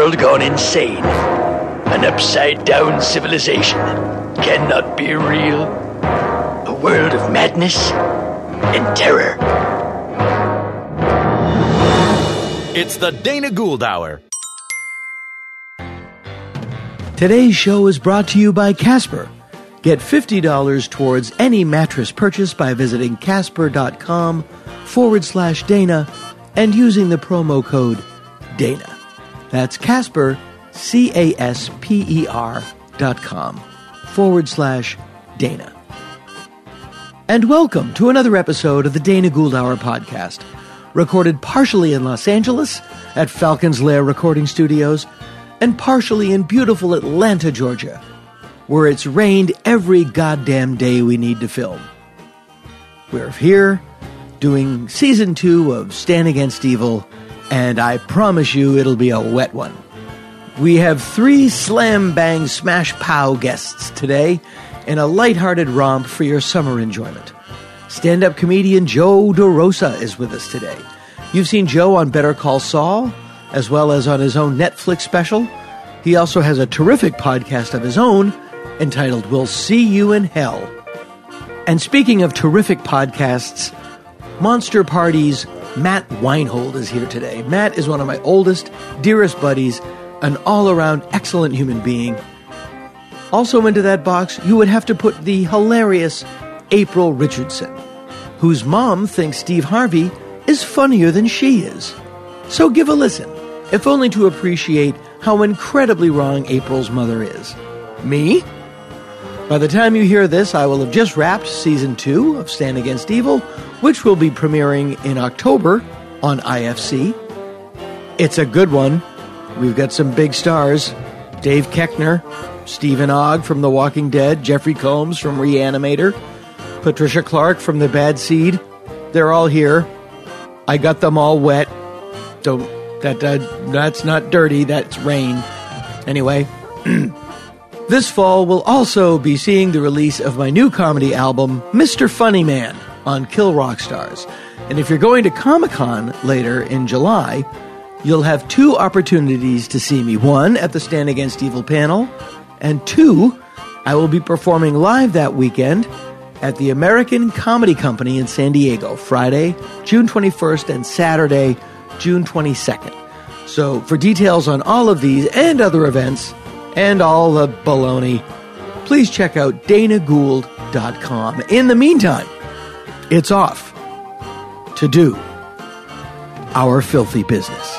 world gone insane. An upside-down civilization cannot be real. A world of madness and terror. It's the Dana Gould Hour. Today's show is brought to you by Casper. Get $50 towards any mattress purchase by visiting casper.com/Dana and using the promo code Dana. That's Casper, CASPER.com/Dana. And welcome to another episode of the Dana Gould Hour podcast, recorded partially in Los Angeles at Falcon's Lair Recording Studios and partially in beautiful Atlanta, Georgia, where it's rained every goddamn day we need to film. We're here doing Season 2 of Stand Against Evil, and I promise you it'll be a wet one. We have 3 slam bang smash pow guests today in a lighthearted romp for your summer enjoyment. Stand-up comedian Joe DeRosa is with us today. You've seen Joe on Better Call Saul, as well as on his own Netflix special. He also has a terrific podcast of his own entitled We'll See You in Hell. And speaking of terrific podcasts, Monster Party's Matt Weinhold is here today. Matt is one of my oldest, dearest buddies, an all-around excellent human being. Also into that box, you would have to put the hilarious April Richardson, whose mom thinks Steve Harvey is funnier than she is. So give a listen, if only to appreciate how incredibly wrong April's mother is. Me? By the time you hear this, I will have just wrapped Season 2 of Stand Against Evil, which will be premiering in October on IFC. It's a good one. We've got some big stars. Dave Koechner, Stephen Ogg from The Walking Dead, Jeffrey Combs from Reanimator, Patricia Clark from The Bad Seed. They're all here. I got them all wet. That's not dirty, that's rain. Anyway, this fall we'll also be seeing the release of my new comedy album, Mr. Funny Man, on Kill Rock Stars. And if you're going to Comic-Con later in July, you'll have 2 opportunities to see me. 1, at the Stand Against Evil panel, and 2, I will be performing live that weekend at the American Comedy Company in San Diego, Friday, June 21st, and Saturday, June 22nd. So for details on all of these and other events, and all the baloney, please check out danagould.com. In the meantime, it's off to do our filthy business.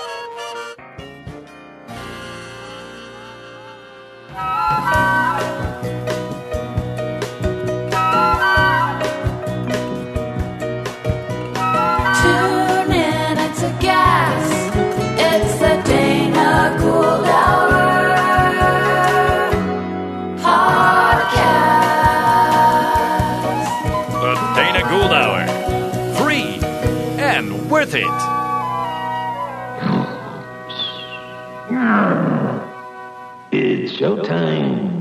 It's showtime.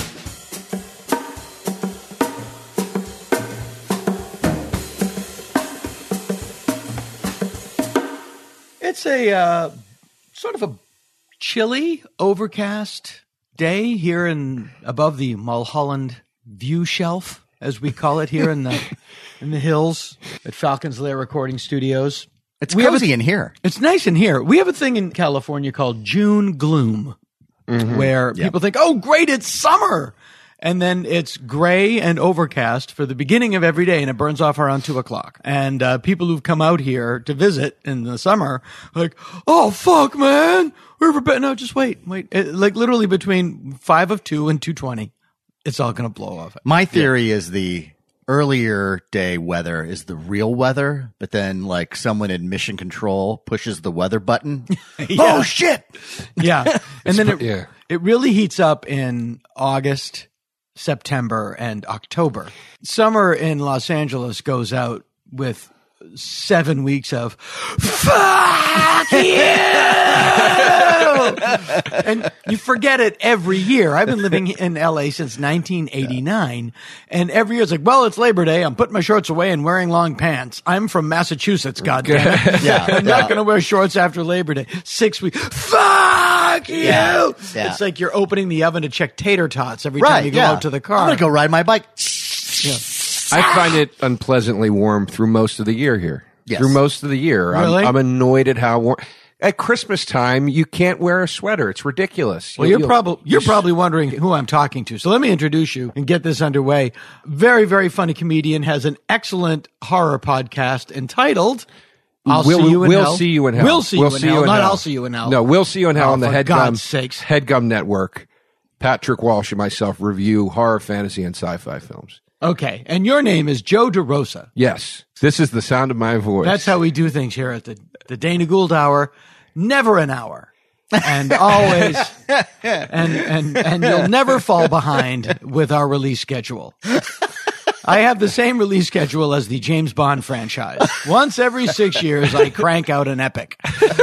It's a sort of a chilly, overcast day here above the Mulholland View Shelf, as we call it here in the hills at Falcon's Lair Recording Studios. It's cozy in here. It's nice in here. We have a thing in California called June gloom, where people think, oh, great, it's summer. And then it's gray and overcast for the beginning of every day, and it burns off around 2 o'clock. And people who've come out here to visit in the summer are like, oh, fuck, man. No, just wait. Like literally between 5 of 2 and 2:20, it's all going to blow off. My theory is the earlier day weather is the real weather, but then like someone in mission control pushes the weather button. Oh, shit. Yeah. And then it really heats up in August, September, and October. Summer in Los Angeles goes out with 7 weeks of fuck you! And you forget it every year. I've been living in LA since 1989, and every year it's like, well, it's Labor Day. I'm putting my shorts away and wearing long pants. I'm from Massachusetts, goddammit. I'm not going to wear shorts after Labor Day. 6 weeks. Fuck Fuck you! Yeah. Yeah. It's like you're opening the oven to check tater tots every time you go out to the car. I'm going to go ride my bike. I find it unpleasantly warm through most of the year here. Yes. Through most of the year. Really? I'm annoyed at how warm. At Christmas time, you can't wear a sweater. It's ridiculous. Well, you're probably wondering who I'm talking to. So let me introduce you and get this underway. Very, very funny comedian, has an excellent horror podcast entitled I'll See You in Hell. We'll See You in Hell. We'll See You in Hell, not I'll See You in Hell. No, We'll See You in Hell on the for God's sakes. HeadGum Network. Patrick Walsh and myself review horror, fantasy, and sci-fi films. Okay, and your name is Joe DeRosa. Yes, this is the sound of my voice. That's how we do things here at the Dana Gould Hour. Never an hour. And always, and you'll never fall behind with our release schedule. I have the same release schedule as the James Bond franchise. Once every 6 years, I crank out an epic.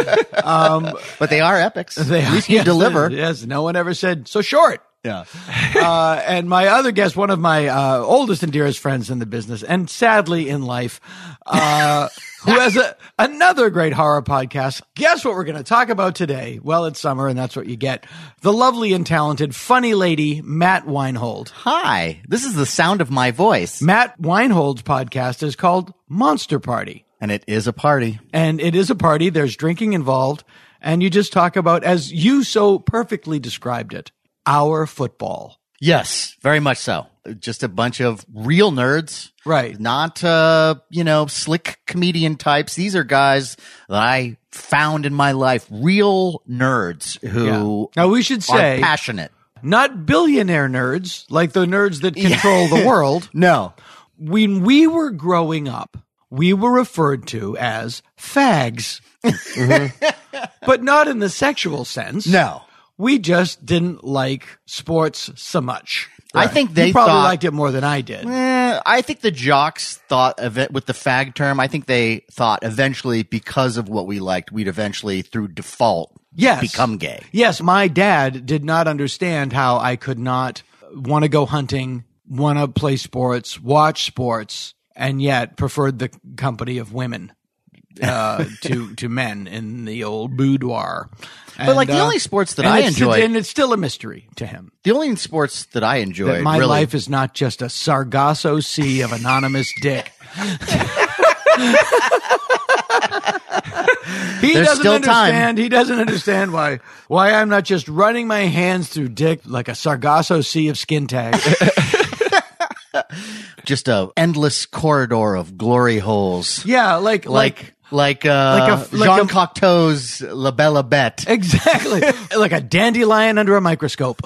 But they are epics. At least you yes, deliver. Yes, no one ever said so short. Yeah. And my other guest, one of my oldest and dearest friends in the business, and sadly in life, who has another great horror podcast. Guess what we're going to talk about today? Well, it's summer, and that's what you get. The lovely and talented, funny lady, Matt Weinhold. Hi. This is the sound of my voice. Matt Weinhold's podcast is called Monster Party. And it is a party. And it is a party. There's drinking involved. And you just talk about, as you so perfectly described it, our football. Yes, very much so. Just a bunch of real nerds. Right. Not, slick comedian types. These are guys that I found in my life. Real nerds who Now we should say, are passionate. not billionaire nerds, like the nerds that control the world. No. When we were growing up, we were referred to as fags. But not in the sexual sense. No. We just didn't like sports so much. I think they you probably thought, liked it more than I did. I think the jocks thought of it with the fag term. I think they thought eventually, because of what we liked, we'd eventually, through default, become gay. Yes, my dad did not understand how I could not want to go hunting, want to play sports, watch sports, and yet preferred the company of women to men in the old boudoir. But like the only sports that I enjoy, and it's still a mystery to him. the only sports that I enjoy, That my really, life is not just a Sargasso Sea of anonymous dick. He There's doesn't still understand. time. He doesn't understand why I'm not just running my hands through dick like a Sargasso Sea of skin tags. just a endless corridor of glory holes. Yeah, like Jean Cocteau's La Belle Bête. exactly like a dandelion under a microscope.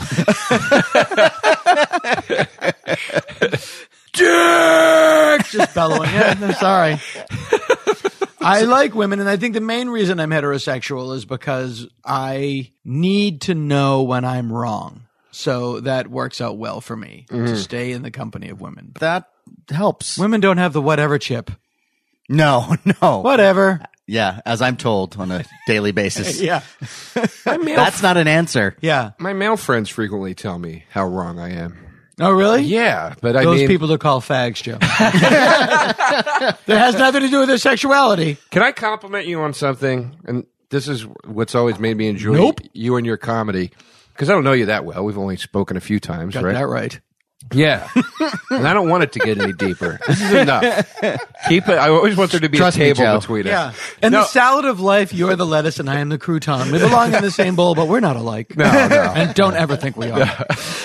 Dick! Just bellowing. Yeah, I'm sorry. I like women, and I think the main reason I'm heterosexual is because I need to know when I'm wrong. So that works out well for me to stay in the company of women. That helps. Women don't have the whatever chip. No. Whatever. Yeah, as I'm told on a daily basis. Yeah. That's not an answer. Yeah. My male friends frequently tell me how wrong I am. Oh, really? Yeah, but Those I mean, people are called fags, Joe. That has nothing to do with their sexuality. can I compliment you on something? And this is what's always made me enjoy you and your comedy. Because I don't know you that well. We've only spoken a few times, Got right? that right. Yeah. And I don't want it to get any deeper. This is enough. Keep it. I always want there to be Trust a me, table Joe. between us. Yeah. And the salad of life, you're the lettuce and I am the crouton. We belong in the same bowl, but we're not alike. No. And don't ever think we are.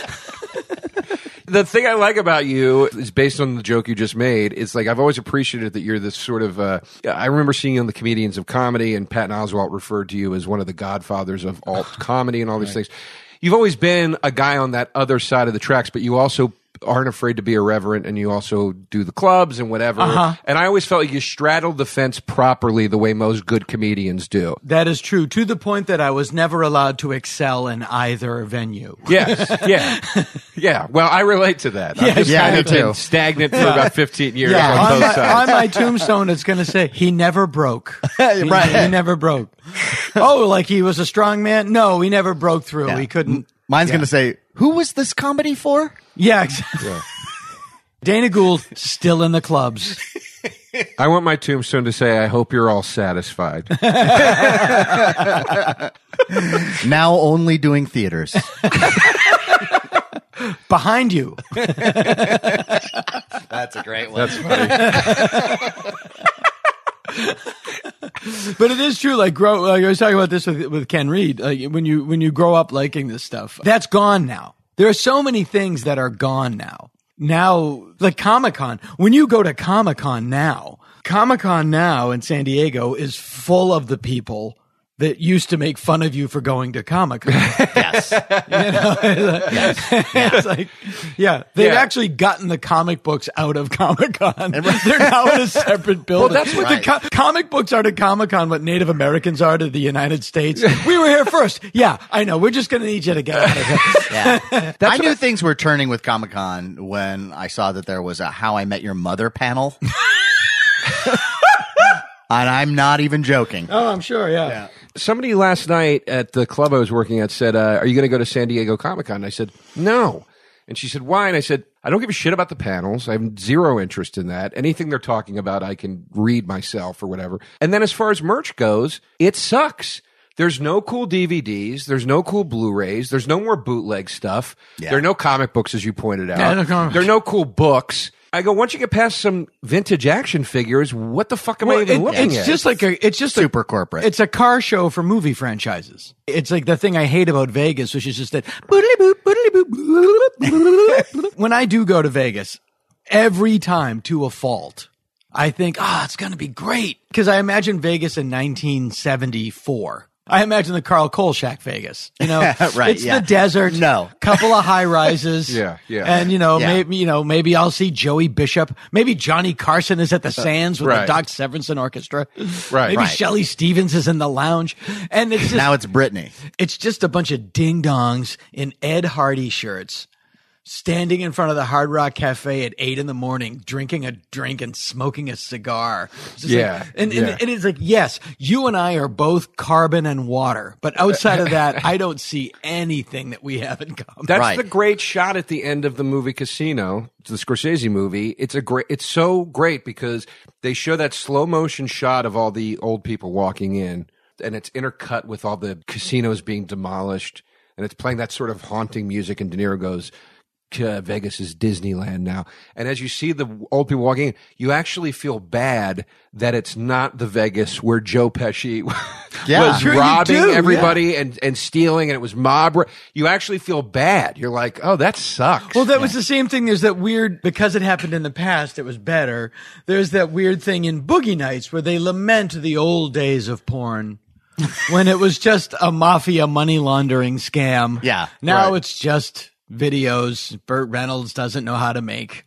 The thing I like about you is based on the joke you just made. It's like I've always appreciated that you're this sort of. I remember seeing you on the Comedians of Comedy, and Patton Oswalt referred to you as one of the godfathers of alt comedy and all these things. You've always been a guy on that other side of the tracks, but you also aren't afraid to be irreverent, and you also do the clubs and whatever. And I always felt like you straddled the fence properly the way most good comedians do. That is true, to the point that I was never allowed to excel in either venue. Yes, yeah. Well, I relate to that. I've just Yeah, kind me of been too. stagnant for about 15 years Yeah, on both sides. on my tombstone, it's going to say, he never broke. He never broke. Oh, like he was a strong man? No, he never broke through. Yeah. He couldn't. Mine's going to say, who was this comedy for? Yeah, exactly. Dana Gould, still in the clubs. I want my tombstone to say, I hope you're all satisfied. Now only doing theaters. Behind you. That's a great one. That's funny. But it is true. Like I was talking about this with Ken Reed. Like when you grow up liking this stuff, that's gone now. There are so many things that are gone now. Now, like Comic-Con. When you go to Comic-Con now in San Diego is full of the people that used to make fun of you for going to Comic-Con. Yes. Yes. It's like, they've actually gotten the comic books out of Comic-Con. They're now in a separate building. Well, that's what the comic books are to Comic-Con what Native Americans are to the United States. We were here first. Yeah, I know. We're just going to need you to get out of here. Yeah. I knew things were turning with Comic-Con when I saw that there was a How I Met Your Mother panel. And I'm not even joking. Oh, I'm sure, yeah. Somebody last night at the club I was working at said, are you going to go to San Diego Comic-Con? And I said, no. And she said, why? And I said, I don't give a shit about the panels. I have zero interest in that. Anything they're talking about, I can read myself or whatever. And then as far as merch goes, it sucks. There's no cool DVDs. There's no cool Blu-rays. There's no more bootleg stuff. Yeah. There are no comic books, as you pointed out. Yeah, there are no cool books. I go, once you get past some vintage action figures, what the fuck am I even looking at? It's just super corporate. It's a car show for movie franchises. It's like the thing I hate about Vegas, which is just that. When I do go to Vegas, every time to a fault, I think, it's going to be great. Because I imagine Vegas in 1974. I imagine the Carl Kolchak Vegas, right? It's the desert. No, couple of high rises. Yeah. And maybe I'll see Joey Bishop. Maybe Johnny Carson is at the Sands with the Doc Severinsen Orchestra. Right. Maybe Shelley Stevens is in the lounge. And it's just, now it's Britney. It's just a bunch of ding dongs in Ed Hardy shirts, standing in front of the Hard Rock Cafe at 8 a.m, drinking a drink and smoking a cigar. And it's like, yes, you and I are both carbon and water, but outside of that, I don't see anything that we have in common. That's the great shot at the end of the movie Casino, the Scorsese movie. It's so great because they show that slow motion shot of all the old people walking in, and it's intercut with all the casinos being demolished, and it's playing that sort of haunting music, and De Niro goes, Vegas is Disneyland now. And as you see the old people walking in, you actually feel bad that it's not the Vegas where Joe Pesci was robbing everybody and stealing, and it was mob. You actually feel bad. You're like, oh, that sucks. Well, that was the same thing. There's that weird, because it happened in the past, it was better. There's that weird thing in Boogie Nights where they lament the old days of porn. When it was just a mafia money laundering scam. Yeah. Now it's just videos Burt Reynolds doesn't know how to make.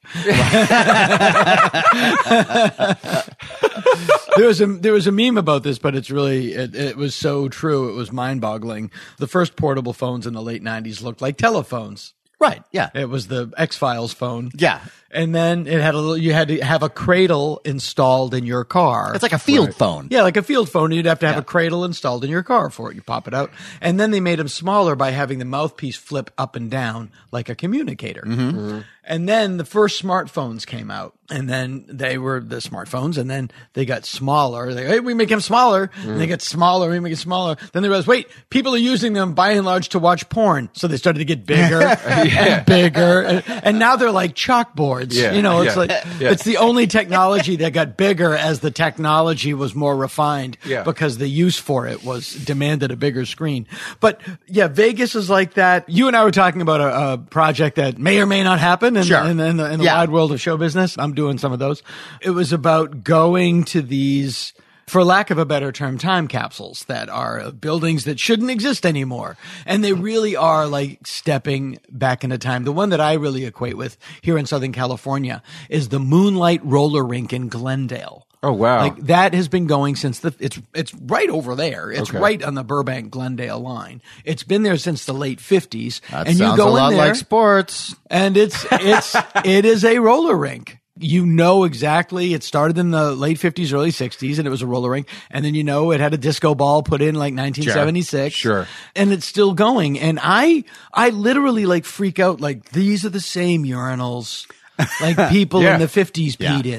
There was a meme about this, but it's really, it was so true. It was mind boggling. The first portable phones in the late 90s looked like telephones. Right. Yeah. It was the X-Files phone. Yeah. And then it had you had to have a cradle installed in your car. It's like a field phone. Yeah, like a field phone. You'd have to have a cradle installed in your car for it. You pop it out. And then they made them smaller by having the mouthpiece flip up and down like a communicator. Mm-hmm. And then the first smartphones came out. And then they were the smartphones. And then they got smaller. Hey, we make them smaller. And they get smaller. We make it smaller. Then they realized, wait, people are using them by and large to watch porn. So they started to get bigger and bigger. And now they're like chalkboards. Yeah, it's it's the only technology that got bigger as the technology was more refined because the use for it was demanded a bigger screen. But yeah, Vegas is like that. You and I were talking about a project that may or may not happen in the wide world of show business. I'm doing some of those. It was about going to these, for lack of a better term, time capsules that are buildings that shouldn't exist anymore. And they really are like stepping back into time. The one that I really equate with here in Southern California is the Moonlight Roller Rink in Glendale. Oh, wow. Like that has been going since it's right over there. It's right on the Burbank Glendale line. It's been there since the late 50s. That and sounds you go a lot in there, like sports. And it is a roller rink. You know exactly. It started in the late 50s, early 60s, and it was a roller rink. And then, it had a disco ball put in like 1976. Sure. And it's still going. And I literally like freak out. Like, these are the same urinals like people in the 50s peed in.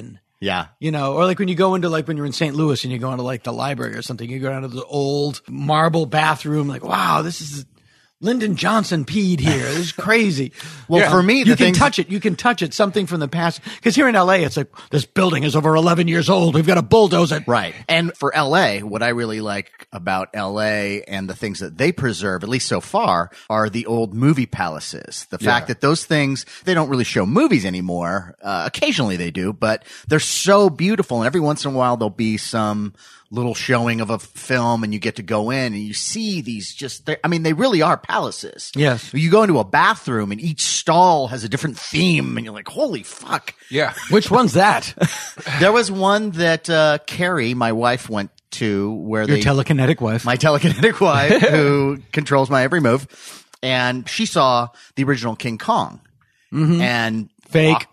Yeah. You know, or like when you go into like when you're in St. Louis and you go into like the library or something, you go down to the old marble bathroom, like, wow, this is Lyndon Johnson peed here. This is crazy. Well, for me, you can touch it. You can touch it. Something from the past. Because here in LA, it's like, this building is over 11 years old. We've got to bulldoze it. Right. And for LA, what I really like about LA and the things that they preserve, at least so far, are the old movie palaces. The fact that those things, they don't really show movies anymore. Occasionally they do, but they're so beautiful. And every once in a while, there'll be some little showing of a film and you get to go in and you see these they really are palaces. Yes. You go into a bathroom and each stall has a different theme and you're like, holy fuck. Yeah. Which one's that? There was one that Carrie, my wife, went to where Your telekinetic wife. my telekinetic wife, who controls my every move, and she saw the original King Kong. And Fake.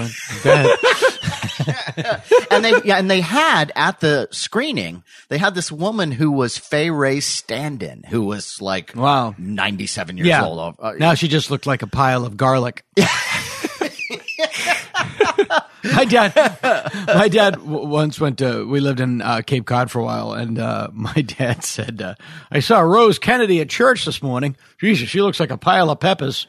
and they had at the screening, they had this woman who was Fay Wray's stand-in, who was like, Wow. 97 years old. Now she just looked like a pile of garlic. My dad once we lived in Cape Cod for a while, and my dad said, I saw Rose Kennedy at church this morning. Jesus, she looks like a pile of peppers.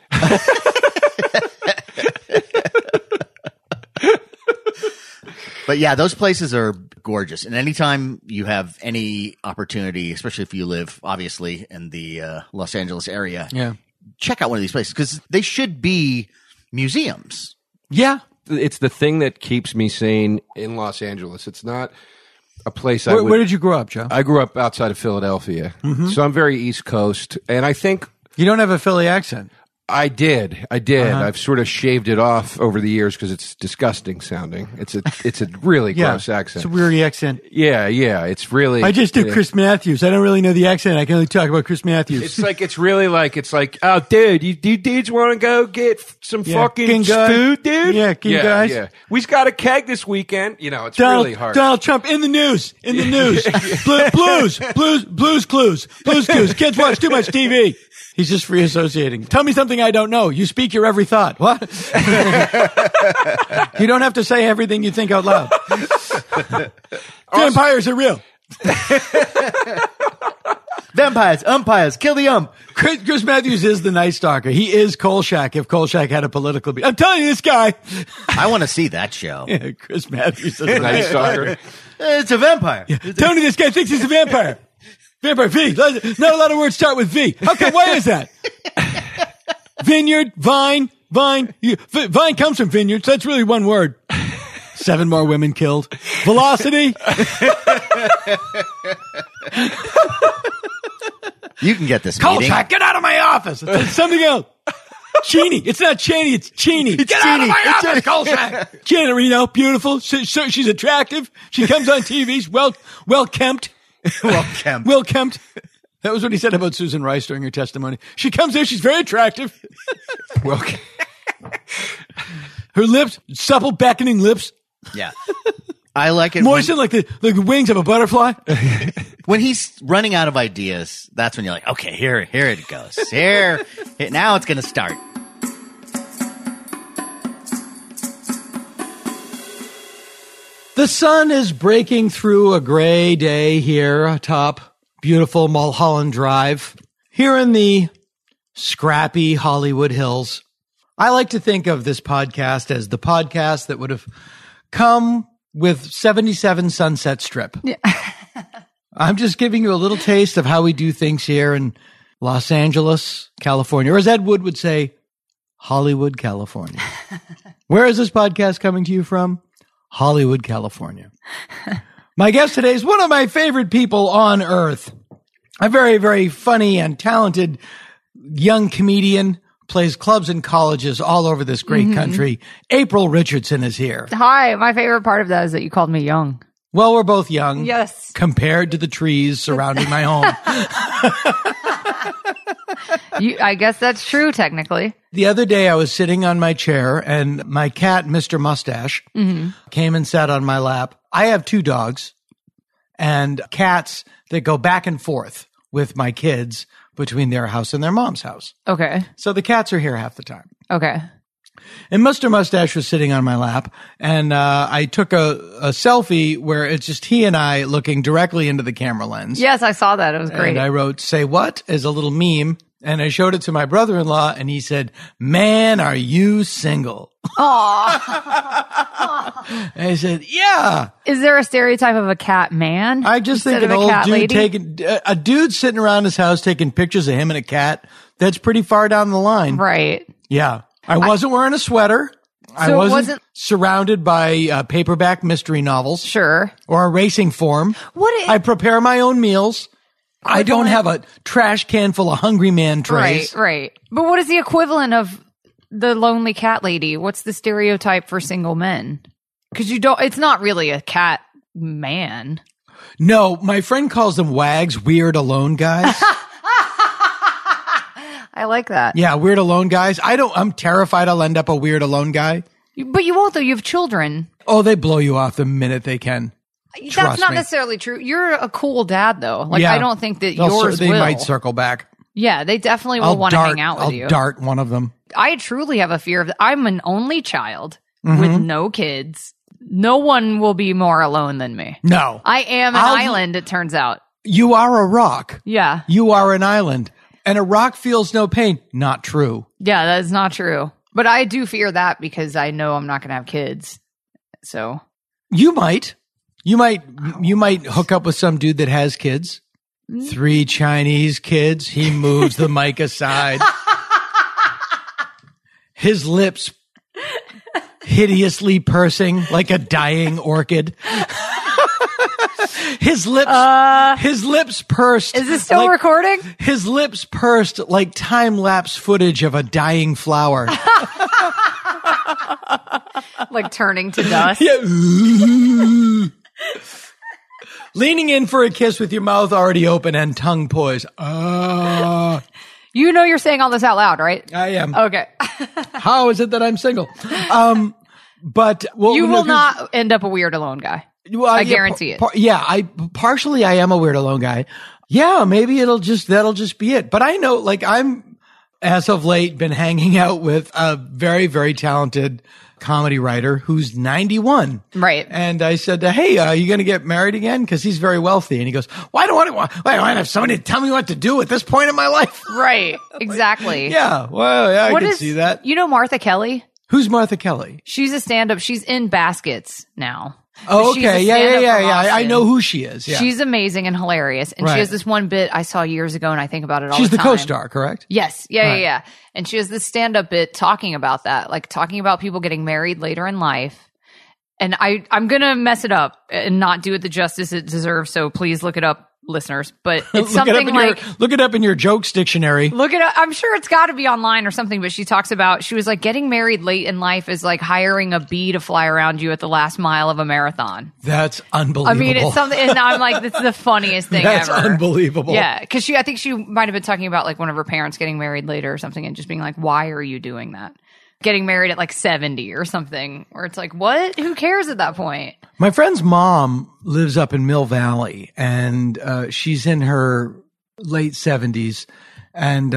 But yeah, those places are gorgeous. And anytime you have any opportunity, especially if you live obviously in the Los Angeles area, check out one of these places because they should be museums. Yeah. It's the thing that keeps me sane in Los Angeles. It's not a place Where did you grow up, Joe? I grew up outside of Philadelphia. So I'm very East Coast. And I think You don't have a Philly accent. I did. I've sort of shaved it off over the years because it's disgusting sounding. It's a really gross accent. It's a weird accent. Yeah. It's really. I just do Chris Matthews. I don't really know the accent. I can only talk about Chris Matthews. It's like, oh, dude, you dudes want to go get some fucking food, dude? Yeah, guys. Yeah. We've got a keg this weekend. You know, it's really hard. Donald Trump in the news. Blues Clues. Kids watch too much TV. He's just free associating. Tell me something I don't know. You speak your every thought. What? You don't have to say everything you think out loud. Vampires are real. Vampires, umpires, kill the ump. Chris Matthews is the Night Stalker. He is Kolchak if Kolchak had a political beat. I'm telling you, this guy. I want to see that show. Yeah, Chris Matthews is The Night Stalker. It's a vampire. Yeah. Tell me this guy thinks he's a vampire. Vampire V. Not a lot of words start with V. Okay, why is that? Vineyard, vine. Vine comes from vineyard, so that's really one word. 7 more women killed. Velocity. You can get this meeting. Kolchak, get out of my office. It's something else. Cheney. It's not Cheney, it's Cheney. Get out of my office, Kolchak. Janet Reno, beautiful. So she's attractive. She comes on TV. She's well kempt. Will Kempt. That was what he said about Susan Rice during her testimony. She comes there. She's very attractive. Her lips, supple, beckoning lips. Yeah. I like it. Moistened like the wings of a butterfly. When he's running out of ideas, that's when you're like, okay, here it goes. Now it's going to start. The sun is breaking through a gray day here atop beautiful Mulholland Drive, here in the scrappy Hollywood Hills. I like to think of this podcast as the podcast that would have come with 77 Sunset Strip. Yeah. I'm just giving you a little taste of how we do things here in Los Angeles, California, or as Ed Wood would say, Hollywood, California. Where is this podcast coming to you from? Hollywood, California. My guest today is one of my favorite people on earth. A very, very funny and talented young comedian, plays clubs and colleges all over this great country. April Richardson is here. Hi. My favorite part of that is that you called me young. Well, we're both young. Yes. Compared to the trees surrounding my home. I guess that's true, technically. The other day, I was sitting on my chair, and my cat, Mr. Mustache, came and sat on my lap. I have 2 dogs and cats that go back and forth with my kids between their house and their mom's house. Okay. So the cats are here half the time. Okay. And Mr. Mustache was sitting on my lap, and I took a selfie where it's just he and I looking directly into the camera lens. Yes, I saw that. It was great. And I wrote, "Say what?" as a little meme. And I showed it to my brother-in-law, and he said, "Man, are you single?" Aw. And I said, "Yeah." Is there a stereotype of a cat man? I just think instead an of a old cat dude lady? taking a dude sitting around his house taking pictures of him and a cat. That's pretty far down the line. Right. Yeah. I wasn't wearing a sweater. I So it wasn't, wasn't- surrounded by paperback mystery novels Sure. or a racing form. What? I prepare my own meals. I don't have a trash can full of Hungry Man trays. Right. But what is the equivalent of the lonely cat lady? What's the stereotype for single men? Because it's not really a cat man. No, my friend calls them wags, weird alone guys. I like that. Yeah, weird alone guys. I'm terrified I'll end up a weird alone guy. But you won't, though. You have children. Oh, they blow you off the minute they can. That's Trust not me. necessarily true. You're a cool dad, though. Like, Yeah. I don't think that They will. might circle back. Yeah, they definitely will want to hang out with I'll you. dart one of them. I truly have a fear of I'm an only child Mm-hmm. with no kids. No one will be more alone than me. No. I am an island, it turns out. You are a rock. Yeah. You are an island. And a rock feels no pain. Not true. Yeah, that is not true. But I do fear that because I know I'm not going to have kids. So, You might hook up with some dude that has kids. 3 Chinese kids. He moves the mic aside. His lips hideously pursing like a dying orchid. His lips pursed. is this still like- recording? His lips pursed like time-lapse footage of a dying flower. Like turning to dust. Yeah. Leaning in for a kiss with your mouth already open and tongue poised. You know you're saying all this out loud, right? I am. Okay. How is it that I'm single? But well, You no, will 'cause- not end up a weird alone guy. well, I yeah, guarantee it. Partially I am a weird alone guy. Yeah, maybe that'll just be it. But I know, like, I'm as of late been hanging out with a very, very talented comedy writer who's 91. Right. And I said, "Hey, are you going to get married again?" Because he's very wealthy. And he goes, "Why do I want to have somebody tell me what to do at this point in my life?" Right. Exactly. Yeah, well, yeah, I What can is- see that. You know Martha Kelly? Who's Martha Kelly? She's a stand-up. She's in Baskets now. Oh, She's a okay. Yeah. stand-up from I Austin. know who she is. Yeah. She's amazing and hilarious. And Right. she has this one bit I saw years ago and I think about it all She's the the time. co-star, correct? Yes. Yeah, Right. yeah. And she has this stand-up bit talking about that, like talking about people getting married later in life. And I'm going to mess it up and not do it the justice it deserves. So please look it up, listeners. But it's something like, look it up in your jokes dictionary. look it up. I'm sure it's got to be online or something, but she talks about, she was like, getting married late in life is like hiring a bee to fly around you at the last mile of a marathon. That's I unbelievable. mean, it's something, and I'm like, this is the funniest thing That's ever. unbelievable. Yeah, because I think she might have been talking about like one of her parents getting married later or something, and just being like, "Why are you doing that? Getting married at like 70 or something?" Where it's like, what? Who cares at that point? My friend's mom lives up in Mill Valley, and she's in her late 70s, and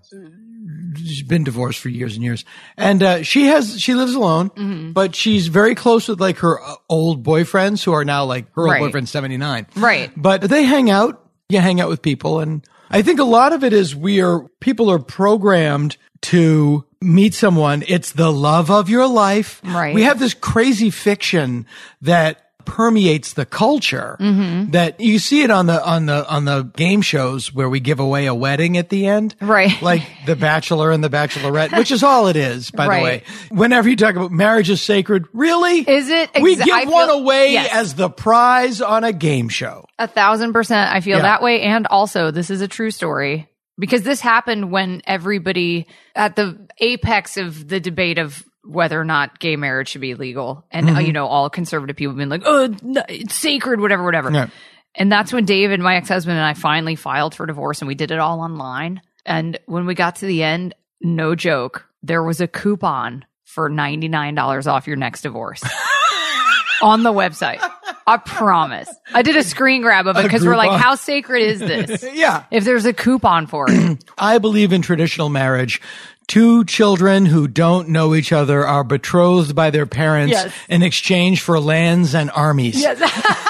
she's been divorced for years and years. And she lives alone, but she's very close with like her old boyfriends who are now like her old Right. boyfriend's 79. Right. But they hang out. You hang out with people, and I think a lot of it is people are programmed to meet someone. It's the love of your life. Right. We have this crazy fiction that permeates the culture that you see it on the game shows where we give away a wedding at the end. Right. Like The Bachelor and The Bachelorette, which is all it is, by the Right. way. Whenever you talk about marriage is sacred, really? Is it? We I give one feel- away yes. as the prize on a game show. 1,000%. I feel Yeah. that way. And also, this is a true story because this happened when everybody at the apex of the debate of whether or not gay marriage should be legal. And, you know, all conservative people have been like, oh, no, it's sacred, whatever. Yeah. And that's when David, my ex-husband, and I finally filed for divorce, and we did it all online. And when we got to the end, no joke, there was a coupon for $99 off your next divorce on the website. I promise. I did a screen grab of it because we're like, Groupon. how sacred is this? Yeah. If there's a coupon for it. I believe in traditional marriage two children who don't know each other are betrothed by their parents Yes. in exchange for lands and armies. Yes.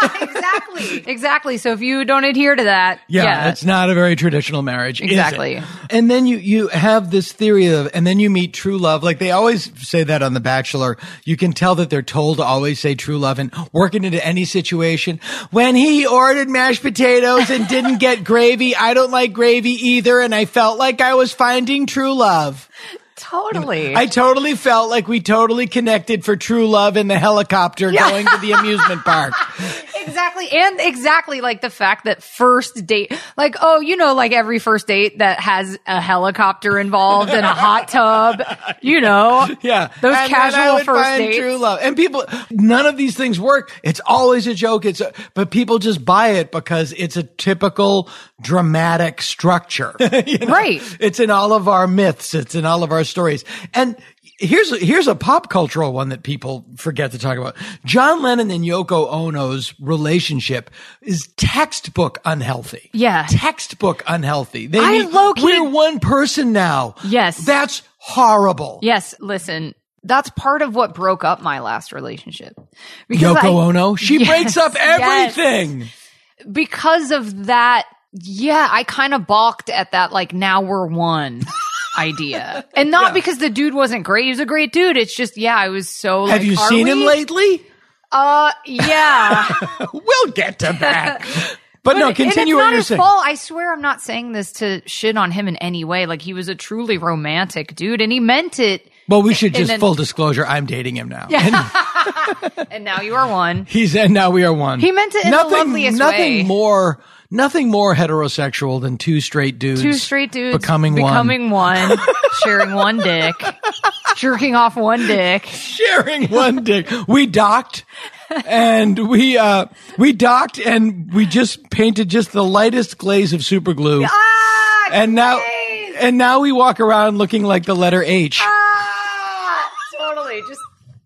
Exactly. So if you don't adhere to that, Yeah, it's not a very traditional marriage. is it? Exactly. And then you have this theory of, and then you meet true love. Like they always say that on The Bachelor. You can tell that they're told to always say true love and work it into any situation. When he ordered mashed potatoes and didn't get gravy, I don't like gravy either. And I felt like I was finding true love. totally. I totally felt like we totally connected for true love in the helicopter going to the amusement park. Exactly. And exactly like the fact that first date, like, oh, you know, like every first date that has a helicopter involved and a hot tub, you know. Yeah. Those And then casual I would first find dates. true love. And people, none of these things work. It's always a joke. But people just buy it because it's a typical dramatic structure. You know? Right. It's in all of our myths. It's in all of our stories. And here's a pop cultural one that people forget to talk about. John Lennon and Yoko Ono's relationship is textbook unhealthy. Yeah. Textbook unhealthy. low-key- We're one person now. Yes. That's horrible. Yes. Listen, that's part of what broke up my last relationship. Yoko Ono, she Yes, breaks up yes. everything. Because of that, yeah, I kind of balked at that, like, now we're one idea. And not because the dude wasn't great. He was a great dude. It's just, yeah, I was so like, Have you are seen we? him lately? Yeah. We'll get to that. But no, continue and what it's not you're his saying. fault. I swear I'm not saying this to shit on him in any way. Like, he was a truly romantic dude and he meant it. Well, we should just then- full disclosure. I'm dating him now. And now you are one. And now we are one. He meant it in the loveliest way. Nothing more heterosexual than two straight dudes. Two straight dudes becoming one, sharing one dick, jerking off one dick. sharing one dick. We docked. And we docked and we just painted just the lightest glaze of super glue. and now we walk around looking like the letter H. Totally. Just.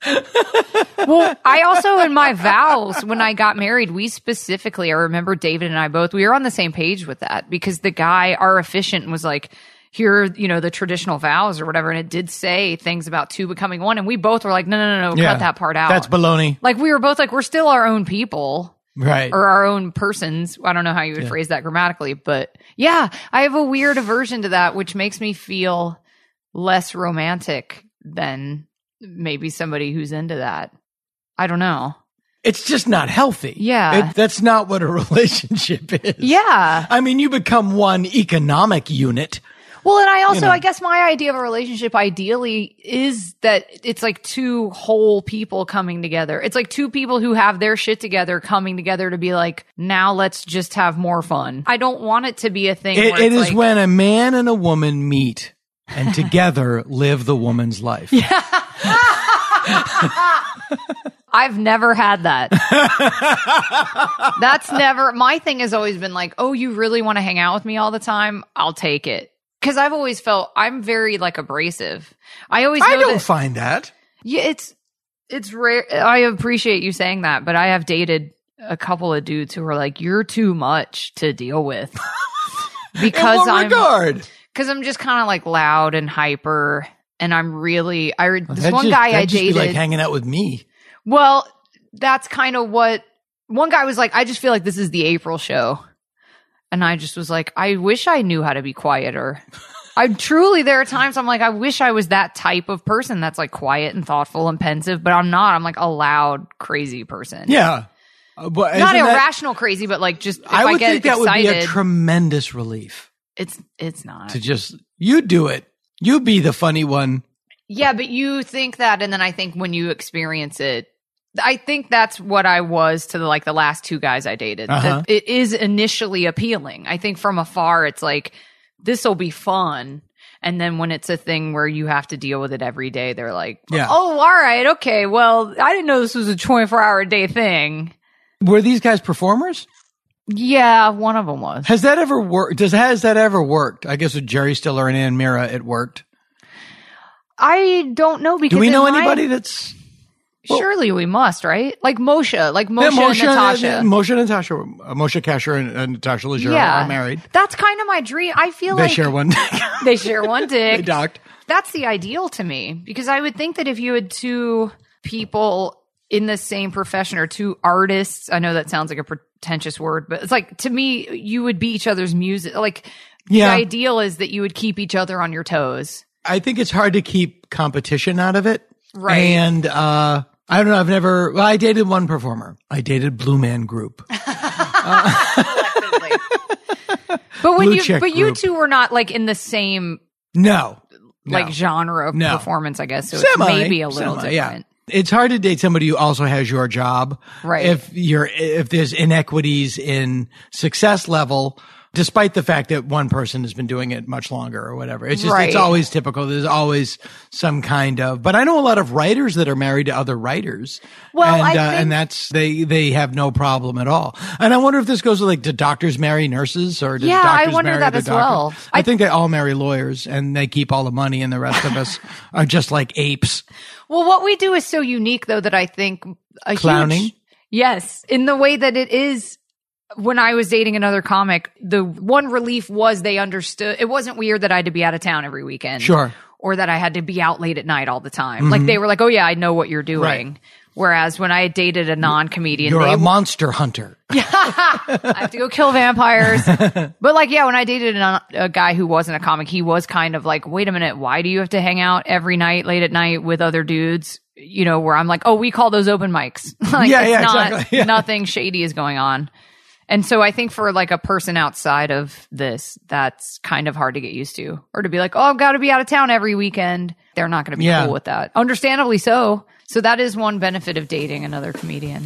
Well, I also, in my vows, when I got married, we specifically, I remember David and I both, we were on the same page with that because the guy, our officiant, was like, here, you know, the traditional vows or whatever. And it did say things about two becoming one. And we both were like, no, cut that part out. That's baloney. Like, we were both like, we're still our own people. Right. Or our own persons. I don't know how you would phrase that grammatically, but yeah, I have a weird aversion to that, which makes me feel less romantic than maybe somebody who's into that. I don't know. It's just not healthy. Yeah. That's not what a relationship is. Yeah. I mean, you become one economic unit. Well, and I also, know. I guess my idea of a relationship ideally is that it's like two whole people coming together. It's like two people who have their shit together coming together to be like, now let's just have more fun. I don't want it to be a thing where It it's is like, when a man and a woman meet and together live the woman's life. I've never had that. That's never, my thing has always been like, oh, you really want to hang out with me all the time? I'll take it. Because I've always felt I'm very like abrasive. I don't find that. Yeah, it's rare. I appreciate you saying that, but I have dated a couple of dudes who were like, "You're too much to deal with," because In what regard? because I'm just kind of like loud and hyper, and I'm really this That'd one just- guy I that'd just be dated. like hanging out with me. Well, that's kind of what one guy was like. I just feel like this is the April show. And I just was like, I wish I knew how to be quieter. There are times I'm like, I wish I was that type of person that's like quiet and thoughtful and pensive, but I'm not. I'm like a loud, crazy person. Yeah. But Not isn't that- irrational crazy, but like just if I would get think that excited, would be a tremendous relief it's not. to just, you do it. You be the funny one. Yeah, but you think that, and then I think when you experience it, I think that's what I was to the last two guys I dated. That it is initially appealing. I think from afar, it's like, this will be fun. And then when it's a thing where you have to deal with it every day, they're like, Yeah. oh, all right. Okay. Well, I didn't know this was a 24-hour a day thing. Were these guys performers? Yeah, one of them was. Has that ever worked? Has that ever worked? I guess with Jerry Stiller and Ann Mira, it worked. I don't know because Do we know in my- anybody that's... Surely we must, right? Like Moshe and Natasha. Moshe and Natasha. Moshe Kasher and Natasha Leggero are married. That's kind of my dream. I feel They like share one. they share one dick. They docked. That's the ideal to me, because I would think that if you had two people in the same profession or two artists, I know that sounds like a pretentious word, but it's like, to me, you would be each other's music. Like, the ideal is that you would keep each other on your toes. I think it's hard to keep competition out of it. Right. And I don't know. I dated one performer. I dated Blue Man Group. But when you Group. you two were not like in the same genre of performance, I guess. So it's maybe a little different. Yeah. It's hard to date somebody who also has your job. Right. If there's inequities in success level, despite the fact that one person has been doing it much longer or whatever. It's just, it's always typical. There's always some kind of, but I know a lot of writers that are married to other writers. Well, and that's, they have no problem at all. And I wonder if this goes with, like, do doctors marry nurses, or do doctors I wonder marry that other as doctors? well. I think they all marry lawyers and they keep all the money, and the rest of us are just like apes. Well, what we do is so unique, though, that I think Clowning? Yes, in the way that it is. When I was dating another comic, the one relief was they understood. It wasn't weird that I had to be out of town every weekend. Sure. Or that I had to be out late at night all the time. Like, they were like, oh yeah, I know what you're doing. Right. Whereas when I had dated a non-comedian, You're a monster hunter. I have to go kill vampires. But like, yeah, when I dated a guy who wasn't a comic, he was kind of like, wait a minute, why do you have to hang out every night late at night with other dudes? You know, where I'm like, oh, we call those open mics. Like, exactly. Yeah. Nothing shady is going on. And so I think for like a person outside of this, that's kind of hard to get used to. Or to be like, oh, I've got to be out of town every weekend. They're not going to be cool with that. Understandably so. So that is one benefit of dating another comedian.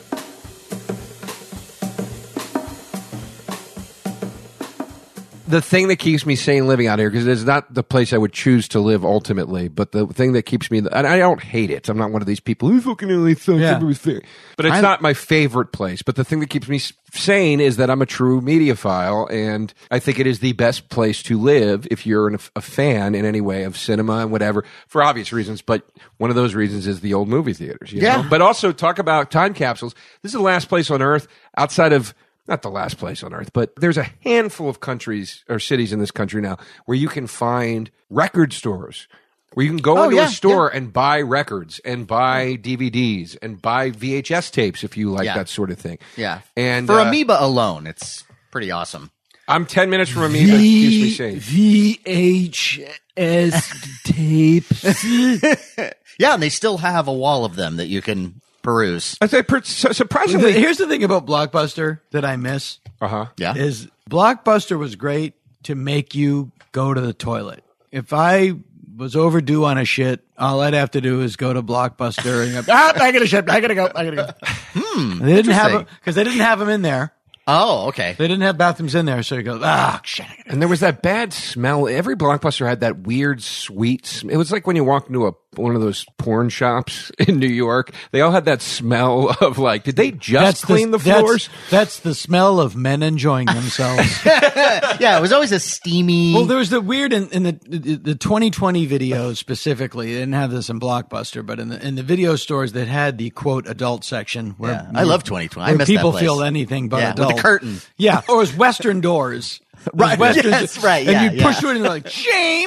The thing that keeps me sane living out here, because it's not the place I would choose to live ultimately, but the thing that keeps me, and I don't hate it. I'm not one of these people who fucking really sucks. Everything. But it's not my favorite place. But the thing that keeps me sane is that I'm a true mediophile, and I think it is the best place to live if you're a fan in any way of cinema and whatever, for obvious reasons. But one of those reasons is the old movie theaters. You know? But also talk about time capsules. This is the last place on earth outside of, not the last place on earth, but there's a handful of countries or cities in this country now where you can find record stores, where you can go into a store and buy records and buy DVDs and buy VHS tapes if you like that sort of thing. Yeah. And for Amoeba alone, it's pretty awesome. I'm 10 minutes from Amoeba. It keeps me sane. VHS tapes. Yeah, and they still have a wall of them that you can peruse. I say surprisingly. Here's the thing about Blockbuster that I miss. Yeah. Is Blockbuster was great to make you go to the toilet. If I was overdue on a shit, all I'd have to do is go to Blockbuster and go, I gotta shit, I gotta go. They didn't have them because they didn't have them in there. Oh, okay. They didn't have bathrooms in there, so you go, shit. And there was that bad smell. Every Blockbuster had that weird, sweet. It was like when you walk into one of those porn shops in New York. They all had that smell of like, did they just clean the floors? That's the smell of men enjoying themselves. Yeah, it was always a steamy. Well, there was the weird in the 2020 videos specifically. They didn't have this in Blockbuster, but in the video stores that had the quote adult section, where I love 2020. I where miss people that place. feel anything but adult. With the curtain. Yeah, or it was Western doors. Right. Yes, right. Yeah, and you push through it and you're like, shame.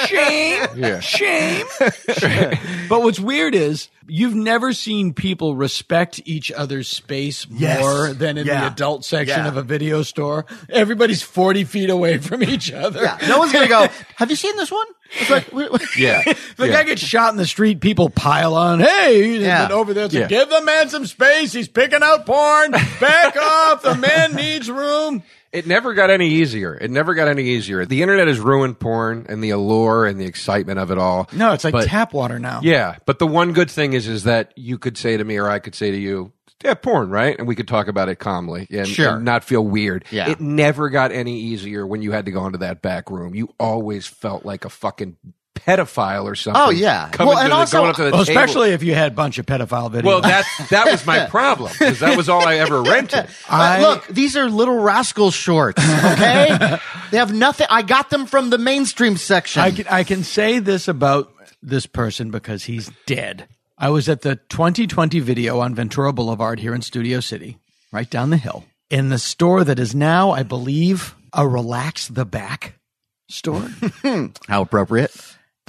But what's weird is you've never seen people respect each other's space more than in the adult section of a video store. Everybody's 40 feet away from each other. Yeah. No one's going to go, have you seen this one? It's like, If a guy gets shot in the street, people pile on. Hey, he's been over there. So give the man some space. He's picking out porn. Back off. The man needs room. It never got any easier. The internet has ruined porn and the allure and the excitement of it all. No, it's like tap water now. Yeah, but the one good thing is that you could say to me or I could say to you, yeah, porn, right? And we could talk about it calmly and not feel weird. Yeah. It never got any easier when you had to go into that back room. You always felt like a fucking pedophile or something. Oh, yeah. Going and up to the table. Especially if you had a bunch of pedophile videos. Well, that was my problem because that was all I ever rented. Look, these are Little Rascal shorts, okay? They have nothing. I got them from the mainstream section. I can say this about this person because he's dead. I was at the 2020 video on Ventura Boulevard here in Studio City, right down the hill, in the store that is now, I believe, a Relax the Back store. How appropriate.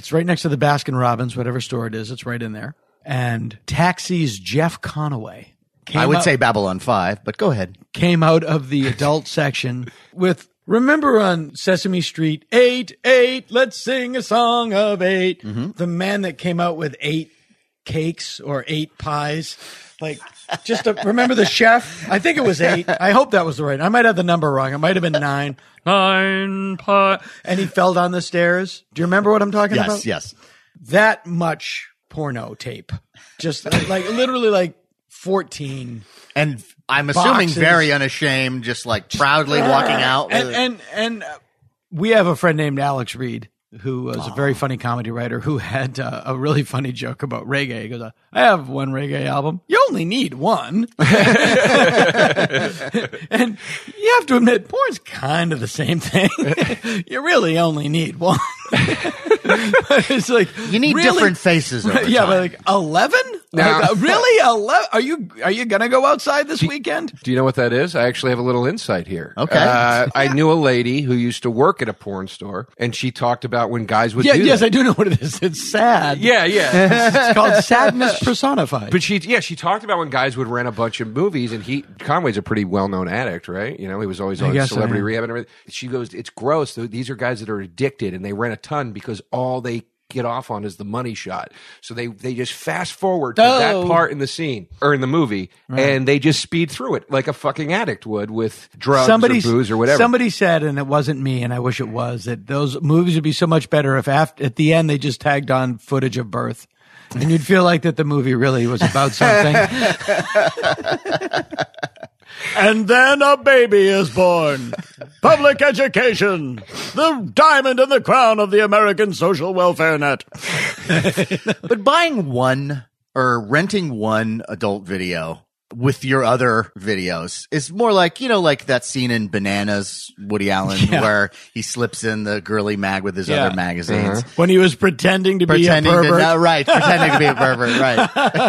It's right next to the Baskin Robbins, whatever store it is. It's right in there. And Taxi's Jeff Conaway. I would say Babylon 5, but go ahead. Came out of the adult section with, remember on Sesame Street, 8, 8, let's sing a song of 8. The man that came out with 8 cakes or 8 pies. Like, remember the chef? I think it was 8. I hope that was the right. I might have the number wrong. It might have been 9. 9 pie. And he fell down the stairs. Do you remember what I'm talking about? Yes. That much porno tape. Just like literally like 14. And I'm assuming boxes. very unashamed, just like proudly walking out. And we have a friend named Alex Reed, who was a very funny comedy writer, who had a really funny joke about reggae. He goes, I have one reggae album. You only need one. And you have to admit, porn's kind of the same thing. You really only need one. It's like, you need really? different faces over Yeah, time. but like 11? Now- Like, really? 11? Are you going to go outside this weekend? Do you know what that is? I actually have a little insight here. Okay. I knew a lady who used to work at a porn store, and she talked about when guys would do Yes, that. I do know what it is. It's sad. Yeah. It's called sadness personified. But she talked about when guys would rent a bunch of movies, and Conway's a pretty well-known addict, right? You know, he was always on guess so, Celebrity yeah. Rehab and everything. She goes, it's gross. These are guys that are addicted, and they rent a ton because all they get off on is the money shot. So they just fast forward to that part in the scene or in the movie, and they just speed through it like a fucking addict would with drugs or booze or whatever. Somebody said, and it wasn't me, and I wish it was, that those movies would be so much better if at the end they just tagged on footage of birth. And you'd feel like that the movie really was about something. And then a baby is born. Public education. The diamond in the crown of the American social welfare net. But buying one or renting one adult video with your other videos is more like, like that scene in Bananas, Woody Allen, where he slips in the girly mag with his other magazines. When he was pretending to be a pervert. Pretending to be a pervert, right.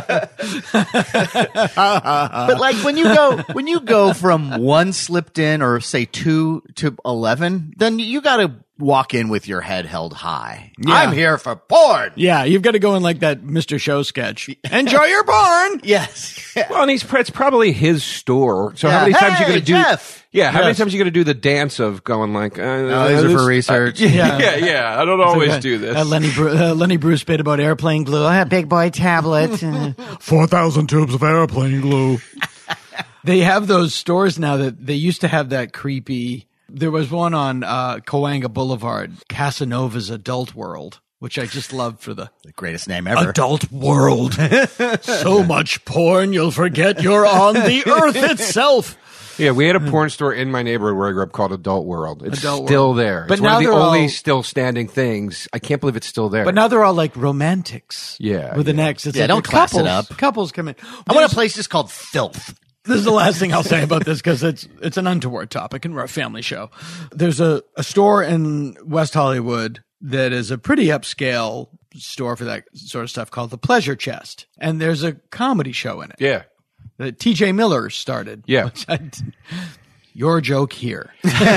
But like when you go from one slipped in or say 2 to 11, then you got to walk in with your head held high. Yeah. I'm here for porn. Yeah, you've got to go in like that Mr. Show sketch. Enjoy your porn. Yes. Well, and it's probably his store. So Yeah. how many times you Hey, going to do? Jeff. Yeah, how many Yes. times you going to do the dance of going like? these are for research. Yeah. I don't always do this. Lenny Bruce bit about airplane glue. I have big boy tablet. 4,000 tubes of airplane glue. They have those stores now that they used to have that creepy. There was one on Cahuenga Boulevard, Casanova's Adult World, which I just loved for the Greatest name ever. Adult World. So much porn, you'll forget you're on the earth itself. Yeah, we had a porn store in my neighborhood where I grew up called Adult World. It's Adult still World. there. But It's now one of the they're only all- still standing things. I can't believe it's still there. But now they're all like romantics. Yeah, With an X. It's Yeah, like don't the class it couples, up. Couples come in. I want a place just called Filth. This is the last thing I'll say about this because it's an untoward topic and we're a family show. There's a store in West Hollywood that is a pretty upscale store for that sort of stuff called the Pleasure Chest. And there's a comedy show in it yeah. that TJ Miller started. Yeah. Your joke here.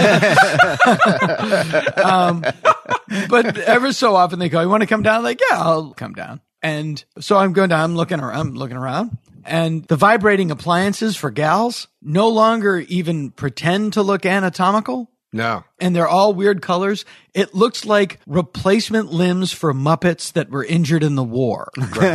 But ever so often they go, you want to come down? Like, yeah, I'll come down. And so I'm going down, I'm looking around. And the vibrating appliances for gals no longer even pretend to look anatomical. No. And they're all weird colors. It looks like replacement limbs for Muppets that were injured in the war.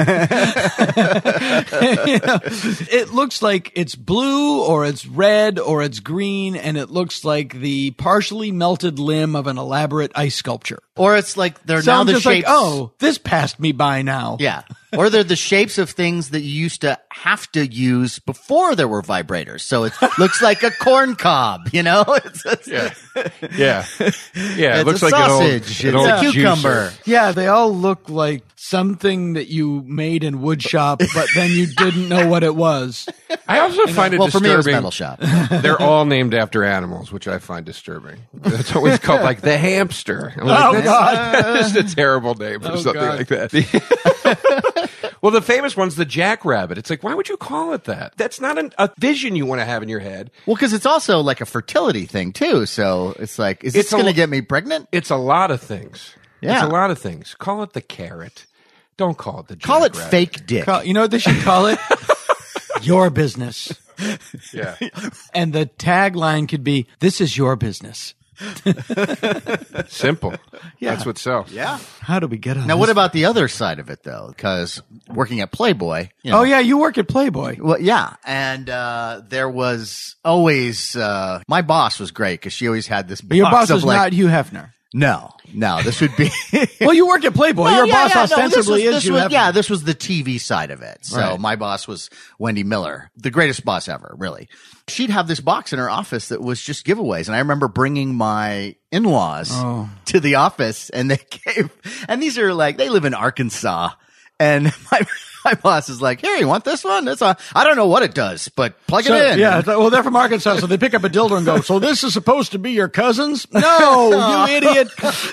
It looks like it's blue or it's red or it's green, and it looks like the partially melted limb of an elaborate ice sculpture. Or it's like they're So now I'm the just shapes. like, oh, this passed me by now. Yeah. Or they're the shapes of things that you used to have to use before there were vibrators. So it looks like a corn cob, It's Yeah. Yeah. Yeah. It It's looks a like sausage. an It's old a cucumber. juicer. Yeah, they all look like something that you made in wood shop, but then you didn't know what it was. I also find it Well, for me, it was disturbing. Metal Shop. They're all named after animals, which I find disturbing. It's always called like the hamster. I'm like, Oh, that's- God. That's just a terrible name for Oh, something God. like that. Well, the famous one's the jackrabbit. It's like, why would you call it that? That's not a vision you want to have in your head. Well, because it's also like a fertility thing, too. So it's like, is this It's a- going to get me pregnant? It's a lot of things. Yeah. It's a lot of things. Call it the carrot. Don't call it the Call it jackrabbit. fake dick. You know what they should call it? Your business. Yeah. And the tagline could be, "This is your business." Simple. Yeah. That's what sells. Yeah. How do we get on Now, this? what about the other side of it, though? Because working at Playboy, you know, Oh, yeah, you work at Playboy. well, yeah, and there was always my boss was great because she always had this. But your boss of is like, not Hugh Hefner. No, this would be. Well, you work at Playboy. Well, Your yeah, boss yeah, no, ostensibly this is Hugh was, Hefner. yeah, this was the TV side of it. So Right. my boss was Wendy Miller, the greatest boss ever, really. She'd have this box in her office that was just giveaways. And I remember bringing my in-laws to the office and they gave, and these are like, they live in Arkansas. And my boss is like, "Here, you want this one? I don't know what it does, but plug it in." Yeah, well, they're from Arkansas, so they pick up a dildo and go, "So this is supposed to be your cousin's?" No, you idiot.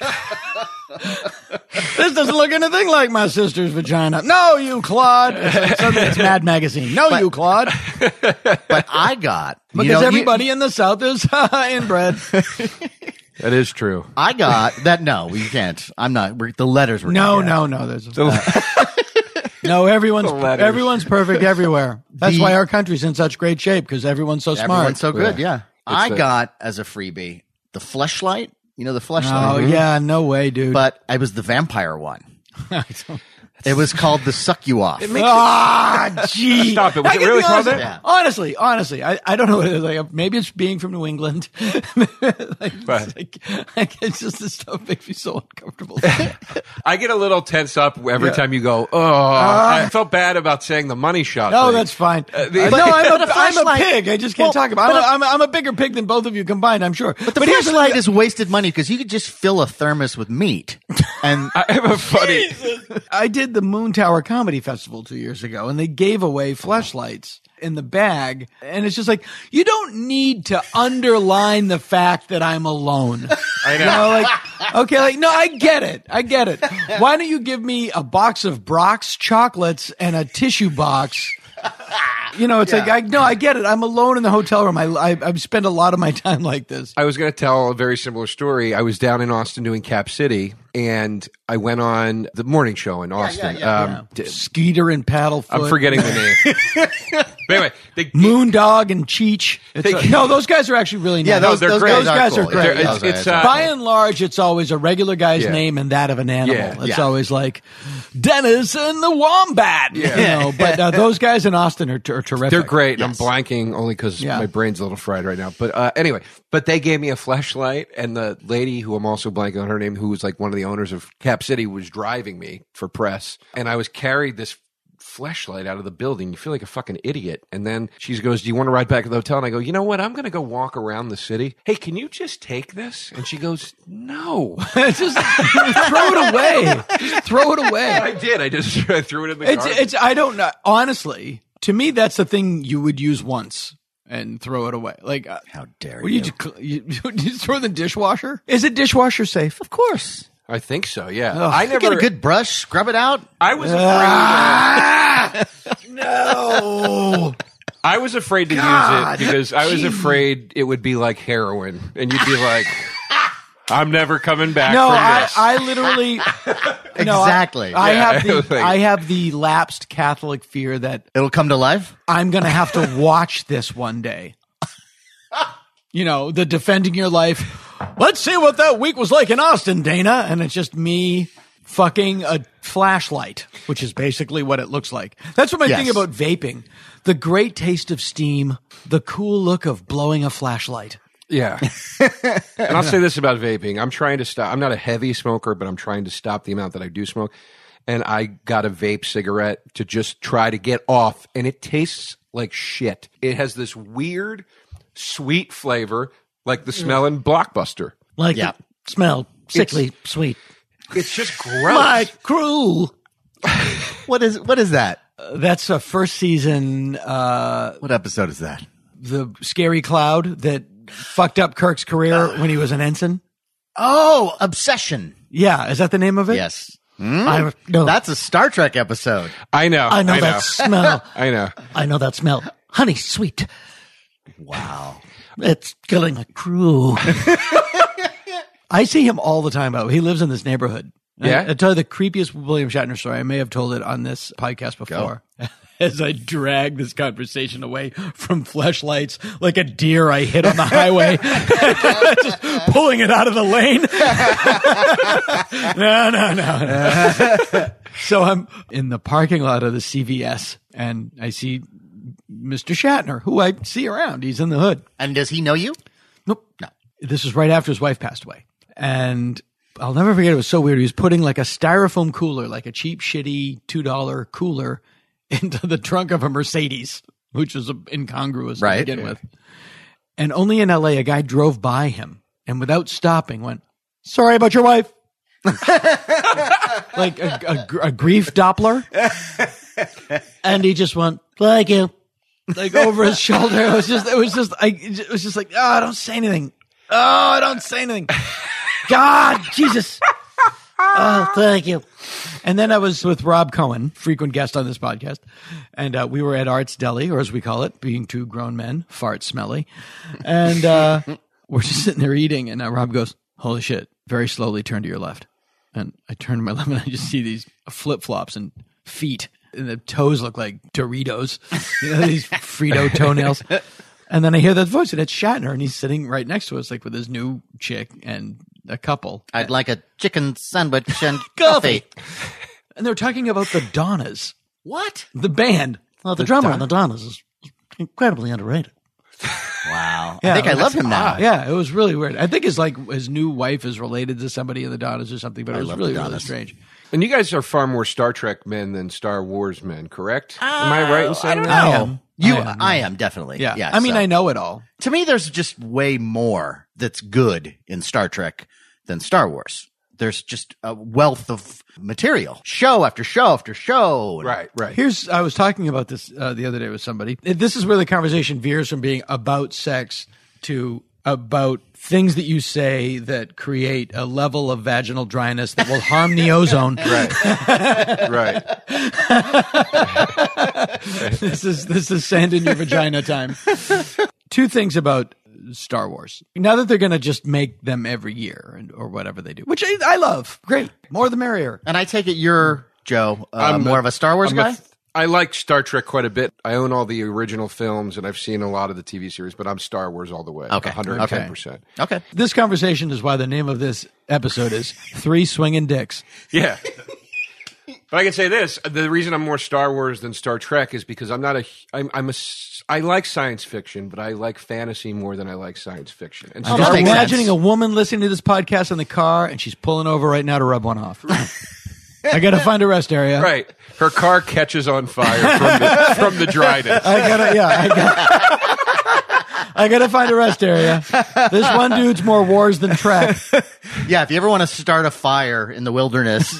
This doesn't look anything like my sister's vagina. No, you clod. It's Mad Magazine. No, you clod. But I got, Because everybody in the South is inbred. That is true. I got that. No, we can't. I'm not. The letters were No. There's no. Everyone's perfect everywhere. That's The- why our country's in such great shape because everyone's so smart. Everyone's so good. Yeah. Yeah. I a- got as a freebie the Fleshlight. You know the Fleshlight. Oh yeah, no way, dude. But I was the vampire one. It was called the Suck You Off. Gee. Stop it. Was I it can really be called honest- that? Yeah. Honestly, I don't know what it is. Like, maybe it's being from New England. It's just this stuff makes me so uncomfortable. I get a little tense up every time you go, I felt bad about saying the money shot. No, thing. that's fine. but I'm a flashlight- pig. I just can't Well, talk about it. but I'm a bigger pig than both of you combined, I'm sure. But here's the light is wasted money because you could just fill a thermos with meat. And I have a funny. I did the Moon Tower Comedy Festival 2 years ago, and they gave away fleshlights in the bag. And it's just like, you don't need to underline the fact that I'm alone. I know. You know, like, okay, like, no, I get it. Why don't you give me a box of Brock's chocolates and a tissue box? You know, it's like, I get it. I'm alone in the hotel room. I spend a lot of my time like this. I was going to tell a very similar story. I was down in Austin doing Cap City, and I went on the morning show in Austin. Skeeter and Paddlefoot. I'm forgetting the name. But anyway, Moondog and Cheech. No, those guys are actually really nice. yeah, those they're guys, great. Those guys cool. are great. Yeah, It's- those it's, guys. By and large, it's always a regular guy's Yeah. name and that of an animal. Yeah. It's Yeah. always like Dennis and the Wombat. Yeah. You know, but those guys in Austin are terrific. They're great. and Yes. I'm blanking only because Yeah. my brain's a little fried right now. But anyway, but they gave me a flashlight, and the lady who I'm also blanking on her name, who was like one of the owners of Cap City, was driving me for press, and I was carried this flashlight out of the building. You feel like a fucking idiot. And then she goes, "Do you want to ride back to the hotel?" And I go, "You know what? I'm going to go walk around the city. Hey, can you just take this?" And she goes, "No." Just throw it away. Just throw it away. I did. I just threw it in the garbage. It's I don't know. Honestly, to me, that's the thing you would use once and throw it away. Like, How dare would you? you just throw it in the dishwasher? Is it dishwasher safe? Of course. I think so. Yeah. Ugh. I You never get a good brush, scrub it out. I was afraid. No. I was afraid to use it because I was afraid it would be like heroin, and you'd be like, "I'm never coming back." No, from this. I literally no, Exactly. I Yeah, have I was the like- I have the lapsed Catholic fear that It'll come to life. I'm going to have to watch this one day. You know, the defending your life. Let's see what that week was like in Austin, Dana. And it's just me fucking a flashlight, which is basically what it looks like. That's what my Yes. thing about vaping. The great taste of steam, the cool look of blowing a flashlight. Yeah. And I'll say this about vaping. I'm trying to stop. I'm not a heavy smoker, but I'm trying to stop the amount that I do smoke. And I got a vape cigarette to just try to get off, and it tastes like shit. It has this weird, sweet flavor, like the smell in Blockbuster. Like Yeah. the smell, sickly, sweet. It's just gross. My cruel. What is that? That's a first season, What episode is that? the scary cloud that fucked up Kirk's career when he was an ensign. Oh, Obsession. Yeah, is that the name of it? Yes. I know. That's a Star Trek episode. I know. I know that smell. I know. I know that smell. Honey, sweet. Wow. It's killing a crew. I see him all the time. He lives in this neighborhood, Yeah? I'll tell you the creepiest William Shatner story. I may have told it on this podcast before. As I drag this conversation away from fleshlights like a deer I hit on the highway, just pulling it out of the lane. No. So I'm in the parking lot of the CVS, and I see Mr. Shatner, who I see around. He's in the hood. And does he know you? Nope. No. This was right after his wife passed away. And I'll never forget, it was so weird. He was putting like a styrofoam cooler, like a cheap, shitty $2 cooler, into the trunk of a Mercedes, which was incongruous to begin with. And only in LA, a guy drove by him and without stopping went, "Sorry about your wife." Like a grief Doppler. And he just went, "Thank you." Like over his shoulder. It was just like, "Oh, don't say anything. Oh, don't say anything. God, Jesus. Oh, thank you." And then I was with Rob Cohen, frequent guest on this podcast, and we were at Art's Deli, or as we call it, being two grown men, fart smelly. And we're just sitting there eating, and Rob goes, "Holy shit, very slowly turn to your left." And I turn to my left, and I just see these flip-flops and feet, and the toes look like Doritos, these Frito toenails. And then I hear that voice, and it's Shatner, and he's sitting right next to us, like with his new chick and a couple. I'd like a chicken sandwich and coffee. And they're talking about the Donnas. What? The band. Well, the drummer on the Donnas is incredibly underrated. Wow. Yeah, I think I love him now. Yeah, it was really weird. I think his new wife is related to somebody in the Donnas or something, but it was really strange. And you guys are far more Star Trek men than Star Wars men, correct? Am I right in saying that? I am. I am definitely. Yeah. I mean, I know it all. To me, there's just way more that's good in Star Trek than Star Wars. There's just a wealth of material, show after show after show. Right. I was talking about this the other day with somebody. This is where the conversation veers from being about sex to about things that you say that create a level of vaginal dryness that will harm the ozone. Right. This is sand in your vagina time. Two things about Star Wars. Now that they're going to just make them every year or whatever they do, which I love. Great. More the merrier. And I take it you're, Joe, more of a Star Wars guy? I like Star Trek quite a bit. I own all the original films, and I've seen a lot of the TV series, but I'm Star Wars all the way. Okay. 110%. Okay. This conversation is why the name of this episode is Three Swinging Dicks. Yeah. But I can say this: the reason I'm more Star Wars than Star Trek is because I like science fiction, but I like fantasy more than I like science fiction. And I'm just imagining a woman listening to this podcast in the car, and she's pulling over right now to rub one off. I got to find a rest area. Right. Her car catches on fire from the dryness. I gotta find a rest area. This one dude's more wars than Trek. Yeah, if you ever want to start a fire in the wilderness,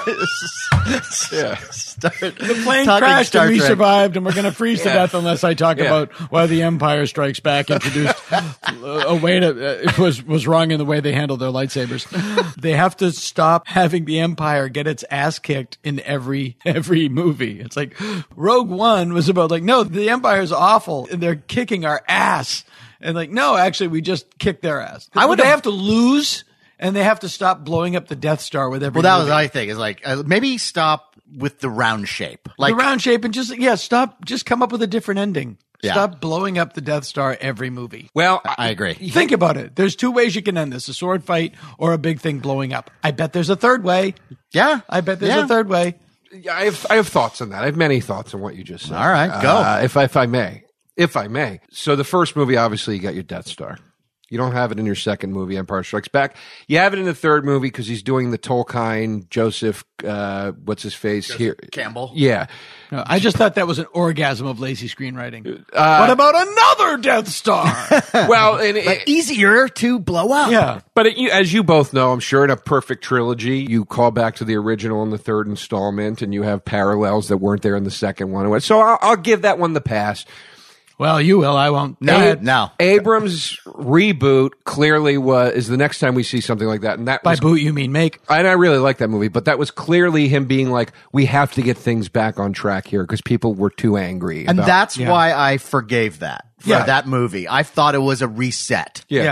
The plane crashed and we survived, and we're gonna freeze to death unless I talk about why the Empire Strikes Back introduced a way to it was wrong in the way they handled their lightsabers. They have to stop having the Empire get its ass kicked in every movie. It's like Rogue One was about like, no, the Empire's awful and they're kicking our ass. And like, no, actually, we just kicked their ass. They have to lose, and they have to stop blowing up the Death Star with every. Well, that movie. was my thing. Is like maybe stop with the round shape, like the round shape, and stop. Just come up with a different ending. Yeah. Stop blowing up the Death Star every movie. Well, I agree. Think about it. There's two ways you can end this: a sword fight or a big thing blowing up. I bet there's a third way. Yeah, I bet there's a third way. I have thoughts on that. I have many thoughts on what you just said. All right, go. If I may. So the first movie, obviously, you got your Death Star. You don't have it in your second movie, Empire Strikes Back. You have it in the third movie because he's doing the Tolkien, Joseph, what's his face here? Campbell. Yeah. No, I just thought that was an orgasm of lazy screenwriting. What about another Death Star? Well, easier to blow up. Yeah. But as you both know, I'm sure in a perfect trilogy, you call back to the original in the third installment, and you have parallels that weren't there in the second one. So I'll give that one the pass. Well, you will. I won't. No. Abrams' reboot clearly is the next time we see something like that. And that By boot, you mean make. And I really like that movie, but that was clearly him being like, we have to get things back on track here because people were too angry. And that's why I forgave that for that movie. I thought it was a reset. Yeah.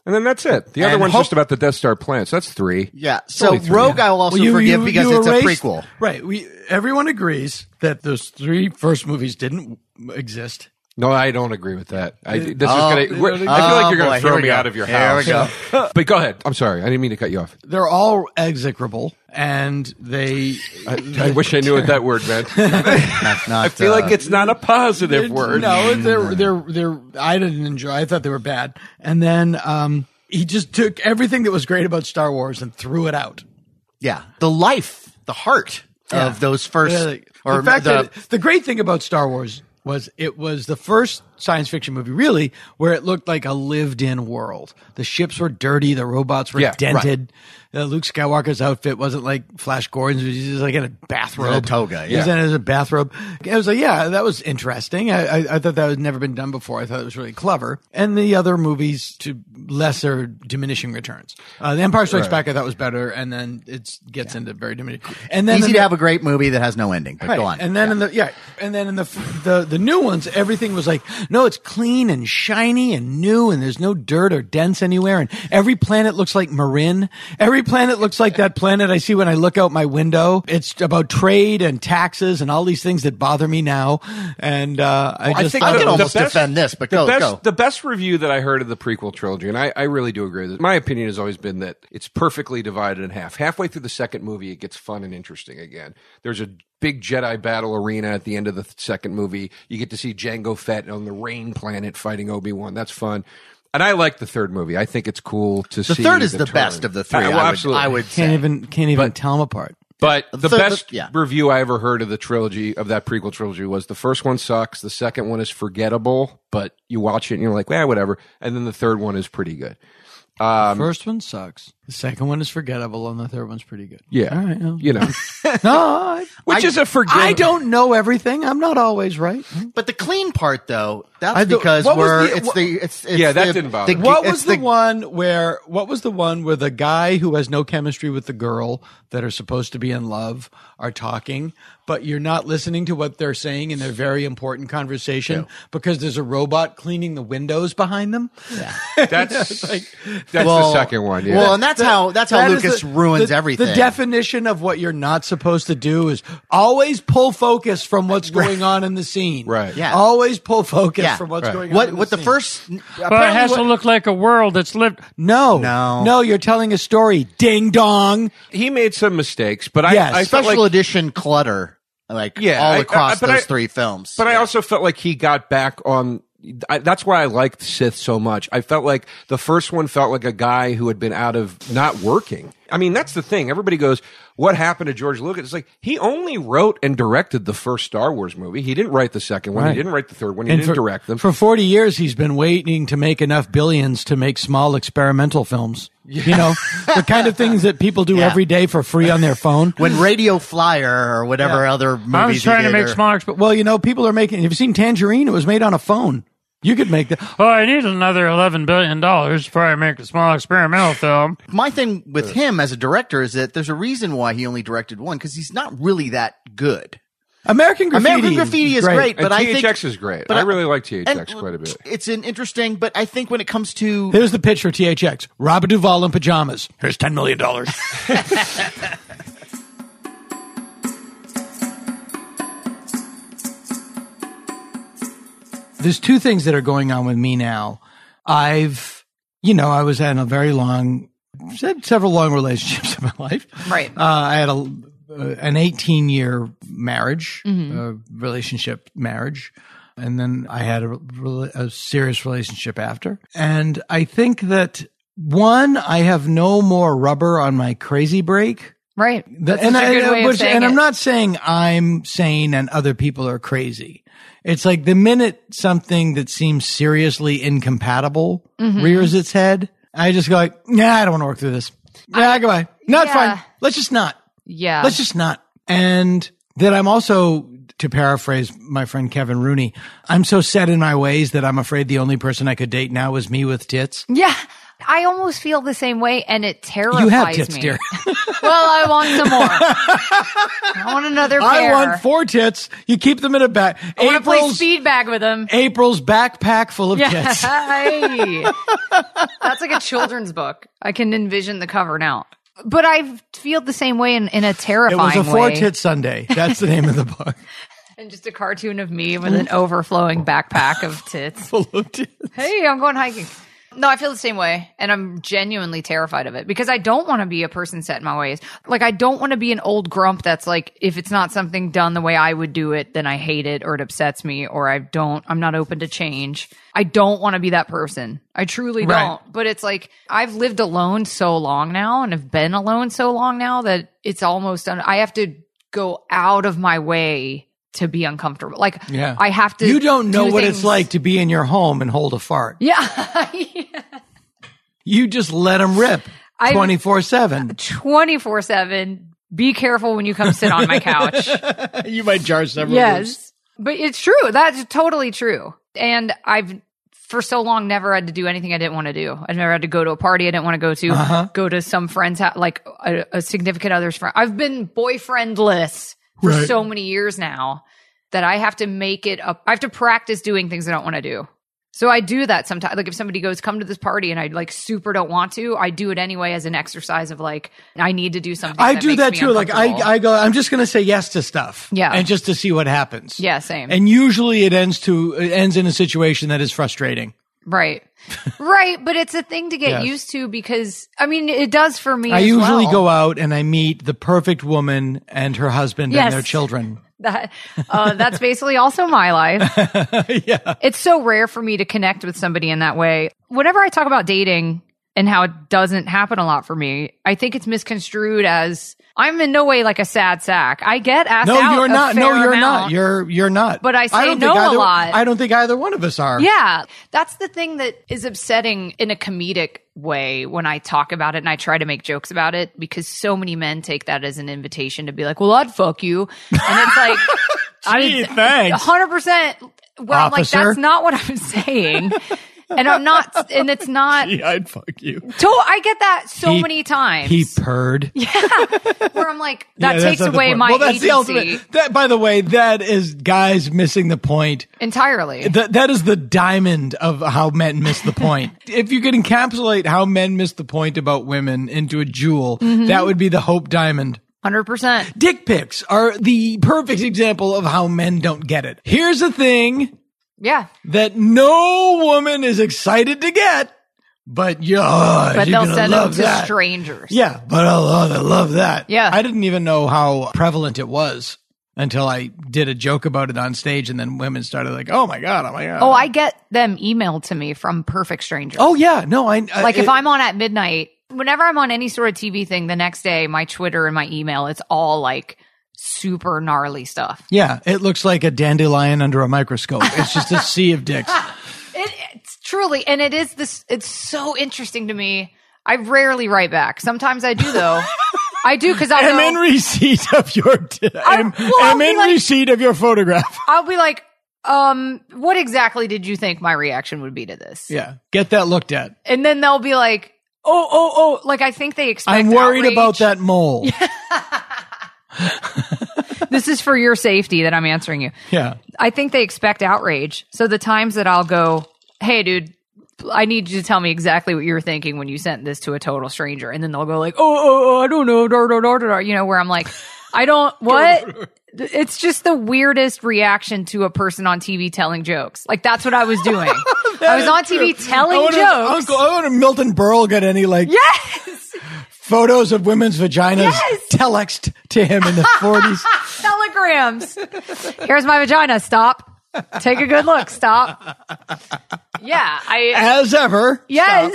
And then that's it. The other And one's just about the Death Star plants. That's 3. Yeah. So only 3, Rogue I will also forgive because it's a prequel. Right. Everyone agrees that those 3 first movies didn't exist. No, I don't agree with that. I feel like you're going to throw me out of your house. Here we go. But go ahead. I'm sorry. I didn't mean to cut you off. They're all execrable, and they. I wish I knew what that word meant. I feel like it's not a positive word. No, they're. I didn't enjoy. I thought they were bad, and then he just took everything that was great about Star Wars and threw it out. Yeah. The life, the heart of those first. The fact that the great thing about Star Wars was it was the first science fiction movie, really, where it looked like a lived-in world. The ships were dirty, the robots were dented. Luke Skywalker's outfit wasn't like Flash Gordon's; he was just like in a bathrobe, a toga. He was in a bathrobe. I was like, that was interesting. I thought that had never been done before. I thought it was really clever. And the other movies to lesser diminishing returns. The Empire Strikes Back I thought was better, and then it gets into very diminishing. And then easy to have a great movie that has no ending. But go on. And then in the new ones, everything was like, no, it's clean and shiny and new, and there's no dirt or dents anywhere, and every planet looks like Marin. Every planet looks like that planet I see when I look out my window. It's about trade and taxes and all these things that bother me now. And I think I can almost defend this, but go. The best review that I heard of the prequel trilogy, and I really do agree with it. My opinion has always been that it's perfectly divided in half. Halfway through the second movie, it gets fun and interesting again. There's a big Jedi battle arena at the end of the second movie. You get to see Jango Fett on the Rain planet fighting Obi-Wan. That's fun. And I like the third movie. I think it's cool to see. The third is the best of the 3. Absolutely. I would can't even tell them apart. But the best review I ever heard of the trilogy, of that prequel trilogy, was the first one sucks. The second one is forgettable, but you watch it and you're like, whatever. And then the third one is pretty good. The first one sucks. The second one is forgettable, and the third one's pretty good. Yeah. All right. You know. No, is a forgivable. I don't know everything. I'm not always right. But the clean part, though, that's because that didn't bother me. What was the one where the guy who has no chemistry with the girl that are supposed to be in love are talking, but you're not listening to what they're saying in their very important conversation because there's a robot cleaning the windows behind them? Yeah. That's the second one. Yeah. Well, and that's how Lucas ruins everything. The definition of what you're not supposed to do is always pull focus from what's going on in the scene. Right. Yeah. Always pull focus from what's going on. What the first? But it has to look like a world that's lived. No. You're telling a story. Ding dong. He made some mistakes, but I felt special like edition clutter, all across those 3 films. But I also felt like he got back on. That's why I liked Sith so much. I felt like the first one felt like a guy who had been out of not working. I mean, that's the thing. Everybody goes, what happened to George Lucas? It's like, he only wrote and directed the first Star Wars movie. He didn't write the second one. Right. He didn't write the third one. He didn't direct them. For 40 years, he's been waiting to make enough billions to make small experimental films. Yeah. You know, the kind of things that people do every day for free on their phone. When Radio Flyer or whatever other movies I was trying to make small well, you know, people are making, have you seen Tangerine? It was made on a phone. You could make that. Oh, I need another $11 billion before I make a small experimental film. My thing with him as a director is that there's a reason why he only directed one, because he's not really that good. American Graffiti is great, but I think THX is great. I really like THX quite a bit. It's an interesting, but I think when it comes to here's the pitch for THX: Robert Duvall in pajamas. Here's $10 million. There's 2 things that are going on with me now. I was in a very several long relationships in my life. Right. I had an 18-year marriage, relationship marriage. And then I had a serious relationship after. And I think that, one, I have no more rubber on my crazy brake. Right. And I'm not saying I'm sane and other people are crazy. It's like the minute something that seems seriously incompatible rears its head, I just go like, I don't want to work through this. Goodbye. No, it's fine. Let's just not. Yeah. Let's just not. And then I'm also, to paraphrase my friend Kevin Rooney, I'm so set in my ways that I'm afraid the only person I could date now is me with tits. Yeah. I almost feel the same way, and it terrifies You have tits, me. dear. Well, I want some more. I want another pair. I want 4 tits. You keep them in a bag. I want to play speed bag with them. April's backpack full of tits. Hey. That's like a children's book. I can envision the cover now. But I feel the same way in a It terrifying was a way. 4-tit Sunday. That's the name of the book. And just a cartoon of me with an overflowing backpack of tits. Full of tits. Hey, I'm going hiking. No, I feel the same way. And I'm genuinely terrified of it because I don't want to be a person set in my ways. Like, I don't want to be an old grump that's like, if it's not something done the way I would do it, then I hate it or it upsets me or I'm not open to change. I don't want to be that person. I truly Right. don't. But it's like, I've lived alone so long now and have been alone so long now that it's almost, I have to go out of my way to be uncomfortable. Like, Yeah. I have to. You don't know do what things- it's like to be in your home and hold a fart. Yeah. You just let them rip I- 24/7. 24/7. Be careful when you come sit on my couch. You might jar several. Yes. But it's true. That's totally true. And I've, for so long, never had to do anything I didn't want to do. I never had to go to a party I didn't want to go to, go to some friend's house, like a significant other's friend. I've been boyfriendless for Right. so many years now that I have to make it up. I have to practice doing things I don't want to do. So I do that sometimes. Like if somebody goes, come to this party and I like super don't want to, I do it anyway as an exercise of like, I need to do something. I do makes that me too. Like uncomfortable. I go, I'm just going to say yes to stuff. Yeah. And just to see what happens. Yeah, same. And usually it ends in a situation that is frustrating. Right. Right. But it's a thing to get Yes. used to because, I mean, it does for me. I as usually well. go out and I meet the perfect woman and her husband Yes. and their children. That's basically also my life. Yeah. It's so rare for me to connect with somebody in that way. Whenever I talk about dating and how it doesn't happen a lot for me, I think it's misconstrued as I'm in no way like a sad sack. I get asked No, out you're a not. fair No, you're amount. not. You're not. But I say don't no think a either, lot. I don't think either one of us are. Yeah, that's the thing that is upsetting in a comedic way when I talk about it and I try to make jokes about it because so many men take that as an invitation to be like, well, I'd fuck you. And it's like, Gee, thanks. 100%. Where I'm like, Officer. that's not what I'm saying. And I'm not, and it's not. Gee, I'd fuck you. I get that so He- many times. He purred. where I'm like, Yeah, that that's takes not the away point. my Well, that's agency the ultimate. That, by the way, that is guys missing the point. entirely. That is the diamond of how men miss the point. If you could encapsulate how men miss the point about women into a jewel, Mm-hmm. that would be the Hope Diamond. 100%. Dick pics are the perfect example of how men don't get it. Here's a thing Yeah. that no woman is excited to get, but But you're they'll gonna send them love to that. strangers. Yeah, but I love that. Yeah. I didn't even know how prevalent it was until I did a joke about it on stage, and then women started like, "Oh my god, oh my god." Oh, I get them emailed to me from perfect strangers. Oh yeah, no, Like if I'm on at midnight, whenever I'm on any sort of TV thing, the next day, my Twitter and my email, it's all like super gnarly stuff. yeah, it looks like a dandelion under a microscope. It's just a sea of dicks. It's truly, and it is this, it's so interesting to me. I rarely write back. Sometimes I do though. I do because I'll I'm go, in receipt of your. I'm I'll be in like- receipt of your photograph. I'll be like, what exactly did you think my reaction would be to this? Yeah, get that looked at. And then they'll be like, oh, like I think they expect I'm worried outrage. about that mole. This is for your safety that I'm answering you. Yeah. I think they expect outrage. So the times that I'll go, hey, dude, I need you to tell me exactly what you were thinking when you sent this to a total stranger. And then they'll go like, oh, I don't know. You know, where I'm like, I don't, what? It's just the weirdest reaction to a person on TV telling jokes. Like that's what I was doing. I was on TV telling jokes. I wonder if Milton Berle got any Yes! photos of women's vaginas Yes! telexed to him in the 40s. Telegrams. Here's my vagina. Stop. Take a good look. Stop. Yeah. As ever. Yes.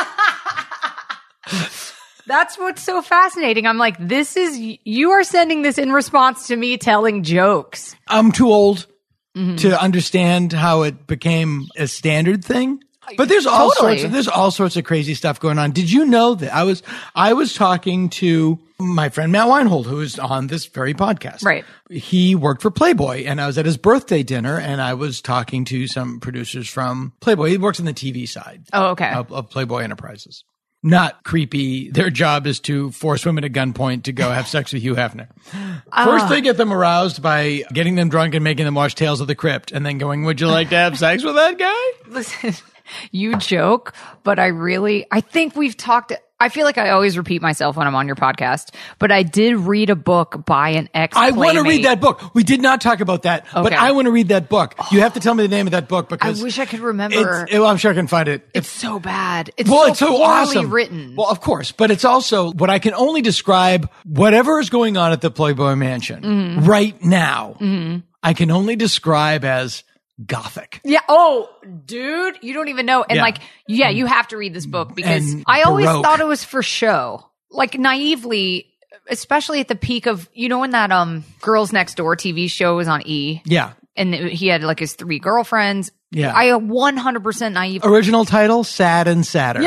That's what's so fascinating. I'm like, you are sending this in response to me telling jokes. I'm too old to understand how it became a standard thing. But there's all Totally. sorts of crazy stuff going on. Did you know that I was talking to my friend Matt Weinhold, who is on this very podcast. Right. He worked for Playboy, and I was at his birthday dinner, and I was talking to some producers from Playboy. He works on the TV side Oh, okay. of Playboy Enterprises. Not creepy. Their job is to force women at gunpoint to go have sex with Hugh Hefner. First, they get them aroused by getting them drunk and making them watch Tales of the Crypt, and then going, would you like to have sex with that guy? Listen, you joke, but I think we've talked. I feel like I always repeat myself when I'm on your podcast, but I did read a book by an I want to read that book. We did not talk about that, but Okay. I want to read that book. You have to tell me the name of that book I because wish I could remember. I'm sure I can find it. It's so bad. It's it's so poorly awesome. written. Well, of course, but it's also what I can only describe whatever is going on at the Playboy Mansion Mm-hmm. right now. I can only describe as gothic. Yeah. Oh, dude, you don't even know. And Yeah. you have to read this book because And I always Baroque. thought it was for show. Like naively, especially at the peak of, when that Girls Next Door TV show was on E. Yeah. And he had like his 3 girlfriends. Yeah. I 100% naive. Original title, Sad and Sadder.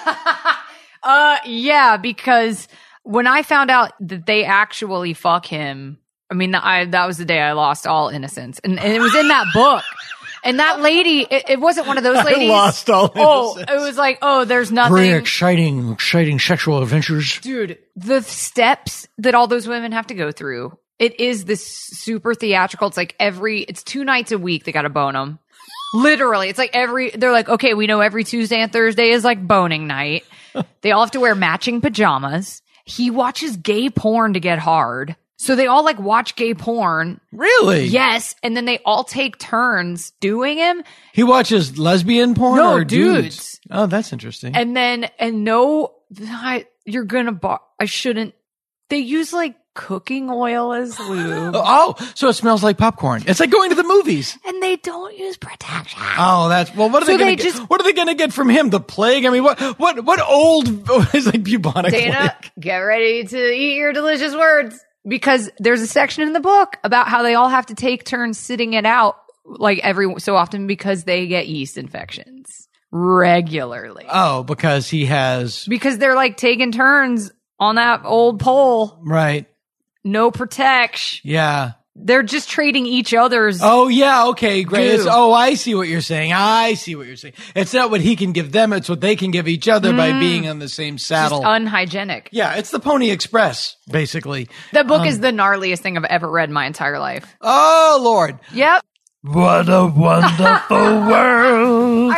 Yeah, because when I found out that they actually fuck him, I mean, that was the day I lost all innocence. And it was in that book. And that lady, it wasn't one of those ladies. lost all innocence. It was like, there's nothing. Very exciting sexual adventures. Dude, the steps that all those women have to go through, it is this super theatrical. It's like it's 2 nights a week they got to bone them. Literally. It's like they're like, okay, we know every Tuesday and Thursday is like boning night. They all have to wear matching pajamas. He watches gay porn to get hard. So they all like watch gay porn. Really? Yes. And then they all take turns doing him. He watches lesbian porn No, or dudes. Oh, that's interesting. You're going to, I shouldn't, they use like cooking oil as lube. Oh, so it smells like popcorn. It's like going to the movies. And they don't use protection. Oh, what are they going to get? What are they going to get from him? The plague? I mean, what old is like bubonic Dana, plague? get ready to eat your delicious words. Because there's a section in the book about how they all have to take turns sitting it out like every so often because they get yeast infections regularly. Oh, because Because they're like taking turns on that old pole. Right. No protection. Yeah. They're just trading each other's. Oh, yeah. Okay, great. Dude. I see what you're saying. It's not what he can give them. It's what they can give each other by being on the same saddle. Just unhygienic. Yeah, it's the Pony Express, basically. The book is the gnarliest thing I've ever read in my entire life. Oh, Lord. Yep. What a wonderful world.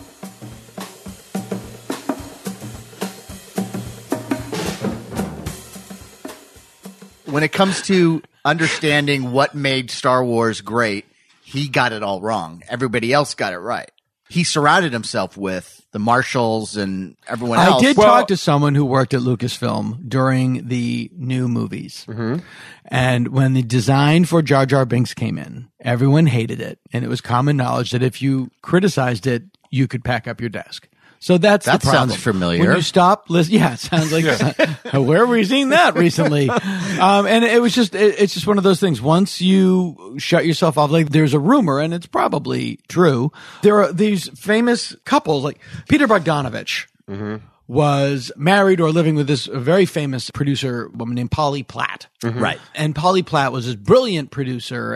When it comes to understanding what made Star Wars great, he got it all wrong. Everybody else got it right. He surrounded himself with the Marshalls and everyone else. I did talk to someone who worked at Lucasfilm during the new movies. Mm-hmm. And when the design for Jar Jar Binks came in, everyone hated it. And it was common knowledge that if you criticized it, you could pack up your desk. So that's the problem. Sounds familiar. When you stop listening, it sounds like where have we seen that recently? And it was just, it's just one of those things. Once you shut yourself off, like there's a rumor, and it's probably true. There are these famous couples, like Peter Bogdanovich was married or living with this very famous producer woman named Polly Platt. Mm-hmm. Right. And Polly Platt was this brilliant producer,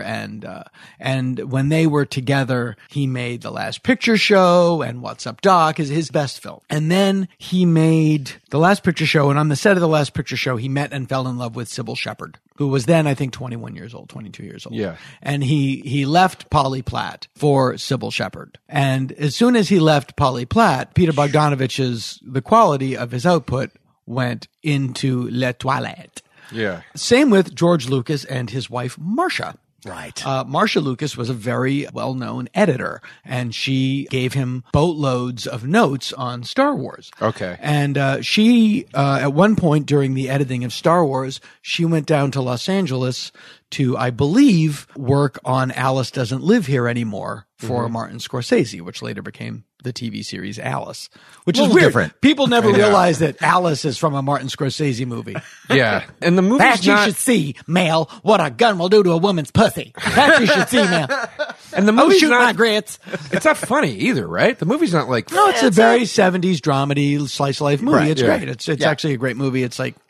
and when they were together, he made The Last Picture Show and What's Up Doc is his best film. And then he made The Last Picture Show, and on the set of The Last Picture Show, he met and fell in love with Sybil Shepherd, who was then, I think, 21 years old, 22 years old. Yeah. And he left Polly Platt for Sybil Shepherd. And as soon as he left Polly Platt, Peter Bogdanovich's, the quality of his output went into Les Toilettes. Yeah. Same with George Lucas and his wife, Marcia. Right. Marcia Lucas was a very well-known editor, and she gave him boatloads of notes on Star Wars. Okay. And she, at one point during the editing of Star Wars, she went down to Los Angeles to, I believe, work on Alice Doesn't Live Here Anymore for Martin Scorsese, which later became the TV series Alice, which is weird. Different. People never realize that Alice is from a Martin Scorsese movie. Yeah. And the movie's That you not... should see, Mel, what a gun will do to a woman's pussy. That you should see, Mel. And the Oh, movie's shoot my not... grits. It's not funny either, right? The movie's not like... No, it's a very 70s dramedy, slice of life movie. Right. It's Yeah. great. It's actually a great movie. It's like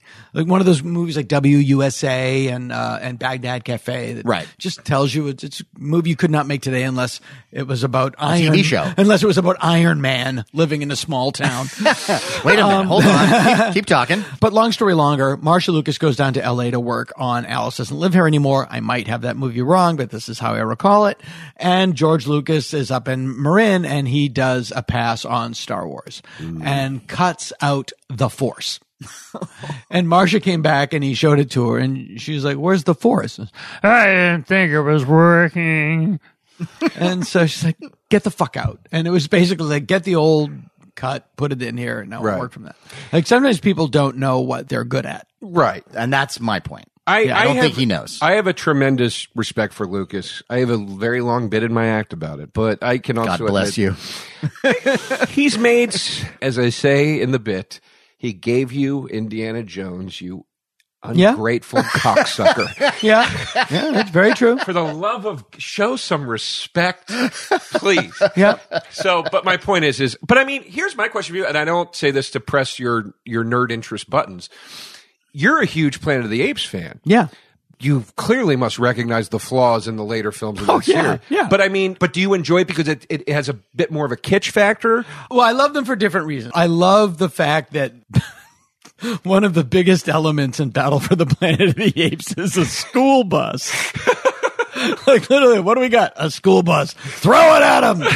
like one of those movies like WUSA and Baghdad Cafe that Right. just tells you it's a movie you could not make today unless it was about Iron TV show. unless it was about Iron Man living in a small town. Wait a minute. Hold on. Keep talking. But long story longer, Marcia Lucas goes down to LA to work on Alice Doesn't Live Here Anymore. I might have that movie wrong, but this is how I recall it. And George Lucas is up in Marin and he does a pass on Star Wars and cuts out the Force. And Marcia came back and he showed it to her and she was like, "Where's the Force?" I didn't think it was working. And so she's like, "Get the fuck out." And it was basically like, get the old cut, put it in here, and now we'll work from that. Like sometimes people don't know what they're good at. Right. And that's my point. I don't think he knows. I have a tremendous respect for Lucas. I have a very long bit in my act about it, but I can also God bless you. He's made, as I say in the bit, he gave you Indiana Jones, you ungrateful cocksucker. Yeah, that's very true. For the love of, show some respect, please. Yeah. So, but my point is, but I mean, here's my question for you, and I don't say this to press your nerd interest buttons. You're a huge Planet of the Apes fan. Yeah. You clearly must recognize the flaws in the later films of that series. Yeah. But I mean, do you enjoy it because it has a bit more of a kitsch factor? Well, I love them for different reasons. I love the fact that one of the biggest elements in Battle for the Planet of the Apes is a school bus. Like literally, what do we got? A school bus. Throw it at them.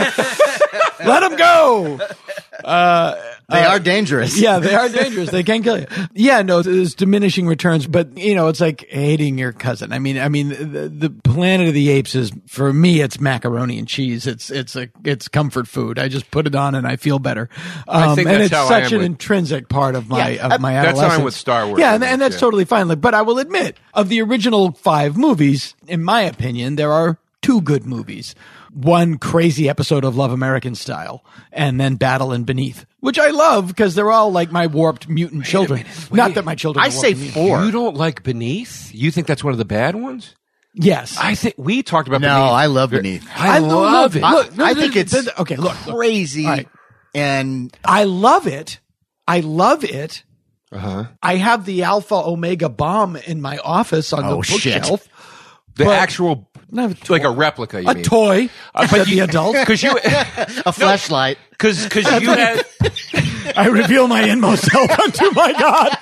Let them go. They are dangerous. Yeah, they are dangerous. They can kill you. Yeah, no, there's diminishing returns, but you know, it's like hating your cousin. I mean, the Planet of the Apes is, for me, it's macaroni and cheese. It's comfort food. I just put it on and I feel better. I think and that's it's how such I am an with- intrinsic part of my That's adolescence. how I'm with Star Wars. Yeah, I and think, that's totally fine. Like, but I will admit, of the original 5 movies, in my opinion, there are 2 good movies. One crazy episode of Love American Style, and then Battle and Beneath, which I love because they're all like my warped mutant children. Not that my children. I are say warped mutant. 4. You don't like Beneath? You think that's one of the bad ones? Yes, I think we talked about No, Beneath. I love Beneath. I love it. I think it's okay. Look, crazy. All right. And I love it. I love it. Uh-huh. I have the Alpha Omega bomb in my office on the shit. bookshelf. The But- actual, like a replica, you A mean? toy for the adult. Because you, a flashlight. because you had, I reveal my inmost self unto my God.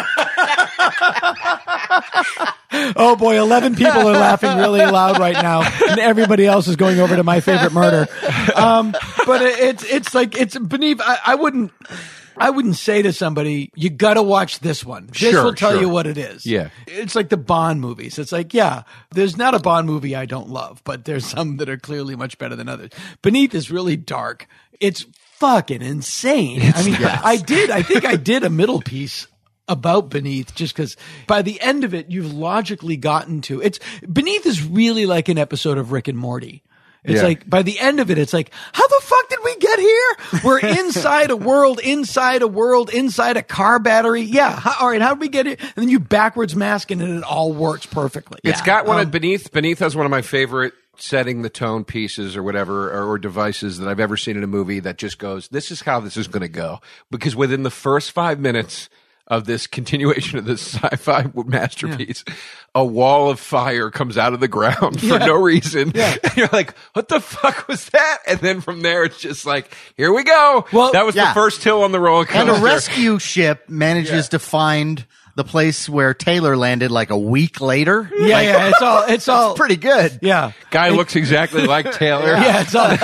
Oh boy, 11 people are laughing really loud right now, and everybody else is going over to my favorite murder. But it's like, it's Beneath. I wouldn't say to somebody, you got to watch this one. This Sure, will tell sure. you what it is. Yeah. It's like the Bond movies. It's like, yeah, there's not a Bond movie I don't love, but there's some that are clearly much better than others. Beneath is really dark. It's fucking insane. I think I did a middle piece about Beneath just because by the end of it, you've logically gotten to Beneath is really like an episode of Rick and Morty. It's like, by the end of it, it's like, how the fuck did we get here? We're inside a world, inside a car battery. Yeah. All right. How did we get here? And then you backwards mask and it all works perfectly. it's got one of Beneath. Beneath has one of my favorite setting the tone pieces or whatever, or devices that I've ever seen in a movie that just goes, this is how this is going to go. Because within the first 5 minutes of this continuation of this sci-fi masterpiece, a wall of fire comes out of the ground for no reason. Yeah. And you're like, what the fuck was that? And then from there, it's just like, here we go. Well, that was the first hill on the roller coaster. And a rescue ship manages to find the place where Taylor landed like a week later. Yeah. It's all Pretty good. Yeah. Guy looks exactly like Taylor. Yeah. It's all,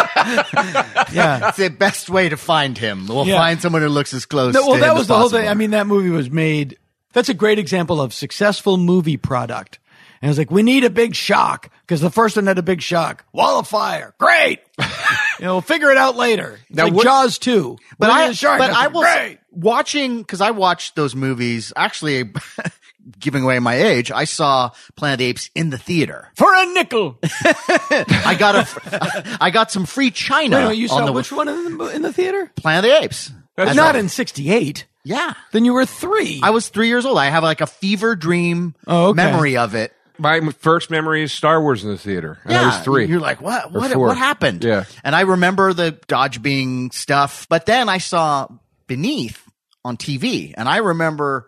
yeah. It's the best way to find him. We'll Yeah. find someone who looks as close No, to well, him that as was the whole possible. thing. I mean, that movie was made. That's a great example of successful movie product. And it's like, we need a big shock because the first one had a big shock. Wall of fire. Great. We'll figure it out later. It's Now, like what- Jaws 2. But Look at I the shark. That's will great. watching, because I watched those movies, actually giving away my age, I saw Planet of the Apes in the theater. For a nickel. I got some free china. Wait, you on saw the which one in the theater? Planet of the Apes. That's Not right. in 68. Yeah. Then you were 3. I was 3 years old. I have like a fever dream memory of it. My first memory is Star Wars in the theater. And I was 3. You're like, what? Or 4. What happened? Yeah. And I remember the Dodge Bing stuff, but then I saw Beneath on TV, and I remember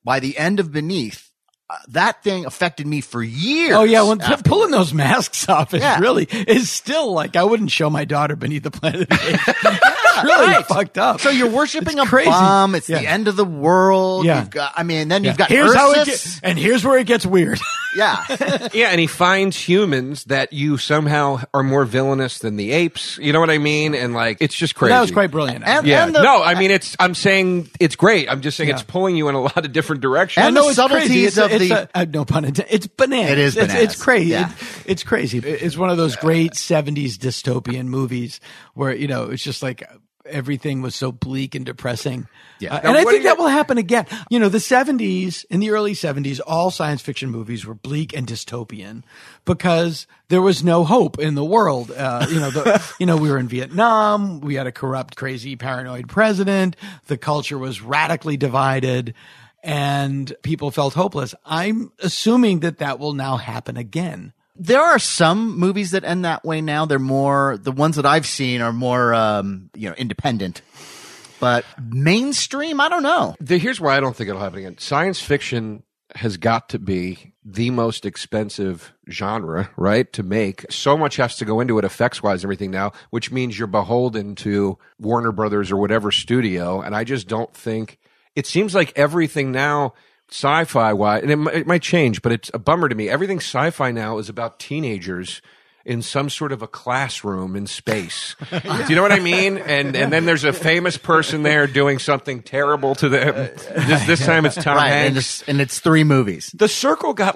by the end of Beneath, that thing affected me for years. Oh yeah, when afterwards. pulling those masks off is Yeah. really is still like I wouldn't show my daughter Beneath the Planet of the Apes. It's really Right. fucked up. So you're worshiping It's a crazy. bomb. It's Yeah. the end of the world. Yeah. You've got, you've got Here's how it Ursus. and here's where it gets weird. Yeah. Yeah, and he finds humans that you somehow are more villainous than the apes. You know what I mean? And like, it's just crazy. That was quite brilliant. And- Yeah. and the- No, I mean, I'm saying it's great. I'm just saying Yeah. it's pulling you in a lot of different directions. And I know the it's crazy. subtleties of no pun intended. It's bananas. It is It's bananas. crazy. Yeah. It's crazy. It's one of those great 70s dystopian movies where, it's just like everything was so bleak and depressing. Yeah. And I what think do you- that will happen again. In the early 70s, all science fiction movies were bleak and dystopian because there was no hope in the world. We were in Vietnam. We had a corrupt, crazy, paranoid president. The culture was radically divided and people felt hopeless. I'm assuming that will now happen again. There are some movies that end that way now. They're more, the ones that I've seen are more, independent. But mainstream, I don't know. Here's why I don't think it'll happen again. Science fiction has got to be the most expensive genre, right, to make. So much has to go into it effects-wise and everything now, which means you're beholden to Warner Brothers or whatever studio, and I just don't think... It seems like everything now, sci-fi wise, and it might change, but it's a bummer to me. Everything sci-fi now is about teenagers in some sort of a classroom in space. Do you know what I mean? And then there's a famous person there doing something terrible to them. This time it's Tom Hanks. And it's 3 movies. The Circle got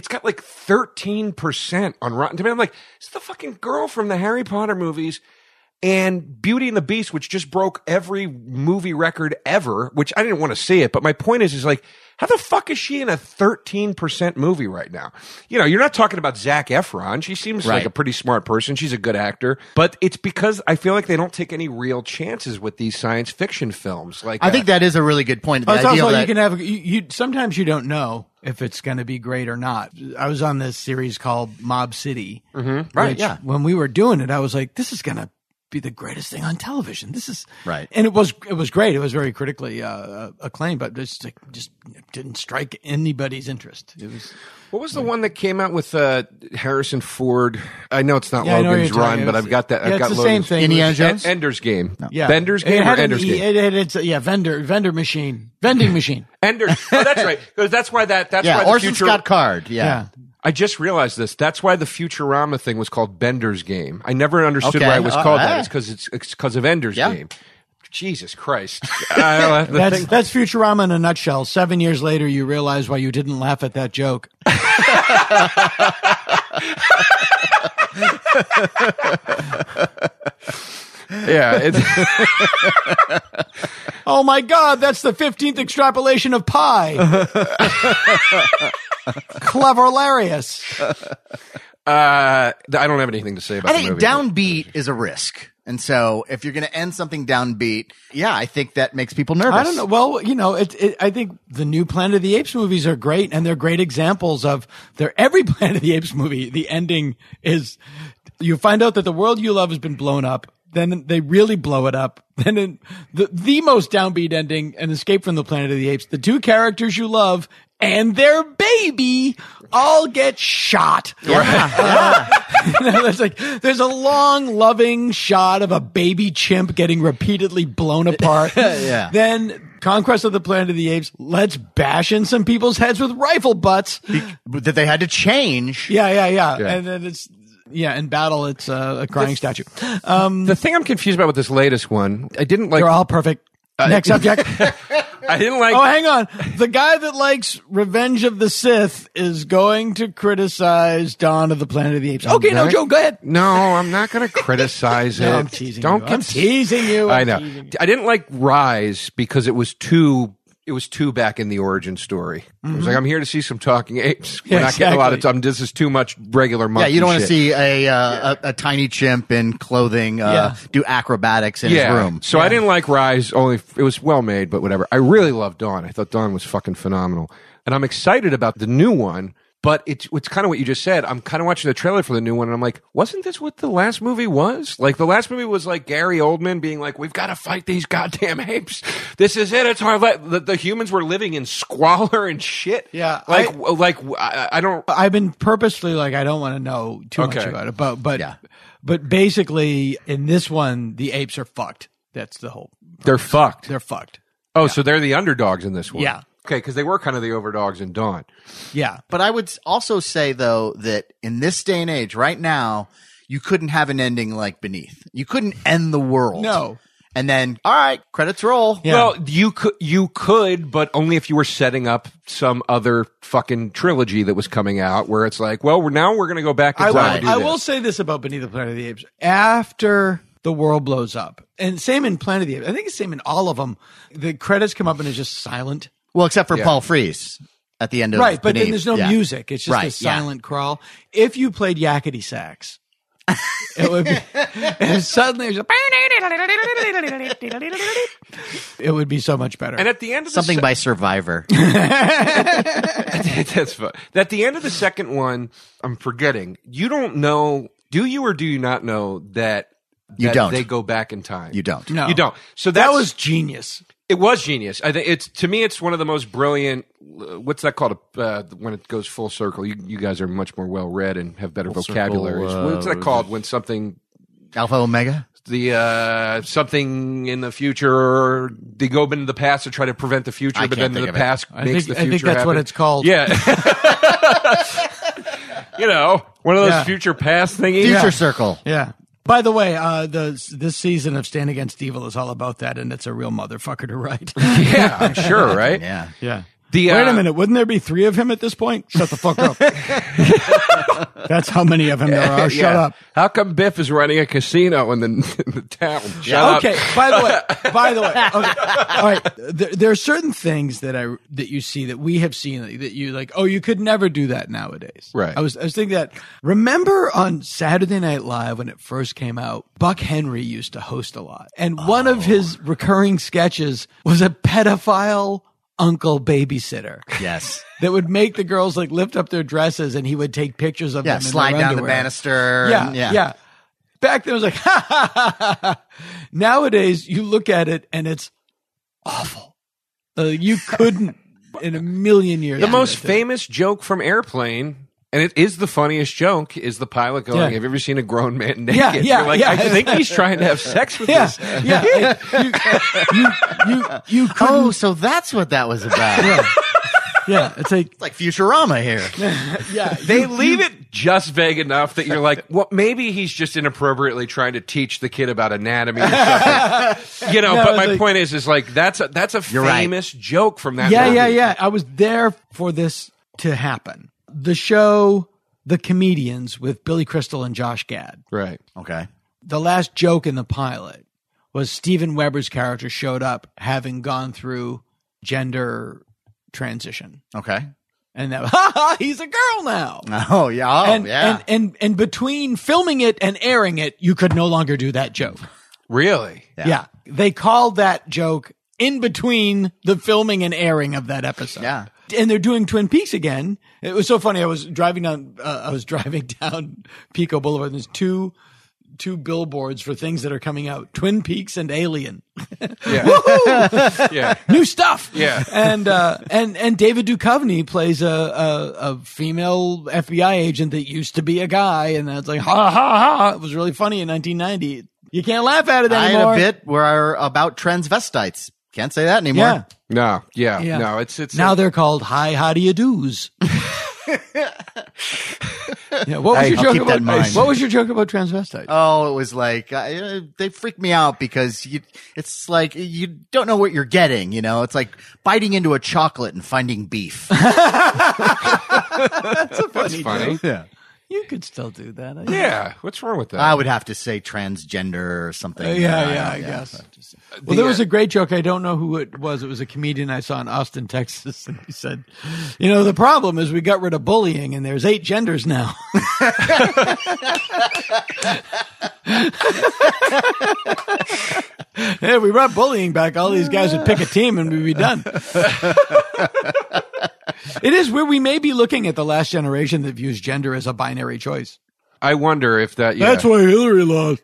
13% on Rotten Tomatoes. I'm like, it's the fucking girl from the Harry Potter movies. And Beauty and the Beast, which just broke every movie record ever, which I didn't want to see it. But my point is like, how the fuck is she in a 13% movie right now? You're not talking about Zac Efron. She seems like Right. a pretty smart person. She's a good actor. But it's because I feel like they don't take any real chances with these science fiction films. Like, I think that is a really good point. The It's idea also that, you can have you sometimes you don't know if it's going to be great or not. I was on this series called Mob City. Right, which, yeah. When we were doing it, I was like, this is going to be the greatest thing on television. This is Right. and it was great. It was very critically acclaimed, but just didn't strike anybody's interest. It was what was the one that came out with Harrison Ford? I know it's not I know what Logan's you're talking Run, but about. I've got that. Yeah, I've it's got the Logan's same thing. Indiana Jones? Ender's Game. Yeah. Bender's It Game or had an Ender's E- Game? It's vendor machine, vending machine. Ender's. Oh, that's right. Because that's why that's why yeah, the Orson future. Scott Card. Yeah. Yeah. I just realized this. That's why the Futurama thing was called Bender's Game. I never understood Okay. why it was called that. yeah. It's because of Ender's Yeah. Game. Jesus Christ. The thing- That's Futurama in a nutshell. 7 years later, you realize why you didn't laugh at that joke. yeah. It's, Oh my God, that's the 15th extrapolation of pi. Clever, hilarious. I don't have anything to say about I the think movie. downbeat is a risk. And so if you're going to end something downbeat, yeah, I think that makes people nervous. I don't know. Well, I think the new Planet of the Apes movies are great, and they're great examples of every Planet of the Apes movie. The ending is you find out that the world you love has been blown up. Then they really blow it up. Then in the most downbeat ending, an Escape from the Planet of the Apes, the 2 characters you love and their baby all get shot. There's a long, loving shot of a baby chimp getting repeatedly blown apart. Yeah. Then Conquest of the Planet of the Apes, let's bash in some people's heads with rifle butts. That they had to change. Yeah. And then in battle, it's a crying statue. The thing I'm confused about with this latest one, I didn't like. They're all perfect. Next subject. I didn't like. Oh, hang on. The guy that likes Revenge of the Sith is going to criticize Dawn of the Planet of the Apes. Okay, no, Joe, go ahead. No, I'm not going to criticize it. No, I'm teasing Don't you. get I'm teasing you. I I'm know. teasing you. I didn't like Rise because it was too back in the origin story. It was like, I'm here to see some talking apes. We're Yeah, not getting a lot of exactly. time. This is too much regular monkey Yeah, you don't want to shit. see a tiny chimp in clothing do acrobatics in his room. So I didn't like Rise. Only it was well made, but whatever. I really loved Dawn. I thought Dawn was fucking phenomenal, and I'm excited about the new one But it's kind of what you just said. I'm kind of watching the trailer for the new one, and I'm like, wasn't this what the last movie was? Like, the last movie was like Gary Oldman being like, we've got to fight these goddamn apes. This is it. It's our the humans were living in squalor and shit. Yeah, I don't. I've been purposely like, I don't want to know too much about it, but basically in this one, the apes are fucked. That's the whole. They're fucked. They're fucked. Oh, so they're the underdogs in this one. Yeah. Okay, because they were kind of the overdogs in Dawn. Yeah. But I would also say, though, that in this day and age, right now, you couldn't have an ending like Beneath. You couldn't end the world. No. And then, all right, credits roll. Yeah. Well, you could, but only if you were setting up some other fucking trilogy that was coming out where it's like, well, now we're going to go back in time and do I this. will say this about Beneath the Planet of the Apes. After the world blows up, and same in Planet of the Apes, I think it's same in all of them, the credits come up and it's just silent. Well, except for Paul Frees at the end of Right, but Beneath. then there's no music. It's just a silent crawl. If you played yakety sax, it would be, and suddenly it would be so much better. And at the end of Something by Survivor. That's fun. At the end of the second one, I'm forgetting. You don't know, do you or do you not know that You don't. they go back in time? You don't. No. You don't. So that that's, was genius. It was genius. I think to me, it's one of the most brilliant. What's that called? When it goes full circle. You guys are much more well read and have better vocabularies. What's that called? When something Alpha Omega? the something in the future, they go into the past to try to prevent the future, I but can't then think the of it. past I makes think the future that's what happen. it's called. Yeah. You know, one of those future past thingies. Future Circle. Yeah. By the way, this season of Stand Against Evil is all about that, and it's a real motherfucker to write. Yeah, I'm sure, right? Yeah. Yeah. The, Wait a minute, wouldn't there be 3 of him at this point? Shut the fuck up. That's how many of him there are. Shut up. How come Biff is running a casino in the town? Shut up. Okay. By the way. Okay. All right. There are certain things that you see that we have seen that you like. Oh, you could never do that nowadays. Right. I was thinking that. Remember on Saturday Night Live when it first came out, Buck Henry used to host a lot, and one of his recurring sketches was a pedophile uncle babysitter. Yes. That would make the girls like lift up their dresses, and he would take pictures of them. Slide in their down the underwear. banister. Yeah. Back then it was like, ha ha ha ha ha. Nowadays you look at it and it's awful. You couldn't in a million years. The do most that. famous joke from Airplane, and it is the funniest joke, is the pilot going, Yeah. have you ever seen a grown man naked? Yeah, You're like, yeah. I think he's trying to have sex with Yeah, this. yeah. You couldn't. Oh, so that's what that was about. Yeah, it's like It's like Futurama here. yeah. They leave it just vague enough that you're like, well, maybe he's just inappropriately trying to teach the kid about anatomy or something. No, But my like- point is like that's a You're right. famous joke from that Yeah, movie. yeah. I was there for this to happen. The show, The Comedians with Billy Crystal and Josh Gad. Right. Okay. The last joke in the pilot was Steven Weber's character showed up having gone through gender transition. Okay. And that he's a girl now. Oh, yeah. Oh, yeah. And between filming it and airing it, you could no longer do that joke. Really? Yeah. They called that joke in between the filming and airing of that episode. Yeah. And they're doing Twin Peaks again. It was so funny. I was driving down Pico Boulevard. And there's two billboards for things that are coming out: Twin Peaks and Alien. Yeah. Yeah. New stuff. Yeah. And David Duchovny plays a female FBI agent that used to be a guy, and it's like ha ha ha. It was really funny in 1990. You can't laugh at it I anymore. had a bit where about transvestites. Can't say that anymore. Yeah. No. Yeah. Yeah. No. It's Now they're called hi, how do you do's. Yeah, what was Hey, your I'll joke keep that about? in mind. What was your joke about transvestites? Oh, it was like they freak me out because it's like you don't know what you're getting. You know, it's like biting into a chocolate and finding beef. That's a That's funny. Yeah, You could still do that. Yeah. What's wrong with that? I would have to say transgender or something. I guess. Well, there was a great joke. I don't know who it was. It was a comedian I saw in Austin, Texas, and he said, the problem is we got rid of bullying, and there's 8 genders now. Hey, if we brought bullying back, all these guys would pick a team and we'd be done. It is where we may be looking at the last generation that views gender as a binary choice. I wonder if that. Yeah. That's why Hillary lost.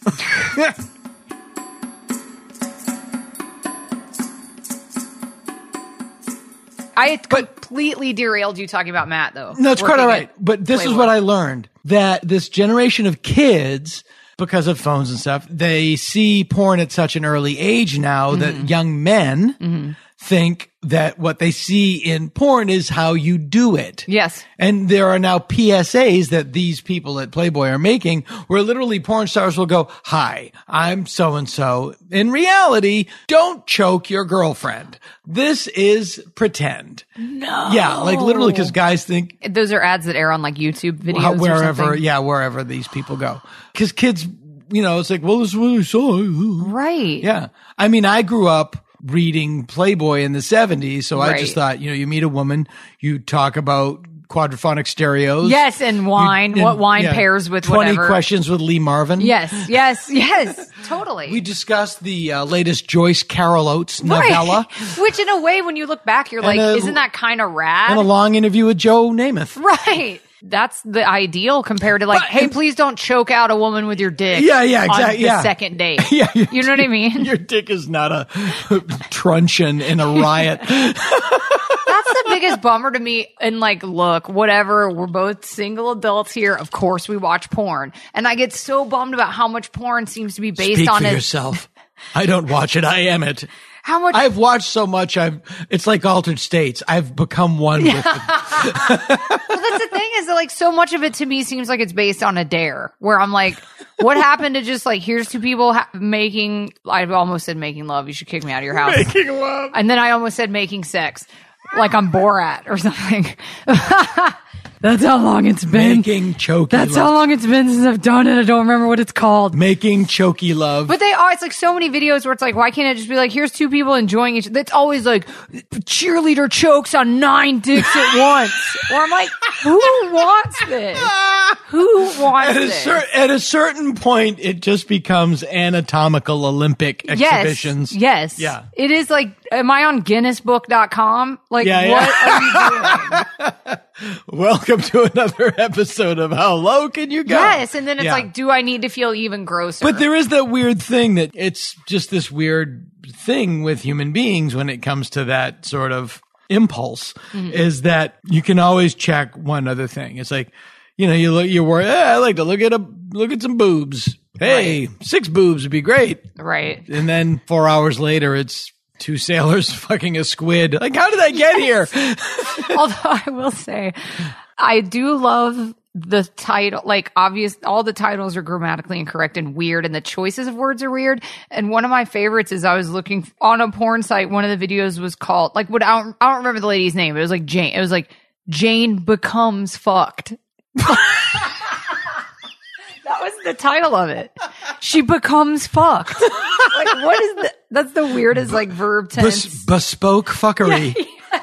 I completely derailed you talking about Matt, though. No, it's quite all right. Working But this is Playboy. what I learned, that this generation of kids, because of phones and stuff, they see porn at such an early age now that young men think that what they see in porn is how you do it. Yes. And there are now PSAs that these people at Playboy are making where literally porn stars will go, "Hi, I'm so-and-so. In reality, don't choke your girlfriend. This is pretend." No. Yeah, like literally because guys think Those are ads that air on like YouTube videos wherever these people go. Because kids, it's like, well, this is what I saw. Right. Yeah. I mean, I grew up reading Playboy in the 70s, so I Right. just thought, you meet a woman, you talk about quadraphonic stereos. Yes, and wine. What wine pairs with 20 whatever. questions with Lee Marvin. Yes. Totally. We discussed the latest Joyce Carol Oates novella Right. Which in a way, when you look back, you're like, isn't that kind of rad? and a long interview with Joe Namath. Right. That's the ideal compared to like, hey, please don't choke out a woman with your dick. Yeah, on exactly. the Yeah. second date. Yeah, You know what I mean? Your dick is not a truncheon in a riot. That's the biggest bummer to me. And like, look, whatever. We're both single adults here. Of course, we watch porn. And I get so bummed about how much porn seems to be based Speak on for it. yourself. I don't watch it. I am it. How much? I've watched so much. It's like Altered States. I've become one with it. Well, that's the thing is that like so much of it to me seems like it's based on a dare where I'm like, what happened to just like, here's two people making, I almost said making love. You should kick me out of your house. Making love. And then I almost said making sex. Like I'm Borat or something. That's how long it's been. Making chokey That's love. how long it's been since I've done it. I don't remember what it's called. Making chokey love. But they are, it's like so many videos where it's like, why can't it just be like, here's two people enjoying each other? It's always like, cheerleader chokes on 9 dicks at once. Or I'm like, who wants this? Who wants this? At a certain point, it just becomes anatomical Olympic exhibitions. Yes. Yeah. It is like, am I on GuinnessBook.com? Like, Yeah, what yeah. are you doing? Welcome to another episode of How Low Can You Go? Yes. And then it's Yeah. like, do I need to feel even grosser? But there is that weird thing that it's just this weird thing with human beings when it comes to that sort of impulse is that you can always check one other thing. It's like, you're worried, I like to look at some boobs. Hey, 6 boobs would be great. Right. And then 4 hours later, it's 2 sailors fucking a squid. Like, how did I get here? Although I will say, I do love the title. Like, all the titles are grammatically incorrect and weird, and the choices of words are weird. And one of my favorites is I was looking on a porn site. One of the videos was called I don't remember the lady's name. It was like Jane. It was like Jane becomes fucked. That was the title of it. She becomes fucked. Like, what is that's the weirdest like verb tense. Bespoke fuckery.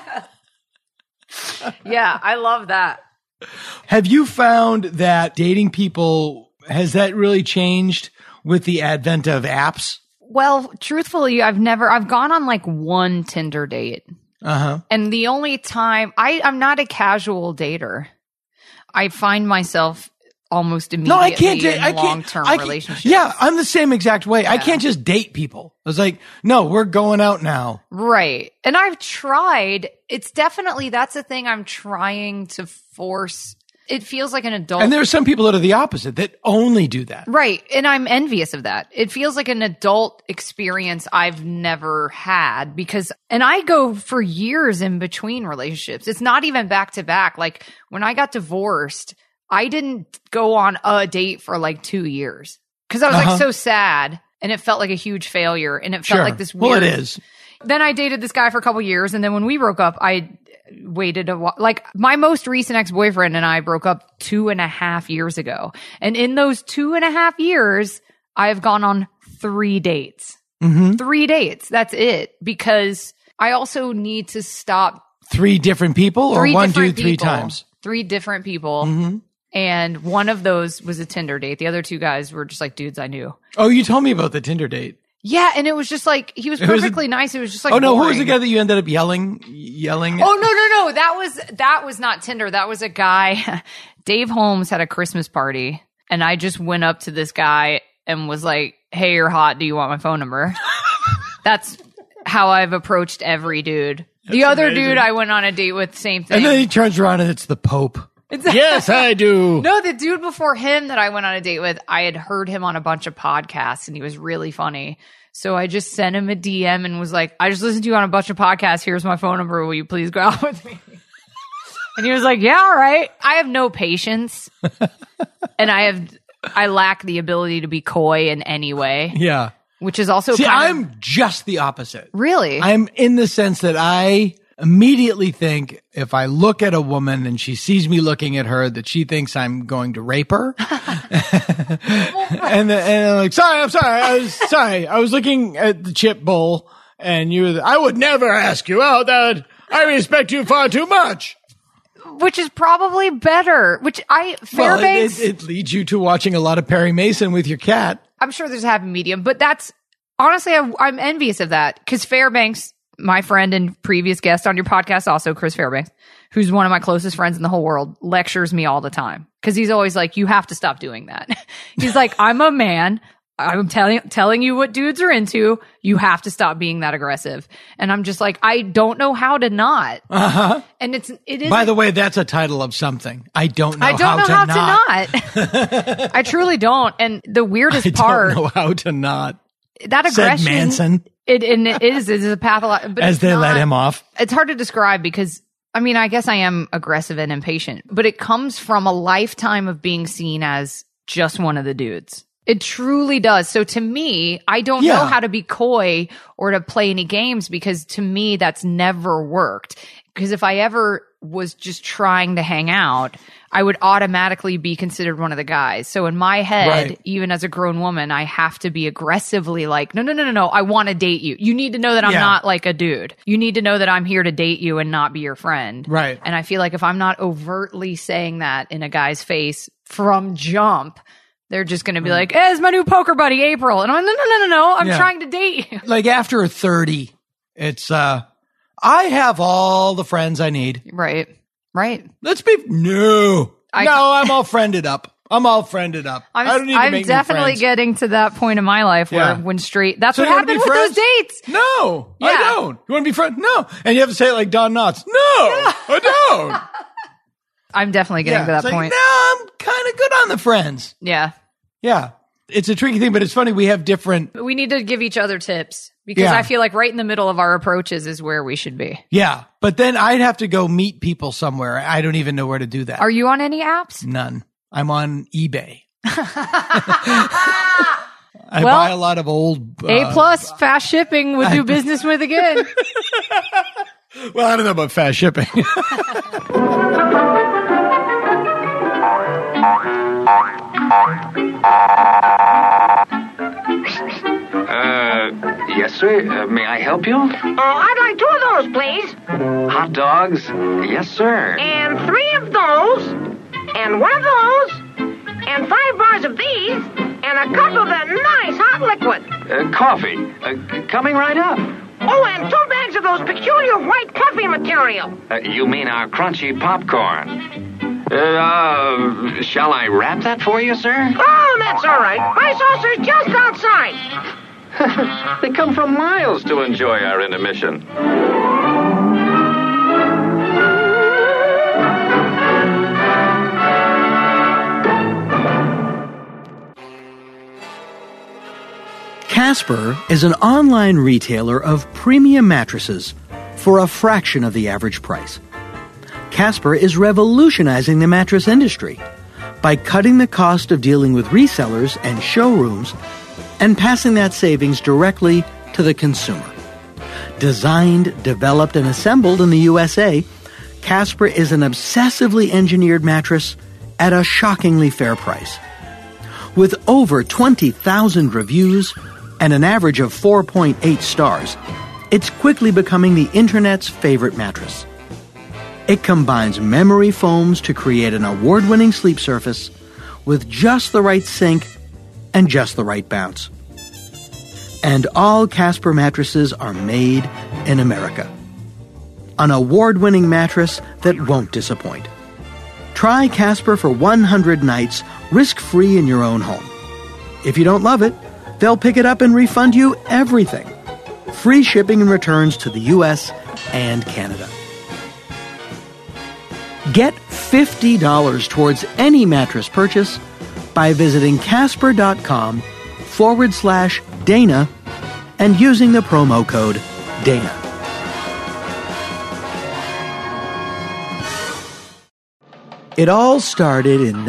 Yeah, I love that. Have you found that dating people, has that really changed with the advent of apps? Well, truthfully, I've gone on like one Tinder date. And the only time I'm not a casual dater. I find myself almost immediately in long-term relationships. Yeah, I'm the same exact way. I can't just date people. I was like, no, we're going out now. Right. And I've tried. It's definitely, that's the thing I'm trying to force. It feels like an adult. And there are some people that are the opposite, that only do that. Right. And I'm envious of that. It feels like an adult experience I've never had and I go for years in between relationships. It's not even back to back. Like when I got divorced, I didn't go on a date for like 2 years because I was like so sad and it felt like a huge failure and it felt like this weird. Well, it is. Then I dated this guy for a couple years. And then when we broke up, I waited a while. Like my most recent ex-boyfriend and I broke up 2.5 years ago. And in those 2.5 years, I've gone on 3 dates. 3 dates. That's it. Because I also need to stop. 3 different people or 3 one different dude 3 people. times? 3 different people. And one of those was a Tinder date. The other 2 guys were just like dudes I knew. Oh, you told me about the Tinder date. Yeah, and it was just like, he was perfectly nice. It was just like, oh no, boring. who was the guy that you ended up yelling at? Oh, no. That was not Tinder. That was a guy. Dave Holmes had a Christmas party, and I just went up to this guy and was like, hey, you're hot. Do you want my phone number? That's how I've approached every dude. The other amazing. dude I went on a date with, same thing. And then he turns around and it's the Pope. Yes, I do. No, the dude before him that I went on a date with, I had heard him on a bunch of podcasts, and he was really funny. So I just sent him a DM and was like, I just listened to you on a bunch of podcasts. Here's my phone number. Will you please go out with me? And he was like, yeah, all right. I have no patience. And I lack the ability to be coy in any way. Yeah. Which is also See, kind of... I'm just the opposite. Really? I'm in the sense that I immediately think if I look at a woman and she sees me looking at her, that she thinks I'm going to rape her. and I'm like, I'm sorry. I was looking at the chip bowl and I would never ask you out. I respect you far too much. Which is probably better. Fairbanks... Well, it leads you to watching a lot of Perry Mason with your cat. I'm sure there's a happy medium, but that's... Honestly, I'm envious of that, because Fairbanks, my friend and previous guest on your podcast, also Chris Fairbanks, who's one of my closest friends in the whole world, lectures me all the time. Because he's always like, you have to stop doing that. He's like, I'm a man. I'm telling you what dudes are into. You have to stop being that aggressive. And I'm just like, I don't know how to not. Uh-huh. And it is. By the way, that's a title of something. I don't know how to not. I truly don't. And the weirdest part. I don't know how to not. That aggression. Said Manson. It is a pathological. As they let him off. It's hard to describe because, I mean, I guess I am aggressive and impatient, but it comes from a lifetime of being seen as just one of the dudes. It truly does. So to me, I don't know how to be coy or to play any games, because to me, that's never worked. Because if I ever was just trying to hang out, I would automatically be considered one of the guys. So in my head, even as a grown woman, I have to be aggressively like, no, I want to date you. You need to know that I'm not like a dude. You need to know that I'm here to date you and not be your friend. Right. And I feel like if I'm not overtly saying that in a guy's face from jump, they're just going to be like, hey, it's my new poker buddy, April. And I'm like, no. I'm trying to date you. Like after 30, it's, I have all the friends I need. Right. Let's be, I'm all friended up. I don't need to make definitely new friends. getting to that point in my life where when that's so what happened with those dates. No, I don't. You want to be friends? No. And you have to say it like Don Knotts. No, I don't. I'm definitely getting to that point. No, I'm kind of good on the friends. Yeah. It's a tricky thing, but it's funny. We have different. We need to give each other tips, because I feel like right in the middle of our approaches is where we should be. Yeah. But then I'd have to go meet people somewhere. I don't even know where to do that. Are you on any apps? None. I'm on eBay. I buy a lot of old A+ fast shipping would do business with again. Well, I don't know about fast shipping. Yes, sir. May I help you? I'd like 2 of those, please. Hot dogs? Yes, sir. And 3 of those. And 1 of those. And 5 bars of these. And a cup of that nice hot liquid. Coffee. Coming right up. Oh, and 2 bags of those peculiar white puffy material. You mean our crunchy popcorn? Shall I wrap that for you, sir? Oh, that's all right. My saucer's just outside. They come from miles to enjoy our intermission. Casper is an online retailer of premium mattresses for a fraction of the average price. Casper is revolutionizing the mattress industry by cutting the cost of dealing with resellers and showrooms and passing that savings directly to the consumer. Designed, developed, and assembled in the USA, Casper is an obsessively engineered mattress at a shockingly fair price. With over 20,000 reviews and an average of 4.8 stars, it's quickly becoming the internet's favorite mattress. It combines memory foams to create an award-winning sleep surface with just the right sink and just the right bounce. And all Casper mattresses are made in America. An award-winning mattress that won't disappoint. Try Casper for 100 nights, risk-free in your own home. If you don't love it, they'll pick it up and refund you everything. Free shipping and returns to the U.S. and Canada. Get $50 towards any mattress purchase by visiting Casper.com/Dana and using the promo code Dana. It all started in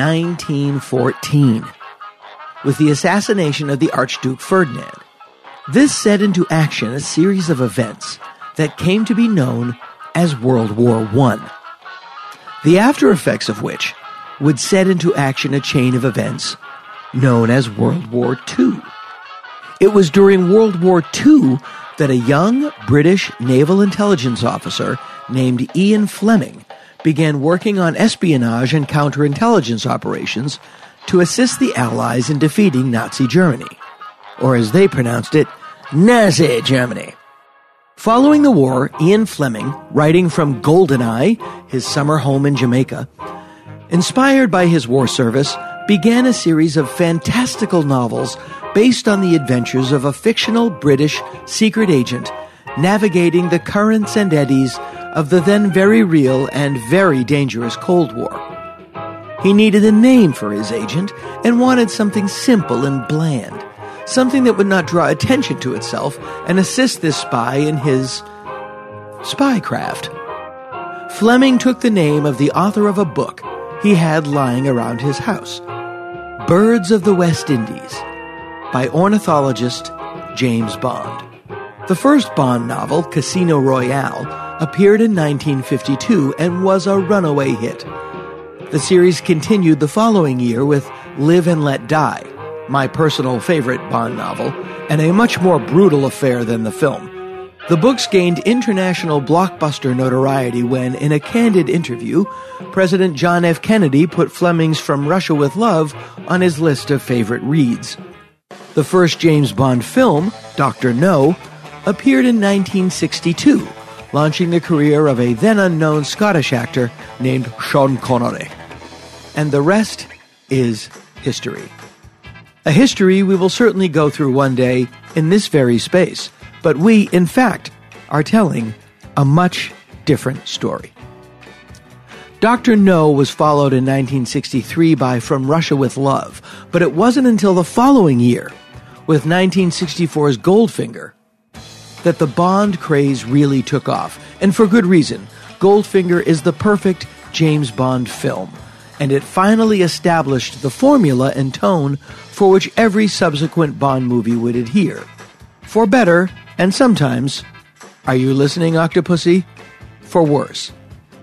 1914 with the assassination of the Archduke Ferdinand. This set into action a series of events that came to be known as World War I, the after effects of which would set into action a chain of events known as World War II. It was during World War II that a young British naval intelligence officer named Ian Fleming began working on espionage and counterintelligence operations to assist the Allies in defeating Nazi Germany, or as they pronounced it, Nazi Germany. Following the war, Ian Fleming, writing from Goldeneye, his summer home in Jamaica, inspired by his war service, began a series of fantastical novels based on the adventures of a fictional British secret agent navigating the currents and eddies of the then very real and very dangerous Cold War. He needed a name for his agent and wanted something simple and bland, something that would not draw attention to itself and assist this spy in his spycraft. Fleming took the name of the author of a book he had lying around his house, Birds of the West Indies, by ornithologist James Bond. The first Bond novel, Casino Royale, appeared in 1952 and was a runaway hit. The series continued the following year with Live and Let Die, my personal favorite Bond novel, and a much more brutal affair than the film. The books gained international blockbuster notoriety when, in a candid interview, President John F. Kennedy put Fleming's From Russia with Love on his list of favorite reads. The first James Bond film, Dr. No, appeared in 1962, launching the career of a then-unknown Scottish actor named Sean Connery. And the rest is history. A history we will certainly go through one day in this very space, but we, in fact, are telling a much different story. Dr. No was followed in 1963 by From Russia with Love, but it wasn't until the following year, with 1964's Goldfinger, that the Bond craze really took off. And for good reason. Goldfinger is the perfect James Bond film, and it finally established the formula and tone for which every subsequent Bond movie would adhere. For better, and sometimes, are you listening, Octopussy? For worse.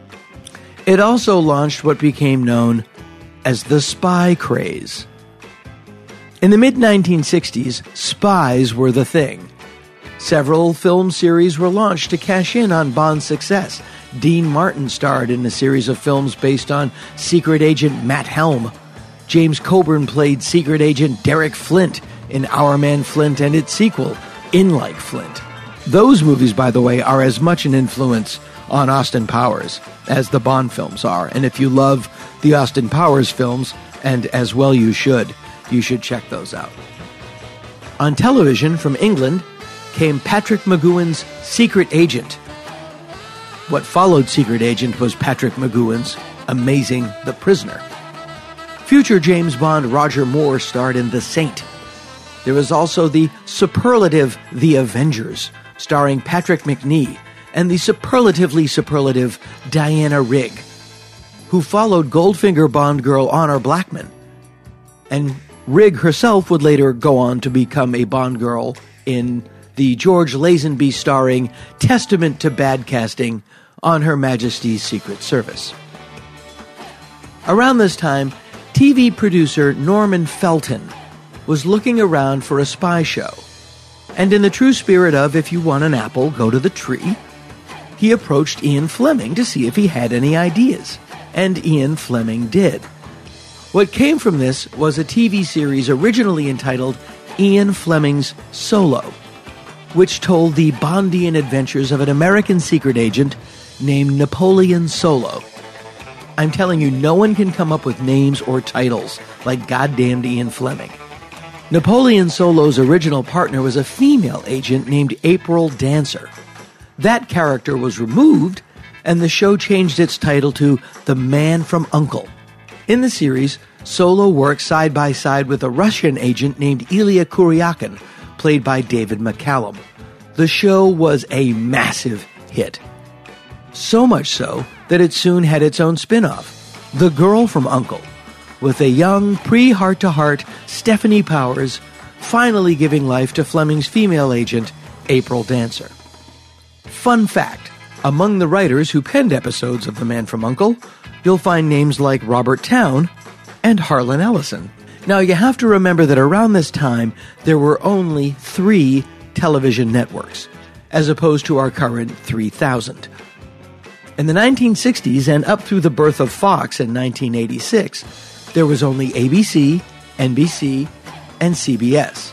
It also launched what became known as the spy craze. In the mid-1960s, spies were the thing. Several film series were launched to cash in on Bond's success. Dean Martin starred in a series of films based on secret agent Matt Helm. James Coburn played secret agent Derek Flint in Our Man Flint and its sequel, In Like Flint. Those movies, by the way, are as much an influence on Austin Powers as the Bond films are. And if you love the Austin Powers films, and as well you should check those out. On television from England came Patrick McGowan's Secret Agent. What followed Secret Agent was Patrick McGowan's amazing The Prisoner. Future James Bond Roger Moore starred in The Saint. There was also the superlative The Avengers, starring Patrick McNee, and the superlatively superlative Diana Rigg, who followed Goldfinger Bond girl Honor Blackman. And Rigg herself would later go on to become a Bond girl in the George Lazenby starring Testament to Bad Casting on Her Majesty's Secret Service. Around this time, TV producer Norman Felton was looking around for a spy show. And in the true spirit of, if you want an apple, go to the tree, he approached Ian Fleming to see if he had any ideas. And Ian Fleming did. What came from this was a TV series originally entitled Ian Fleming's Solo, which told the Bondian adventures of an American secret agent named Napoleon Solo. I'm telling you, no one can come up with names or titles like goddamned Ian Fleming. Napoleon Solo's original partner was a female agent named April Dancer. That character was removed, and the show changed its title to The Man from U.N.C.L.E. In the series, Solo worked side by side with a Russian agent named Ilya Kuryakin, played by David McCallum. The show was a massive hit. So much so that it soon had its own spin-off, The Girl from U.N.C.L.E., with a young, pre-heart-to-heart Stephanie Powers finally giving life to Fleming's female agent, April Dancer. Fun fact, among the writers who penned episodes of The Man from U.N.C.L.E., you'll find names like Robert Towne and Harlan Ellison. Now, you have to remember that around this time, there were only 3 television networks, as opposed to our current 3,000. In the 1960s and up through the birth of Fox in 1986, there was only ABC, NBC, and CBS.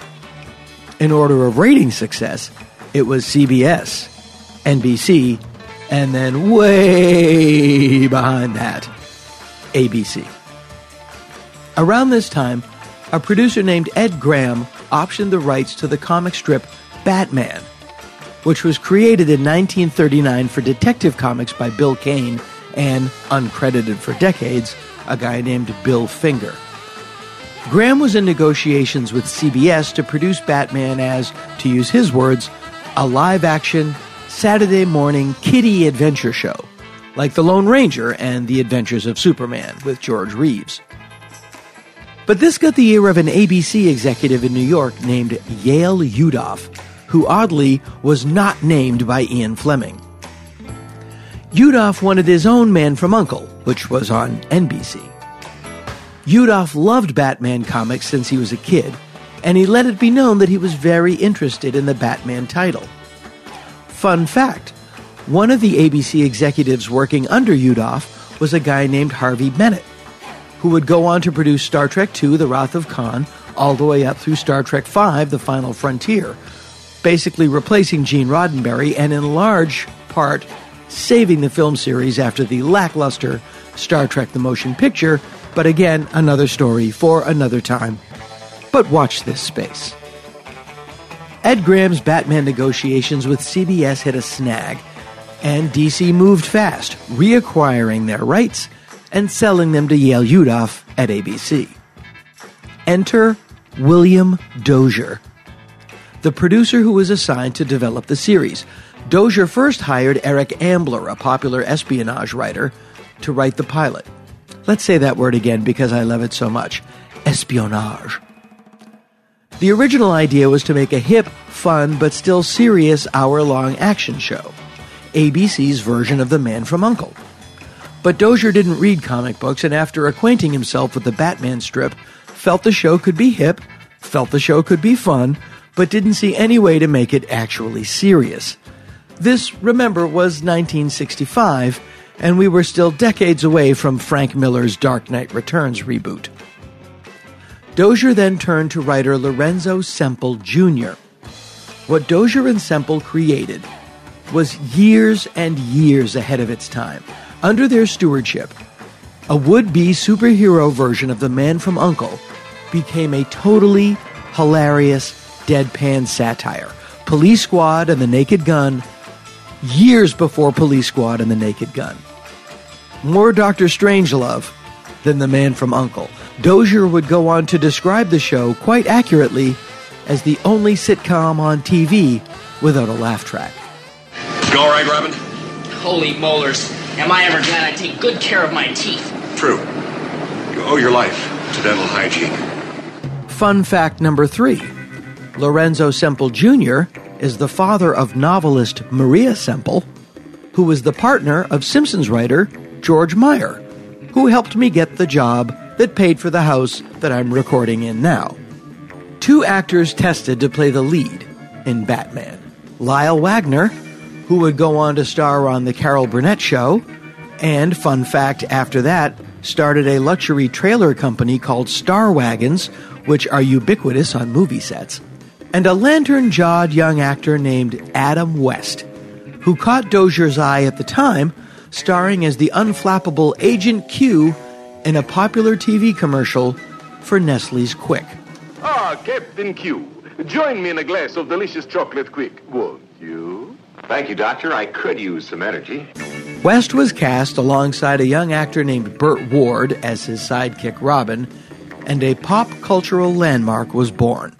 In order of rating success, it was CBS, NBC, and then way behind that, ABC. Around this time, a producer named Ed Graham optioned the rights to the comic strip Batman, which was created in 1939 for Detective Comics by Bill Kane and, uncredited for decades, a guy named Bill Finger. Graham was in negotiations with CBS to produce Batman as, to use his words, a live-action, Saturday morning kiddie adventure show, like The Lone Ranger and The Adventures of Superman with George Reeves. But this got the ear of an ABC executive in New York named Yale Yudof, who oddly was not named by Ian Fleming. Yudof wanted his own Man from U.N.C.L.E., which was on NBC. Yudof loved Batman comics since he was a kid, and he let it be known that he was very interested in the Batman title. Fun fact, one of the ABC executives working under Yudof was a guy named Harvey Bennett, who would go on to produce Star Trek II, The Wrath of Khan, all the way up through Star Trek V, The Final Frontier, basically replacing Gene Roddenberry and in large part saving the film series after the lackluster Star Trek The Motion Picture, but again, another story for another time. But watch this space. Ed Graham's Batman negotiations with CBS hit a snag, and DC moved fast, reacquiring their rights and selling them to Yale Yudof at ABC. Enter William Dozier, the producer who was assigned to develop the series. Dozier first hired Eric Ambler, a popular espionage writer, to write the pilot. Let's say that word again because I love it so much. Espionage. The original idea was to make a hip, fun, but still serious hour-long action show, ABC's version of The Man from U.N.C.L.E. But Dozier didn't read comic books, and after acquainting himself with the Batman strip, felt the show could be hip, felt the show could be fun, but didn't see any way to make it actually serious. This, remember, was 1965, and we were still decades away from Frank Miller's Dark Knight Returns reboot. Dozier then turned to writer Lorenzo Semple Jr. What Dozier and Semple created was years and years ahead of its time. Under their stewardship, a would-be superhero version of The Man from U.N.C.L.E. became a totally hilarious deadpan satire. Police Squad and the Naked Gun, years before Police Squad and the Naked Gun. More Dr. Strangelove than The Man from U.N.C.L.E. Dozier would go on to describe the show quite accurately as the only sitcom on TV without a laugh track. You all right, Robin? Holy molars. Am I ever glad I take good care of my teeth? True. You owe your life to dental hygiene. Fun fact number 3. Lorenzo Semple Jr. is the father of novelist Maria Semple, who was the partner of Simpsons writer George Meyer, who helped me get the job that paid for the house that I'm recording in now. 2 actors tested to play the lead in Batman. Lyle Wagner, who would go on to star on The Carol Burnett Show, and, fun fact after that, started a luxury trailer company called Star Wagons, which are ubiquitous on movie sets. and a lantern-jawed young actor named Adam West, who caught Dozier's eye at the time, starring as the unflappable Agent Q in a popular TV commercial for Nestle's Quick. Ah, Captain Q, join me in a glass of delicious chocolate quick, won't you? Thank you, Doctor. I could use some energy. West was cast alongside a young actor named Burt Ward as his sidekick Robin, and a pop cultural landmark was born.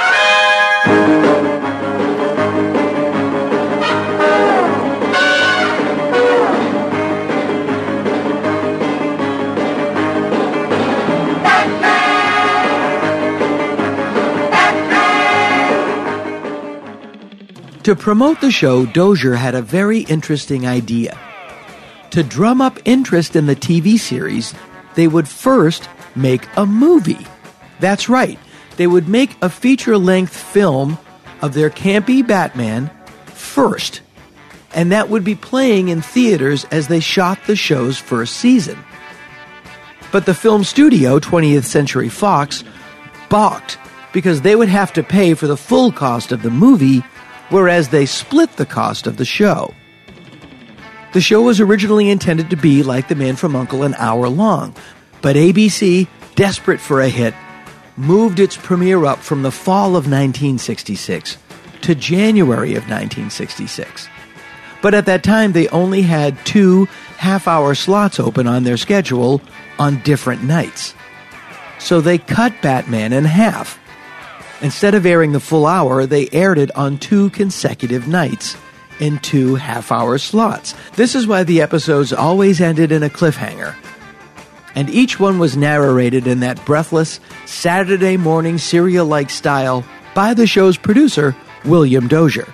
To promote the show, Dozier had a very interesting idea. To drum up interest in the TV series, they would first make a movie. That's right, they would make a feature-length film of their campy Batman first, and that would be playing in theaters as they shot the show's first season. But the film studio, 20th Century Fox, balked because they would have to pay for the full cost of the movie, whereas they split the cost of the show. The show was originally intended to be like The Man from U.N.C.L.E., an hour long, but ABC, desperate for a hit, moved its premiere up from the fall of 1966 to January of 1966. But at that time, they only had 2 half-hour slots open on their schedule on different nights. So they cut Batman in half. Instead of airing the full hour, they aired it on 2 consecutive nights in 2 half-hour slots. This is why the episodes always ended in a cliffhanger. And each one was narrated in that breathless, Saturday morning serial-like style by the show's producer, William Dozier.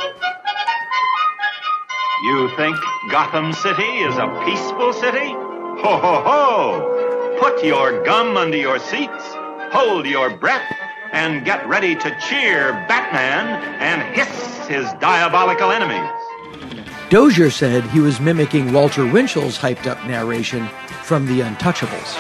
You think Gotham City is a peaceful city? Ho, ho, ho! Put your gum under your seats, hold your breath, and get ready to cheer Batman and hiss his diabolical enemies. Dozier said he was mimicking Walter Winchell's hyped-up narration from The Untouchables.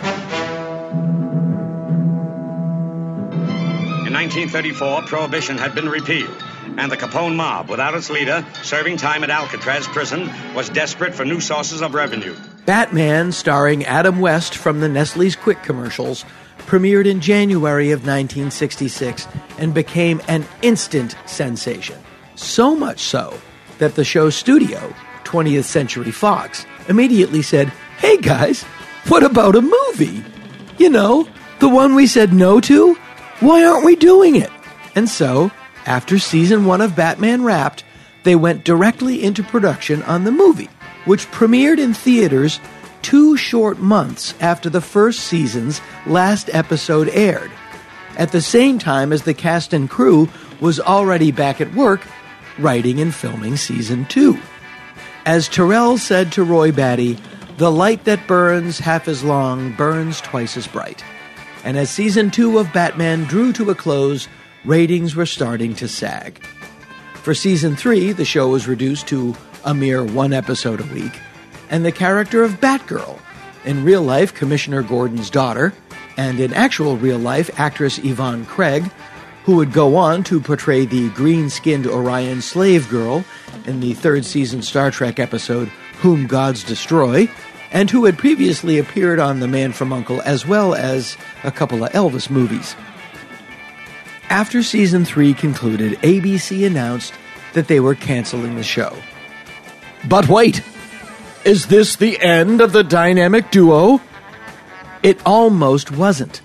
In 1934, Prohibition had been repealed, and the Capone mob, without its leader, serving time at Alcatraz prison, was desperate for new sources of revenue. Batman, starring Adam West from the Nestle's Quick commercials, premiered in January of 1966 and became an instant sensation. So much so that the show's studio, 20th Century Fox, immediately said, "Hey guys, what about a movie? You know, the one we said no to? Why aren't we doing it?" And so, after season 1 of Batman wrapped, they went directly into production on the movie, which premiered in theaters 2 short months after the first season's last episode aired, at the same time as the cast and crew was already back at work writing and filming season 2. As Terrell said to Roy Batty, "The light that burns half as long burns twice as bright." And as season 2 of Batman drew to a close, ratings were starting to sag. For season 3, the show was reduced to a mere 1 episode a week, and the character of Batgirl, in real life Commissioner Gordon's daughter, and in actual real life actress Yvonne Craig, who would go on to portray the green-skinned Orion slave girl in the 3rd season Star Trek episode Whom Gods Destroy, and who had previously appeared on The Man from U.N.C.L.E. as well as a couple of Elvis movies. After season 3 concluded, ABC announced that they were canceling the show. But wait! Is this the end of the dynamic duo? It almost wasn't.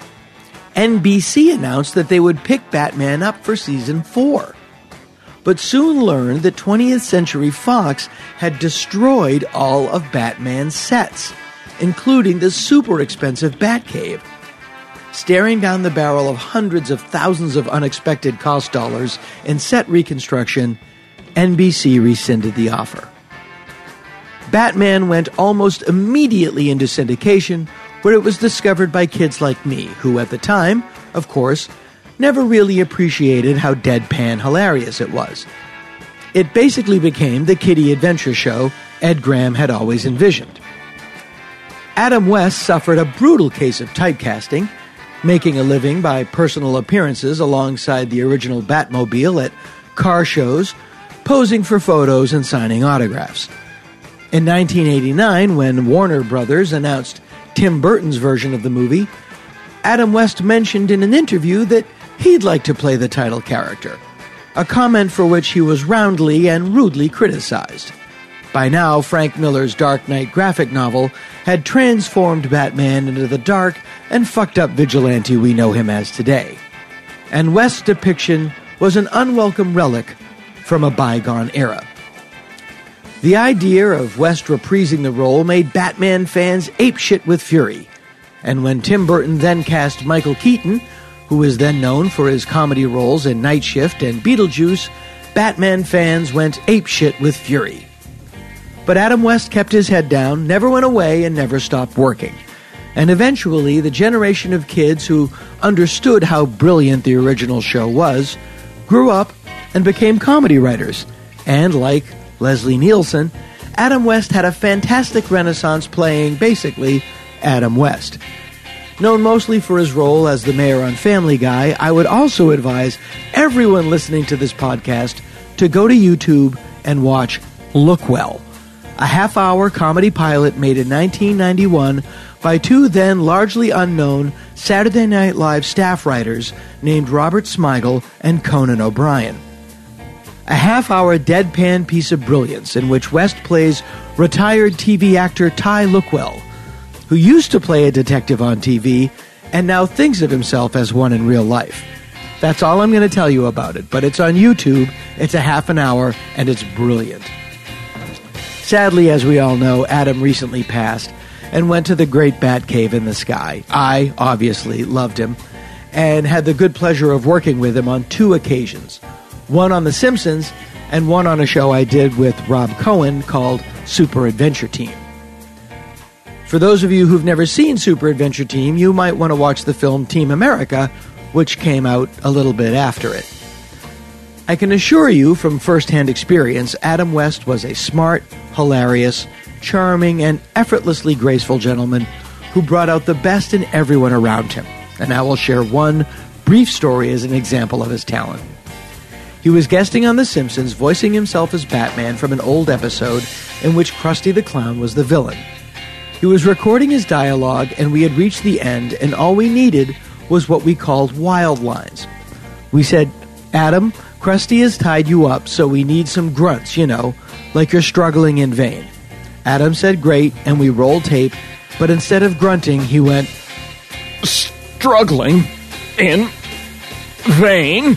NBC announced that they would pick Batman up for season 4, but soon learned that 20th Century Fox had destroyed all of Batman's sets, including the super expensive Batcave. Staring down the barrel of hundreds of thousands of unexpected cost dollars in set reconstruction, NBC rescinded the offer. Batman went almost immediately into syndication, where it was discovered by kids like me, who at the time, of course, never really appreciated how deadpan hilarious it was. It basically became the kiddie adventure show Ed Graham had always envisioned. Adam West suffered a brutal case of typecasting, making a living by personal appearances alongside the original Batmobile at car shows, posing for photos and signing autographs. In 1989, when Warner Brothers announced Tim Burton's version of the movie, Adam West mentioned in an interview that he'd like to play the title character, a comment for which he was roundly and rudely criticized. By now, Frank Miller's Dark Knight graphic novel had transformed Batman into the dark and fucked up vigilante we know him as today. And West's depiction was an unwelcome relic from a bygone era. The idea of West reprising the role made Batman fans apeshit with fury. And when Tim Burton then cast Michael Keaton, who is then known for his comedy roles in Night Shift and Beetlejuice, Batman fans went apeshit with fury. But Adam West kept his head down, never went away, and never stopped working. And eventually, the generation of kids who understood how brilliant the original show was grew up and became comedy writers. And like Leslie Nielsen, Adam West had a fantastic renaissance playing, basically, Adam West. Known mostly for his role as the mayor on Family Guy, I would also advise everyone listening to this podcast to go to YouTube and watch Look Well, a half-hour comedy pilot made in 1991 by two then largely unknown Saturday Night Live staff writers named Robert Smigel and Conan O'Brien. A half-hour deadpan piece of brilliance in which West plays retired TV actor Ty Lookwell, who used to play a detective on TV and now thinks of himself as one in real life. That's all I'm going to tell you about it, but it's on YouTube, it's a half an hour, and it's brilliant. Sadly, as we all know, Adam recently passed and went to the great Batcave in the sky. I, obviously, loved him and had the good pleasure of working with him on two occasions. One on The Simpsons, and one on a show I did with Rob Cohen called Super Adventure Team. For those of you who've never seen Super Adventure Team, you might want to watch the film Team America, which came out a little bit after it. I can assure you from first-hand experience, Adam West was a smart, hilarious, charming, and effortlessly graceful gentleman who brought out the best in everyone around him. And I will share one brief story as an example of his talent. He was guesting on The Simpsons, voicing himself as Batman from an old episode in which Krusty the Clown was the villain. He was recording his dialogue, and we had reached the end, and all we needed was what we called wild lines. We said, "Adam, Krusty has tied you up, so we need some grunts, like you're struggling in vain." Adam said great, and we rolled tape, but instead of grunting, he went, "Struggling in vain."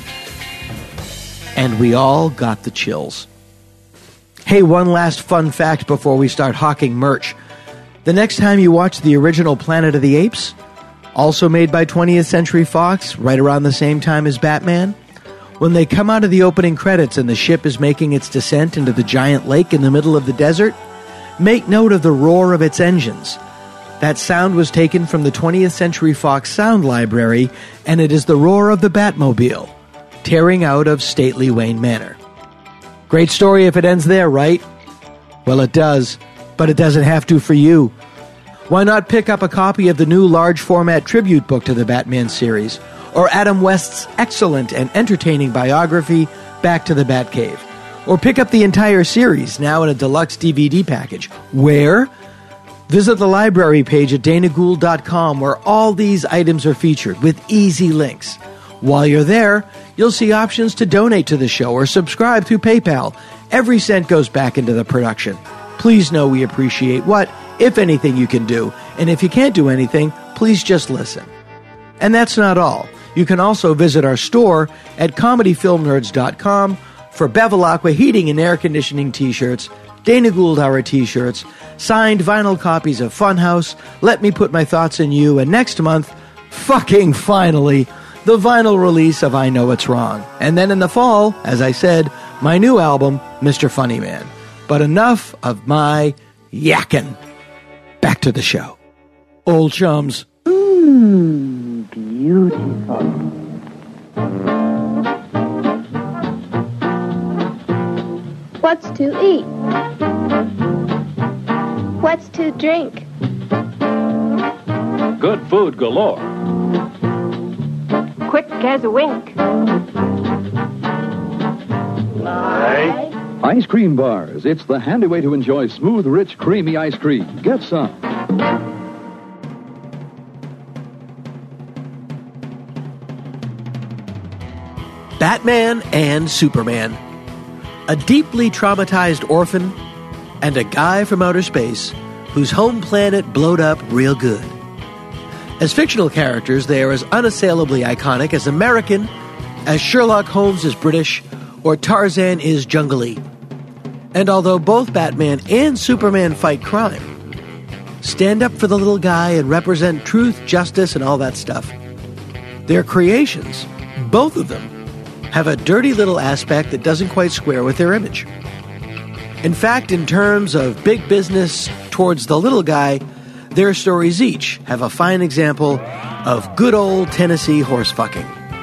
And we all got the chills. Hey, one last fun fact before we start hawking merch. The next time you watch the original Planet of the Apes, also made by 20th Century Fox, right around the same time as Batman, when they come out of the opening credits and the ship is making its descent into the giant lake in the middle of the desert, make note of the roar of its engines. That sound was taken from the 20th Century Fox sound library, and it is the roar of the Batmobile, tearing out of stately Wayne Manor. Great story if it ends there, right? Well, it does, but it doesn't have to for you. Why not pick up a copy of the new large-format tribute book to the Batman series, or Adam West's excellent and entertaining biography, Back to the Batcave, or pick up the entire series, now in a deluxe DVD package. Where? Visit the library page at danagould.com, where all these items are featured with easy links. While you're there, you'll see options to donate to the show or subscribe through PayPal. Every cent goes back into the production. Please know we appreciate what, if anything, you can do. And if you can't do anything, please just listen. And that's not all. You can also visit our store at comedyfilmnerds.com for Bevilacqua heating and air conditioning t-shirts, Dana Gould Hour t-shirts, signed vinyl copies of Funhouse, Let Me Put My Thoughts in You, and next month, fucking finally, the vinyl release of I Know It's Wrong. And then in the fall, as I said, my new album, Mr. Funny Man. But enough of my yakking. Back to the show. Old chums. Beautiful. What's to eat? What's to drink? Good food galore. cares a wink. Ice cream bars. It's the handy way to enjoy smooth, rich, creamy ice cream. Get some. Batman and Superman. A deeply traumatized orphan and a guy from outer space whose home planet blowed up real good. As fictional characters, they are as unassailably iconic as American as Sherlock Holmes is British or Tarzan is jungly. And although both Batman and Superman fight crime, stand up for the little guy and represent truth, justice, and all that stuff, their creations, both of them, have a dirty little aspect that doesn't quite square with their image. In fact, in terms of big business towards the little guy, their stories each have a fine example of good old Tennessee horse fucking.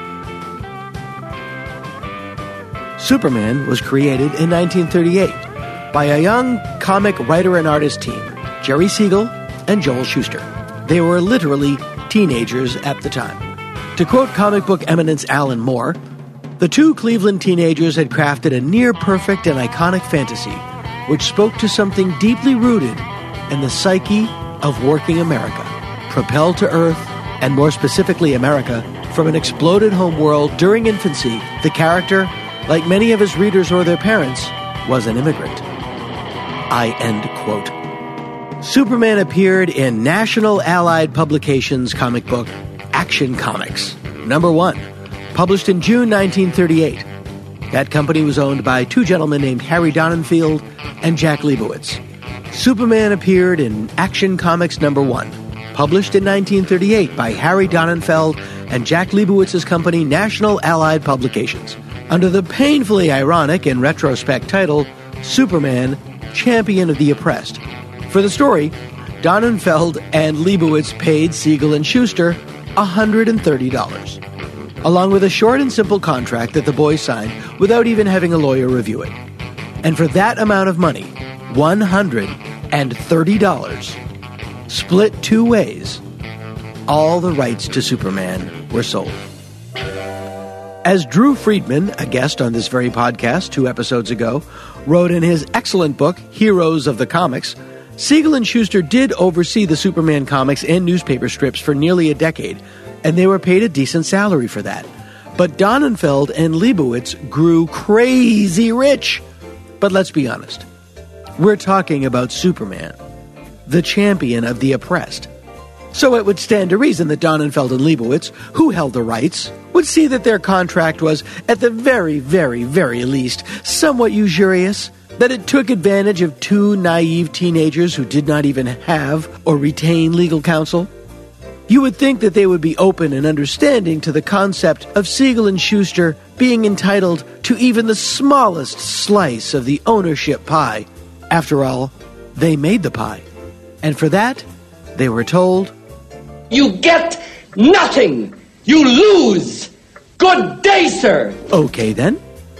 Superman was created in 1938 by a young comic writer and artist team, Jerry Siegel and Joel Shuster. They were literally teenagers at the time. To quote comic book eminence Alan Moore, the two Cleveland teenagers had crafted a near-perfect and iconic fantasy which spoke to something deeply rooted in the psyche of working America, propelled to Earth, and more specifically America, from an exploded home world during infancy. The character, like many of his readers or their parents, was an immigrant. I end quote. Superman appeared in National Allied Publications comic book Action Comics, #1, published in June 1938. That company was owned by two gentlemen named Harry Donenfeld and Jack Leibowitz. Superman appeared in Action Comics #1, published in 1938 by Harry Donenfeld and Jack Leibowitz's company National Allied Publications, under the painfully ironic in retrospect title, Superman, Champion of the Oppressed. For the story, Donenfeld and Leibowitz paid Siegel and Shuster $130, along with a short and simple contract that the boys signed without even having a lawyer review it. And for that amount of money, $130, split two ways, all the rights to Superman were sold. As Drew Friedman, a guest on this very podcast 2 episodes ago, wrote in his excellent book, Heroes of the Comics, Siegel and Shuster did oversee the Superman comics and newspaper strips for nearly a decade, and they were paid a decent salary for that. But Donenfeld and Leibowitz grew crazy rich. But let's be honest. We're talking about Superman, the champion of the oppressed. So it would stand to reason that Donenfeld and Leibowitz, who held the rights, would see that their contract was, at the very, very, very least, somewhat usurious, that it took advantage of two naive teenagers who did not even have or retain legal counsel. You would think that they would be open and understanding to the concept of Siegel and Shuster being entitled to even the smallest slice of the ownership pie. After all, they made the pie. And for that, they were told, "You get nothing! You lose! Good day, sir!" Okay, then.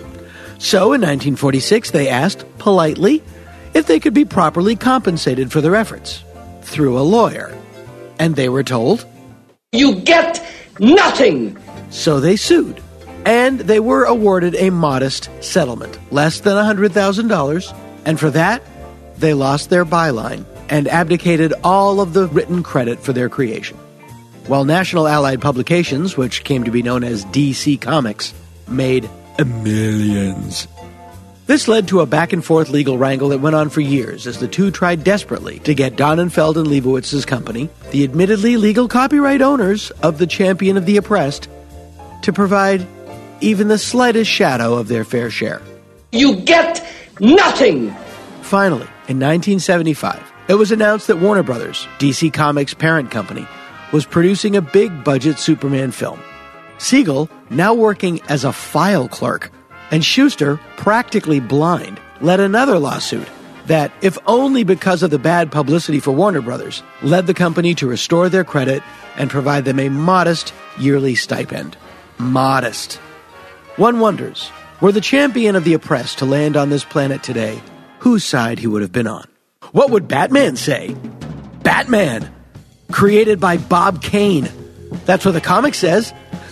So in 1946, they asked, politely, if they could be properly compensated for their efforts through a lawyer. And they were told, "You get nothing!" So they sued. And they were awarded a modest settlement, less than $100,000. And for that, they lost their byline and abdicated all of the written credit for their creation. While National Allied Publications, which came to be known as DC Comics, made millions. This led to a back-and-forth legal wrangle that went on for years as the two tried desperately to get Donenfeld and Leibowitz's company, the admittedly legal copyright owners of the Champion of the Oppressed, to provide even the slightest shadow of their fair share. "You get nothing!" Finally, in 1975, it was announced that Warner Brothers, DC Comics' parent company, was producing a big-budget Superman film. Siegel, now working as a file clerk, and Shuster, practically blind, led another lawsuit that, if only because of the bad publicity for Warner Brothers, led the company to restore their credit and provide them a modest yearly stipend. Modest. One wonders, were the champion of the oppressed to land on this planet today, whose side he would have been on. What would Batman say? Batman! Created by Bob Kane. That's what the comic says.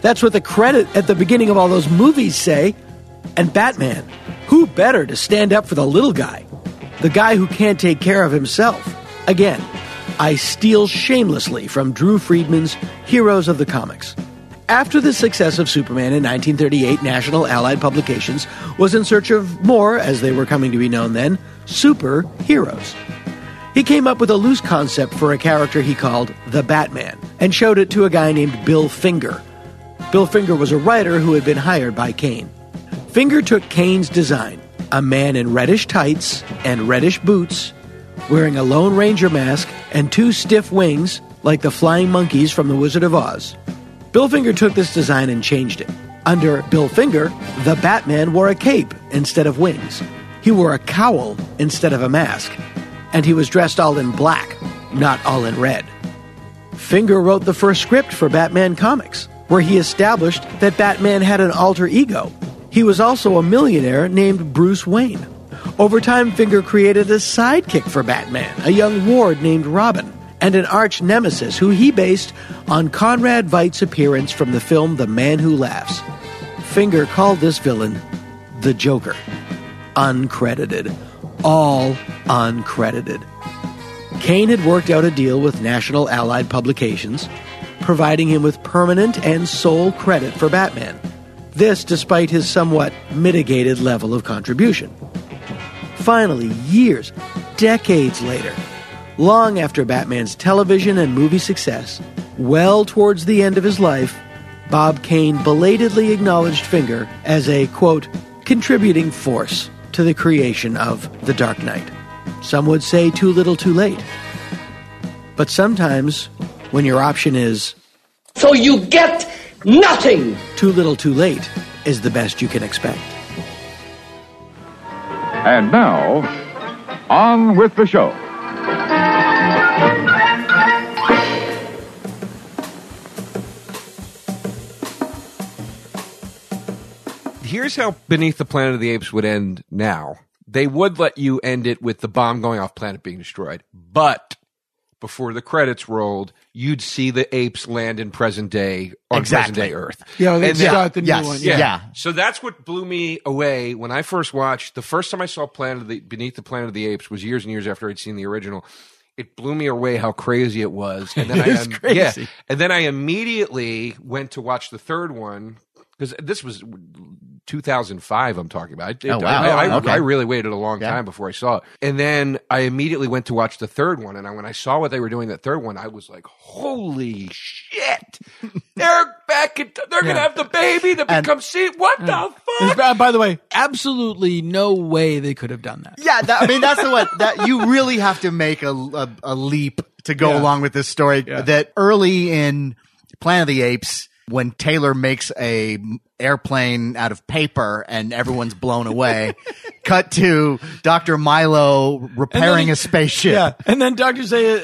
That's what the credit at the beginning of all those movies say. And Batman, who better to stand up for the little guy? The guy who can't take care of himself. Again, I steal shamelessly from Drew Friedman's Heroes of the Comics. After the success of Superman in 1938, National Allied Publications was in search of more, as they were coming to be known then, superheroes. He came up with a loose concept for a character he called the Batman and showed it to a guy named Bill Finger. Bill Finger was a writer who had been hired by Kane. Finger took Kane's design, a man in reddish tights and reddish boots, wearing a Lone Ranger mask and 2 stiff wings like the flying monkeys from The Wizard of Oz. Bill Finger took this design and changed it. Under Bill Finger, the Batman wore a cape instead of wings. He wore a cowl instead of a mask. And he was dressed all in black, not all in red. Finger wrote the first script for Batman Comics, where he established that Batman had an alter ego. He was also a millionaire named Bruce Wayne. Over time, Finger created a sidekick for Batman, a young ward named Robin, and an arch nemesis who he based on Conrad Veidt's appearance from the film The Man Who Laughs. Finger called this villain the Joker. Uncredited. All uncredited. Kane had worked out a deal with National Allied Publications, providing him with permanent and sole credit for Batman. This despite his somewhat mitigated level of contribution. Finally, years, decades later, long after Batman's television and movie success, well towards the end of his life, Bob Kane belatedly acknowledged Finger as a, quote, contributing force to the creation of The Dark Knight. Some would say too little too late. But sometimes, when your option is, so you get nothing, too little too late is the best you can expect. And now, on with the show. Here's how Beneath the Planet of the Apes would end now. They would let you end it with the bomb going off, planet being destroyed. But before the credits rolled, you'd see the apes land in present day on present day Earth. Yeah, they start the new yes, one. Yeah. So that's what blew me away when I first watched. The first time I saw Beneath the Planet of the Apes was years and years after I'd seen the original. It blew me away how crazy it was. And then It's crazy. Yeah, and then I immediately went to watch the third one. Because this was 2005 I'm talking about. I really waited a long time before I saw it. And then I immediately went to watch the third one. And when I saw what they were doing that third one, I was like, holy shit. They're back. They're going to have the baby that becomes What the fuck? By the way, absolutely no way they could have done that. Yeah, that's the one that you really have to make a leap to go along with this story. That early in Planet of the Apes, when Taylor makes a airplane out of paper and everyone's blown away, cut to Dr. Milo repairing a spaceship. Yeah, and then Dr.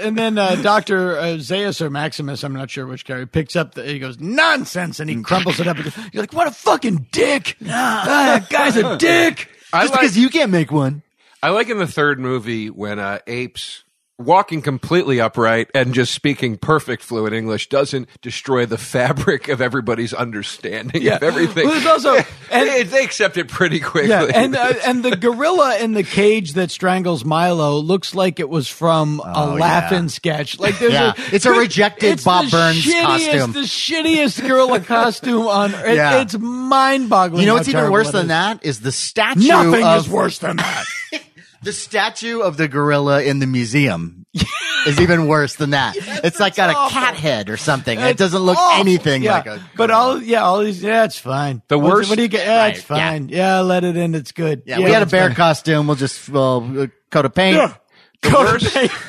Zaius or Maximus, I'm not sure which guy, picks up he goes, nonsense, and he crumples it up. You're like, what a fucking dick. That guy's a dick. Just because you can't make one. I like in the third movie when apes walking completely upright and just speaking perfect fluent English doesn't destroy the fabric of everybody's understanding of everything. Well, there's also, they accept it pretty quickly. Yeah, and the gorilla in the cage that strangles Milo looks like it was from a Laugh-In sketch. Like it's a rejected Bob Burns costume. The shittiest gorilla costume on earth. Yeah. It's mind-boggling. You know what's even worse than that is the statue. Nothing is worse than that. The statue of the gorilla in the museum is even worse than that. It's like got a cat head or something. It doesn't look anything like a gorilla. But all these, it's fine. The worst. What do you get? It's fine. Yeah, let it in. It's good. Yeah, we had a bear costume. We'll just coat of paint. Yeah. Coat of paint.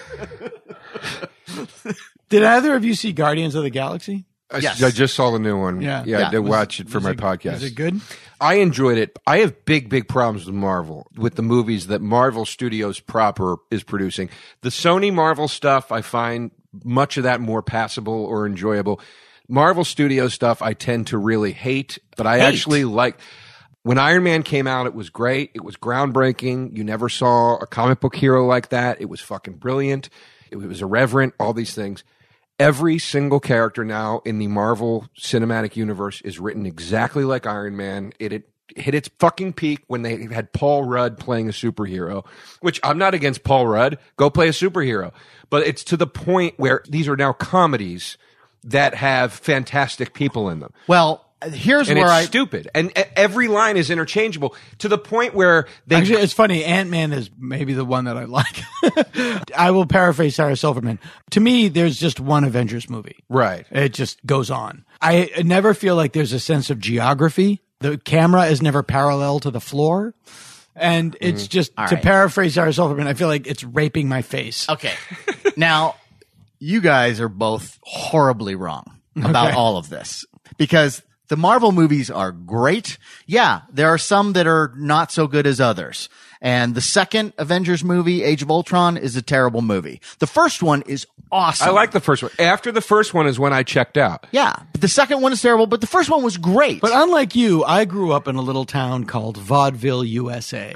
Did either of you see Guardians of the Galaxy? Yes. I just saw the new one. Yeah. I did watch it for my podcast. Is it good? I enjoyed it. I have big problems with Marvel, with the movies that Marvel Studios proper is producing. The Sony Marvel stuff, I find much of that more passable or enjoyable. Marvel Studios stuff, I tend to really hate, but I actually like. When Iron Man came out, it was great. It was groundbreaking. You never saw a comic book hero like that. It was fucking brilliant. It was irreverent, all these things. Every single character now in the Marvel Cinematic Universe is written exactly like Iron Man. It hit its fucking peak when they had Paul Rudd playing a superhero, which I'm not against Paul Rudd. Go play a superhero. But it's to the point where these are now comedies that have fantastic people in them. Well, here's and where it's stupid. And every line is interchangeable to the point where they... Actually, it's funny. Ant-Man is maybe the one that I like. I will paraphrase Sarah Silverman. To me, there's just one Avengers movie. Right. It just goes on. I never feel like there's a sense of geography. The camera is never parallel to the floor. And it's just, to paraphrase Sarah Silverman, I feel like it's raping my face. Okay. Now, you guys are both horribly wrong about all of this. Because the Marvel movies are great. Yeah, there are some that are not so good as others. And the second Avengers movie, Age of Ultron, is a terrible movie. The first one is awesome. I like the first one. After the first one is when I checked out. Yeah, but the second one is terrible, but the first one was great. But unlike you, I grew up in a little town called Vaudeville, USA.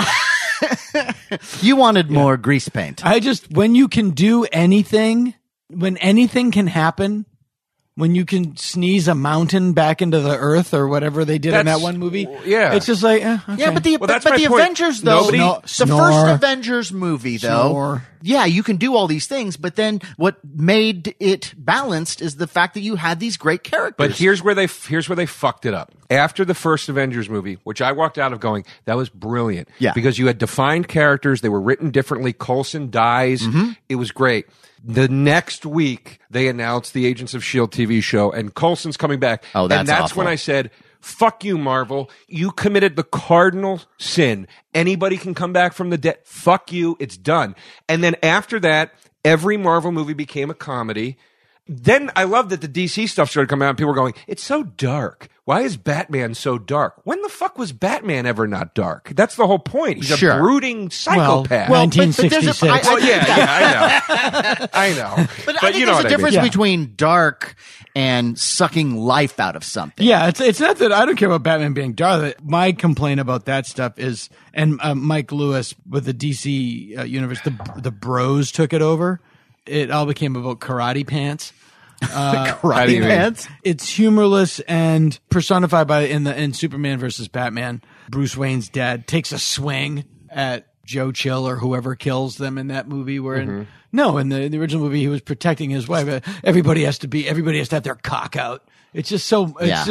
You wanted more grease paint. When you can do anything, when anything can happen, when you can sneeze a mountain back into the earth or whatever they did in that one movie, it's just like, okay. Yeah, but the Avengers, though, the first Avengers movie, though, yeah, you can do all these things, but then what made it balanced is the fact that you had these great characters. But here's where they fucked it up. After the first Avengers movie, which I walked out of going, that was brilliant. Yeah. Because you had defined characters, they were written differently. Coulson dies. It was great. The next week, they announced the Agents of S.H.I.E.L.D. TV show, and Coulson's coming back. Oh, that's And that's awful. when I said, fuck you, Marvel. You committed the cardinal sin. Anybody can come back from the dead. Fuck you. It's done. And then after that, every Marvel movie became a comedy. Then I love that the DC stuff started coming out and people were going, it's so dark. Why is Batman so dark? When the fuck was Batman ever not dark? That's the whole point. He's a brooding psychopath. Well, 1966. I know. But I think there's a difference between dark and sucking life out of something. Yeah, it's not that I don't care about Batman being dark. My complaint about that stuff is, and Mike Lewis with the DC universe, the bros took it over. It all became about karate pants. Karate pants? It's humorless and personified by in Superman versus Batman. Bruce Wayne's dad takes a swing at Joe Chill or whoever kills them in that movie. Where in the original movie he was protecting his wife. Everybody has to have their cock out. It's just so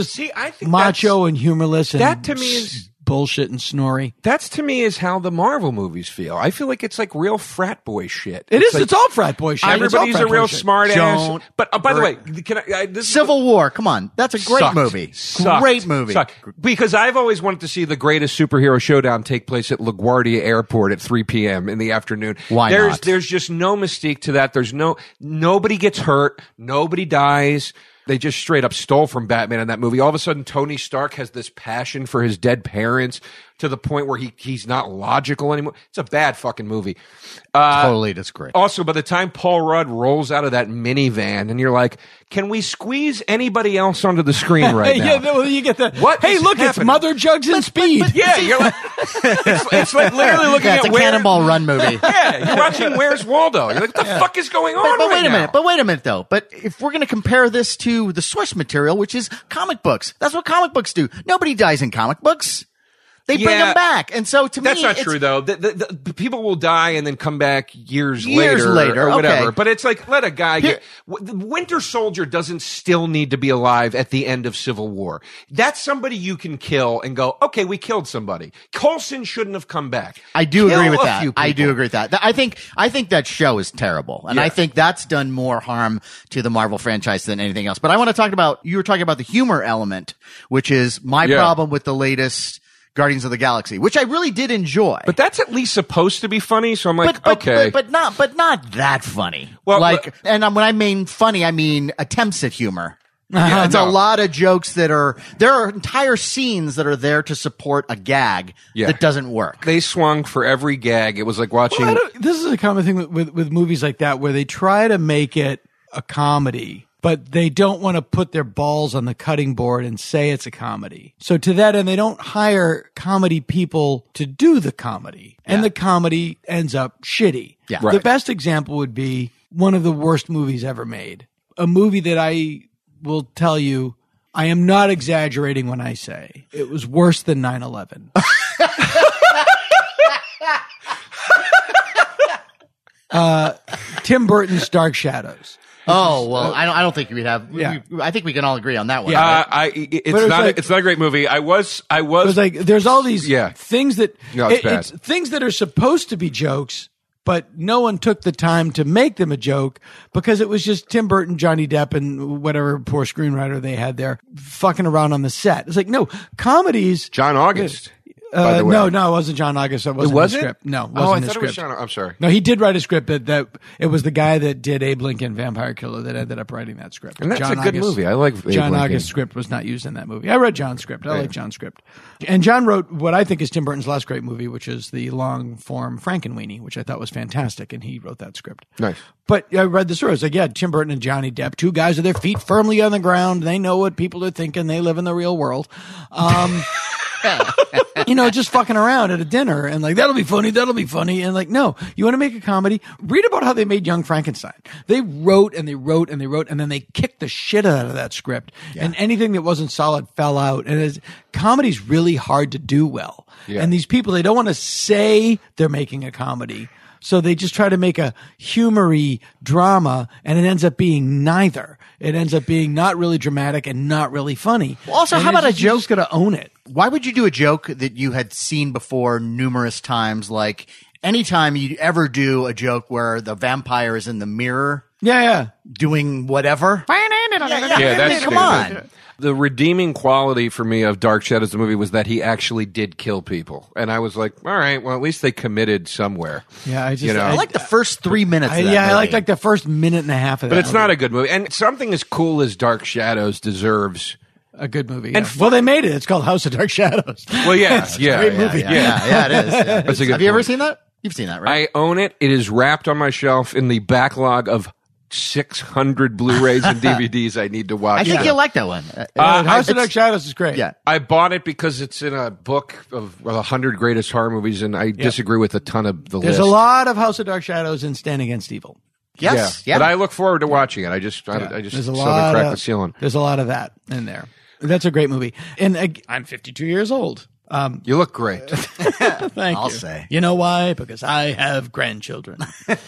I think macho and humorless. And that to me is bullshit and snorry. That's to me is how the Marvel movies feel. I feel like it's like real frat boy shit. It's all frat boy shit. Everybody's a real smart ass. But by the way, can I Civil War, come on. That's a great movie. Great movie. Because I've always wanted to see the greatest superhero showdown take place at LaGuardia Airport at 3 p.m. in the afternoon. Why not? There's just no mystique to that. Nobody gets hurt. Nobody dies. They just straight up stole from Batman in that movie. All of a sudden, Tony Stark has this passion for his dead parents to the point where he's not logical anymore. It's a bad fucking movie. Totally, that's great. Also, by the time Paul Rudd rolls out of that minivan, and you're like, can we squeeze anybody else onto the screen right now? Yeah, you get that. What? Hey, look, happening? It's Mother Jugs and Speed. You're like, it's like literally looking at it's a Cannonball Run movie. Yeah, you're watching Where's Waldo. You're like, what the fuck is going on But right wait a now? minute. But wait a minute, though. But if we're going to compare this to the source material, which is comic books, that's what comic books do. Nobody dies in comic books. They bring them back. And so to me, that's not true, though. The people will die and then come back years later or whatever. Okay. But it's like, let a guy get... The Winter Soldier doesn't still need to be alive at the end of Civil War. That's somebody you can kill and go, okay, we killed somebody. Coulson shouldn't have come back. I do agree with a that. few I do people. agree with that. I think that show is terrible. And I think that's done more harm to the Marvel franchise than anything else. But I want to talk about, you were talking about the humor element, which is my problem with the latest Guardians of the Galaxy, which I really did enjoy. But that's at least supposed to be funny, so I'm like, but not that funny. Well, and when I mean funny, I mean attempts at humor. It's a lot of jokes there are entire scenes that are there to support a gag that doesn't work. They swung for every gag. It was like watching. This is a common thing with movies like that, where they try to make it a comedy, but they don't want to put their balls on the cutting board and say it's a comedy. So to that end, they don't hire comedy people to do the comedy. And the comedy ends up shitty. Yeah. The best example would be one of the worst movies ever made, a movie that I will tell you, I am not exaggerating when I say it was worse than 9/11. Tim Burton's Dark Shadows. Oh, well, I don't think we'd have. Yeah. I think we can all agree on that one. Yeah, it's not a great movie. I was. It was like there's all these things that No, it's bad. it's things that are supposed to be jokes, but no one took the time to make them a joke because it was just Tim Burton, Johnny Depp, and whatever poor screenwriter they had there fucking around on the set. It's like, no, comedies. John August. By the way. No, it wasn't John August. That wasn't was the it? script. No, it Oh, I wasn't the thought it was script. John. I'm sorry. No, he did write a script that it was the guy that did Abe Lincoln, Vampire Killer, that ended up writing that script. And that's John a good movie. I like Abe John Lincoln. August's script was not used in that movie. I read John's script. I like John's script. And John wrote what I think is Tim Burton's last great movie, which is the long form Frankenweenie, which I thought was fantastic, and he wrote that script. Nice. But I read the story. It's like, yeah, Tim Burton and Johnny Depp, two guys with their feet firmly on the ground. They know what people are thinking. They live in the real world. Just fucking around at a dinner and like, that'll be funny. And like, no, you want to make a comedy? Read about how they made Young Frankenstein. They wrote and they wrote and they wrote, and then they kicked the shit out of that script. Yeah. And anything that wasn't solid fell out. And comedy's really hard to do well. Yeah. And these people, they don't want to say they're making a comedy. So they just try to make a humory drama, and it ends up being neither. It ends up being not really dramatic and not really funny. Well, also, how about a joke? You're just going to own it. Why would you do a joke that you had seen before numerous times? Like, anytime you ever do a joke where the vampire is in the mirror. Yeah. Doing whatever. That's come on. The redeeming quality for me of Dark Shadows, the movie, was that he actually did kill people. And I was like, all right, well, at least they committed somewhere. Yeah, I like the first 3 minutes of that movie. I like the first minute and a half of that. But it's not a good movie. And something as cool as Dark Shadows deserves a good movie. Yeah. Well, they made it. It's called House of Dark Shadows. Well, yeah. It's a great movie. Yeah, it is. Yeah. That's a good Have you ever seen that? You've seen that, right? I own it. It is wrapped on my shelf in the backlog of 600 Blu-rays and DVDs I need to watch. I think you'll like that one. House of Dark Shadows is great. Yeah. I bought it because it's in a book of 100 greatest horror movies, and I disagree with a ton of the There's list. a lot of House of Dark Shadows in Stand Against Evil. Yes. Yeah. But I look forward to watching it. I just There's a crack the seal on. There's a lot of that in there. That's a great movie. And I'm 52 years old. You look great. Thank you. I'll say. You know why? Because I have grandchildren.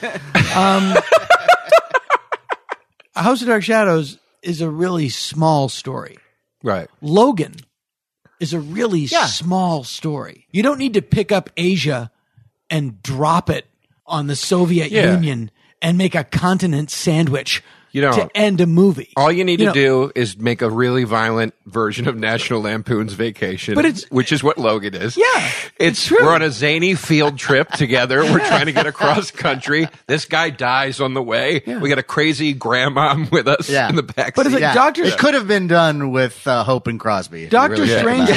House of Dark Shadows is a really small story. Right. Logan is a really small story. You don't need to pick up Asia and drop it on the Soviet Union and make a continent sandwich to end a movie. All you need to do is make a really violent version of National Lampoon's Vacation, which is what Logan is. Yeah, we're on a zany field trip together. We're trying to get across country. This guy dies on the way. Yeah. We got a crazy grandma with us in the back. But seat. It could have been done with Hope and Crosby. Dr. Strange.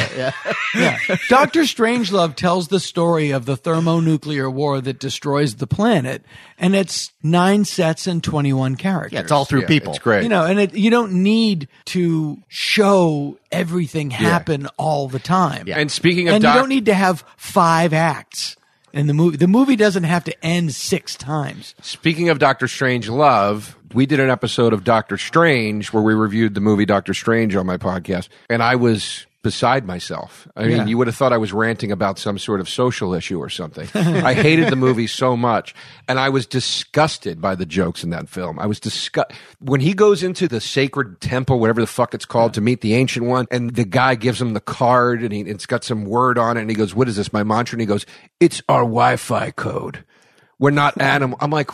Dr. Strangelove tells the story of the thermonuclear war that destroys the planet, and it's 9 sets and 21 characters. Yeah, it's all through people. It's great. And you don't need to show everything happen all the time. Yeah. And speaking of you don't need to have 5 acts in the movie. The movie doesn't have to end 6 times. Speaking of Dr. Strangelove, we did an episode of Doctor Strange where we reviewed the movie Doctor Strange on my podcast, and I was beside myself. I mean, you would have thought I was ranting about some sort of social issue or something. I hated the movie so much, and I was disgusted by the jokes in that film. I was disgusted. When he goes into the sacred temple, whatever the fuck it's called, to meet the Ancient One, and the guy gives him the card, and it's got some word on it, and he goes, "What is this, my mantra?" And he goes, "It's our Wi-Fi code. We're not animal." I'm like,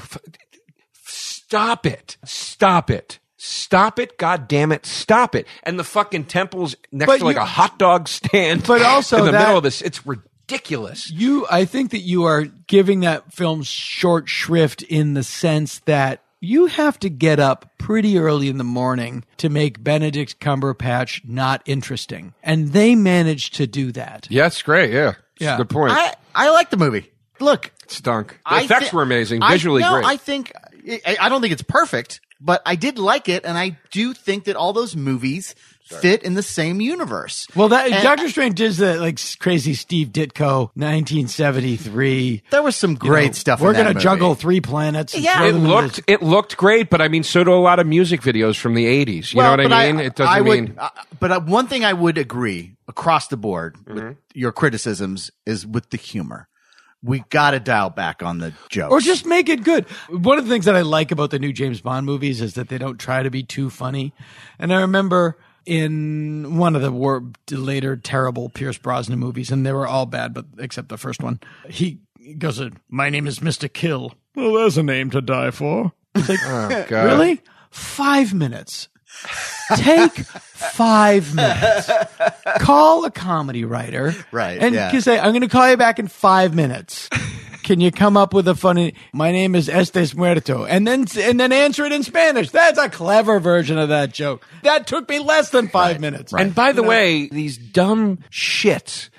stop it. Stop it. Stop it, God damn it, stop it. And the fucking temple's next to like a hot dog stand. But also in the middle of this. It's ridiculous. I think that you are giving that film short shrift in the sense that you have to get up pretty early in the morning to make Benedict Cumberbatch not interesting. And they managed to do that. Yeah, it's great, yeah. It's a good point. I like the movie. Look. It stunk. The effects were amazing, visually great. I don't think it's perfect, but I did like it, and I do think that all those movies fit in the same universe. Well, Doctor Strange does the like crazy Steve Ditko 1973. There was some great stuff. We're going to juggle 3 planets. And It looked great, but I mean, so do a lot of music videos from the 80s. You know what I mean? It doesn't mean. But one thing I would agree across the board with your criticisms is with the humor. We got to dial back on the jokes. Or just make it good. One of the things that I like about the new James Bond movies is that they don't try to be too funny. And I remember in one of the later terrible Pierce Brosnan movies, and they were all bad, but except the first one, he goes, "My name is Mr. Kill." Well, there's a name to die for. It's like, oh, God. Really? 5 minutes. Take 5 minutes. Call a comedy writer. Right. And say, I'm going to call you back in 5 minutes. Can you come up with a funny, "My name is Estes Muerto," and then answer it in Spanish? That's a clever version of that joke. That took me less than 5 minutes. And by the way, these dumb shits,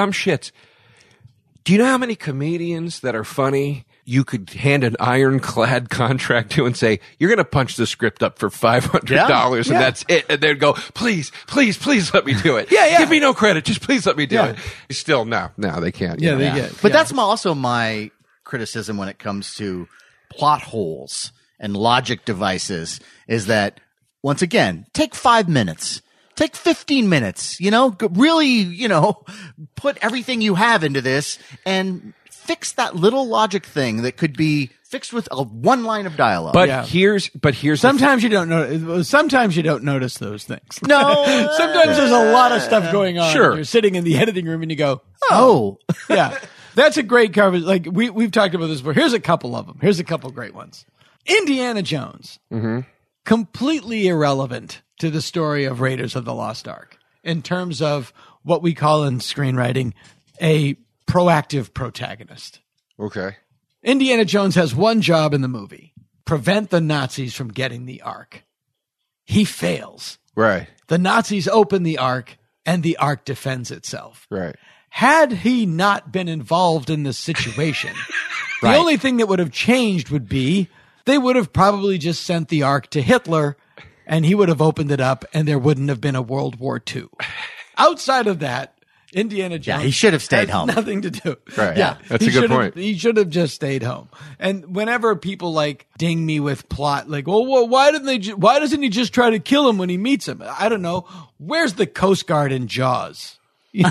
do you know how many comedians that are funny you could hand an ironclad contract to and say, "You're going to punch the script up for $500 and that's it," and they'd go, "Please, please, please let me do it. Give me no credit, just please let me do it." Still, no, they can't. Yeah, they get. But that's also my criticism when it comes to plot holes and logic devices is that, once again, take 5 minutes. Take 15 minutes, really, put everything you have into this and fix that little logic thing that could be fixed with one line of dialogue. But here's sometimes you don't know. Sometimes you don't notice those things. No, sometimes there's a lot of stuff going on. Sure, you're sitting in the editing room and you go, "Oh, yeah." That's a great cover. Like we've talked about this before. Here's a couple of them. Here's a couple great ones. Indiana Jones, completely irrelevant to the story of Raiders of the Lost Ark in terms of what we call in screenwriting a proactive protagonist. Okay. Indiana Jones has one job in the movie: prevent the Nazis from getting the Ark. He fails. Right. The Nazis open the Ark and the Ark defends itself. Right. Had he not been involved in this situation, the only thing that would have changed would be they would have probably just sent the Ark to Hitler and he would have opened it up and there wouldn't have been a World War II. Outside of that, Indiana Jones. Yeah, he should have stayed home. Nothing to do. Right. Yeah. That's a good point. He should have just stayed home. And whenever people ding me with plot, well, why doesn't he just try to kill him when he meets him? I don't know. Where's the Coast Guard in Jaws? When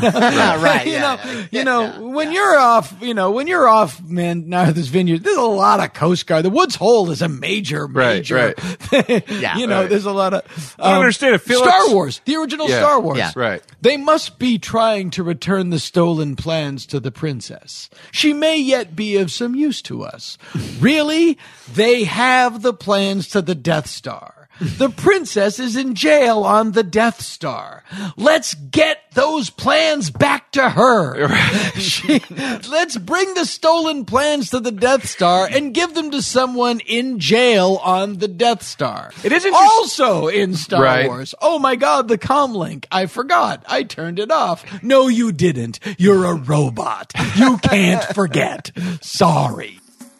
you're off, man, Martha's Vineyard, there's a lot of Coast Guard. The Woods Hole is a major. There's a lot of, I don't understand it. Star Wars, the original Star Wars. Yeah. Right. They must be trying to return the stolen plans to the princess. She may yet be of some use to us. Really? They have the plans to the Death Star. The princess is in jail on the Death Star. Let's get those plans back to her. Let's bring the stolen plans to the Death Star and give them to someone in jail on the Death Star. It isn't also in Star Wars. Oh my God, the comlink. I forgot. I turned it off. No, you didn't. You're a robot. You can't forget. Sorry.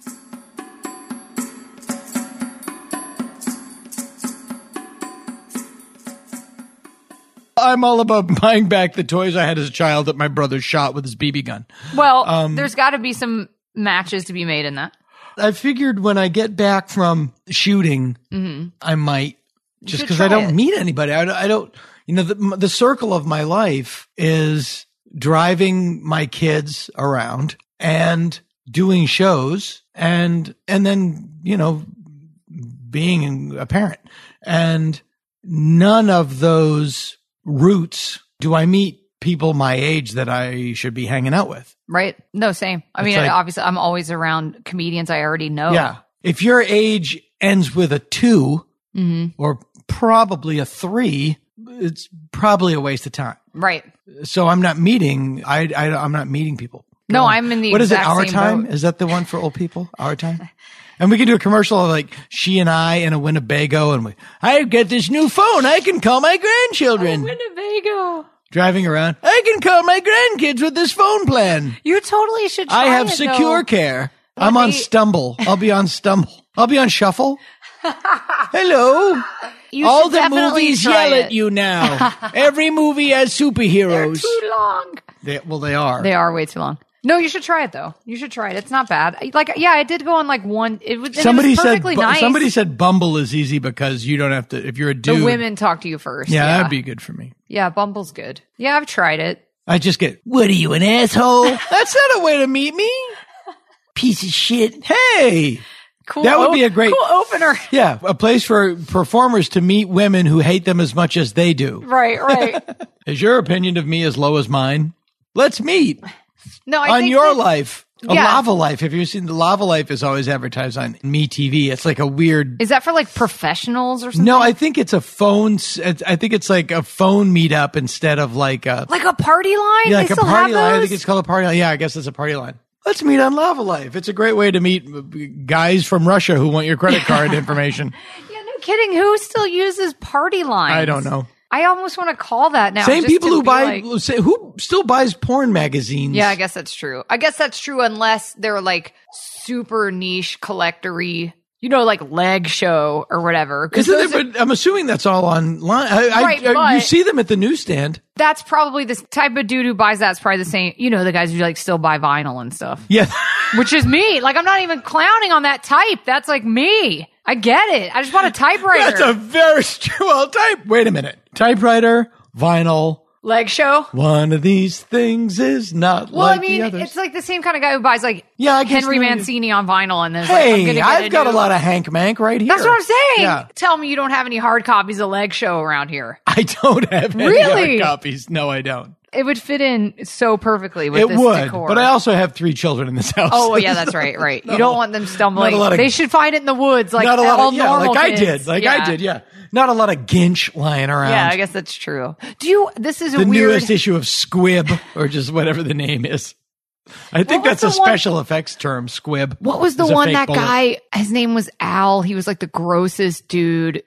I'm all about buying back the toys I had as a child that my brother shot with his BB gun. Well, there's got to be some matches to be made in that. I figured when I get back from shooting, I might, just because I don't meet anybody. I don't, the circle of my life is driving my kids around and doing shows and then, being a parent. And none of those routes do I meet people my age that I should be hanging out with. Right. No, same. I mean, obviously I'm always around comedians I already know. Yeah. If your age ends with a 2 or probably a 3, it's probably a waste of time. Right. So I'm not meeting, I'm not meeting people. No, I'm in the What is it, Our same Time? boat. Is that the one for old people? Our Time? And we can do a commercial of she and I in a Winnebago and I get this new phone. I can call my grandchildren. Winnebago. Driving around. I can call my grandkids with this phone plan. You totally should try I have it, secure though. care. On Stumble. I'll be on Stumble. I'll be on Shuffle. Hello. All should the definitely movies try yell it. at you now. Every movie has superheroes. Too long. They are. They are way too long. No, you should try it though. You should try it. It's not bad. Like, yeah, I did go on like one. It was perfectly nice. Somebody said Bumble is easy because you don't have to. If you're a dude, the women talk to you first. Yeah, that'd be good for me. Yeah, Bumble's good. Yeah, I've tried it. I just get, what are you, an asshole? That's not a way to meet me. Piece of shit. Hey. Cool. That would be a great cool opener. Yeah, a place for performers to meet women who hate them as much as they do. Right. Is your opinion of me as low as mine? Let's meet. No, I on think your life. Yeah. Lava Life. Have you seen the Lava Life is always advertised on MeTV. It's like a weird. Is that for like professionals or something? No, I think it's a phone. I think it's like a phone meetup instead of like a party line. Yeah, like they a still party have line. I those? think it's called a party line. Yeah, I guess it's a party line. Let's meet on Lava Life. It's a great way to meet guys from Russia who want your credit card information. Yeah, no kidding. Who still uses party lines? I don't know. I almost want to call that now. Same just people to who be buy, like- who still buys porn magazines. Yeah, I guess that's true. I guess that's true unless they're like super niche collectory, like Leg Show or whatever. But I'm assuming that's all online. Right, you but- see them at the newsstand. That's probably the type of dude who buys that's probably the same, the guys who like still buy vinyl and stuff. Yeah. Which is me. Like, I'm not even clowning on that type. That's like me. I get it. I just want a typewriter. That's a very type. Wait a minute. Typewriter, vinyl. Leg Show. One of these things is not like the others. It's like the same kind of guy who buys like I guess Henry they're- Mancini on vinyl and then Hey, I've got a lot of Hank Mank right here. That's what I'm saying. Yeah. Tell me you don't have any hard copies of Leg Show around here. I don't have any Really? hard copies. No, I don't. It would fit in so perfectly with It this would, decor. but I also have 3 children in this house. Oh, yeah, that's right. You don't want them stumbling. Not a lot of- They should find it in the woods like not a lot all of, normal like kids. I did. Yeah. Not a lot of Ginch lying around. Yeah, I guess that's true. This is the a weird... newest issue of Squib, or just whatever the name is. I think that's a special effects term, Squib. What was the It's a one fake that bullet. guy, his name was Al. He was like the grossest dude.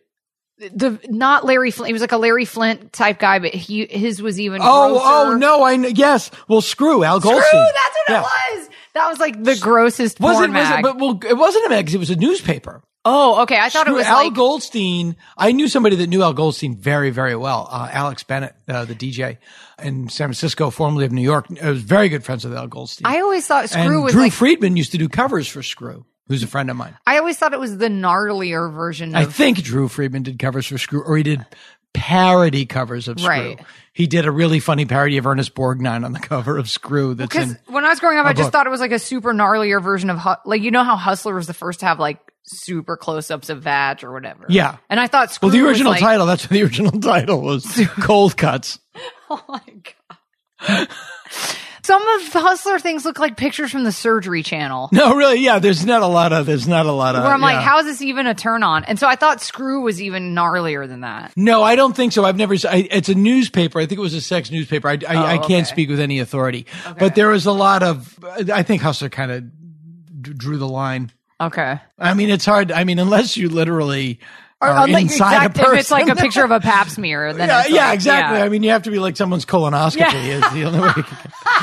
Not Larry Flint. He was like a Larry Flint type guy, but his was even grosser. Oh, no, yes. Well, Screw, Al Goldstein. Screw, that's what it was. That was like the grossest porn mag. It wasn't a mag, it was a newspaper. Oh, okay. I thought it was Al like... Goldstein. I knew somebody that knew Al Goldstein very, very well. Alex Bennett, the DJ in San Francisco, formerly of New York. I was very good friends with Al Goldstein. I always thought Screw and was Drew like... Friedman used to do covers for Screw, who's a friend of mine. I always thought it was the gnarlier version of... I think Drew Friedman did covers for Screw, or he did parody covers of Screw. Right. He did a really funny parody of Ernest Borgnine on the cover of Screw. That's Because in when I was growing up, a I just book. thought it was like a super gnarlier version of... Like, how Hustler was the first to have like super close-ups of vag or whatever. Yeah. And I thought Screw Well, the original was like, title, that's what the original title was. Cold Cuts. Oh my God. Some of Hustler things look like pictures from the Surgery Channel. No, really, yeah, there's not a lot of Where I'm like, yeah. how is this even a turn on? And so I thought Screw was even gnarlier than that. No, I don't think so. I've never. It's a newspaper. I think it was a sex newspaper. I can't okay. speak with any authority. But there was a lot of. I think Hustler kind of drew the line. Okay. I mean, it's hard. I mean, unless you literally Or are like, inside a person. if it's like a picture of a pap smear, then it's yeah, like, exactly. yeah. I mean, you have to be like someone's colonoscopy. Yeah. Is the only way. You can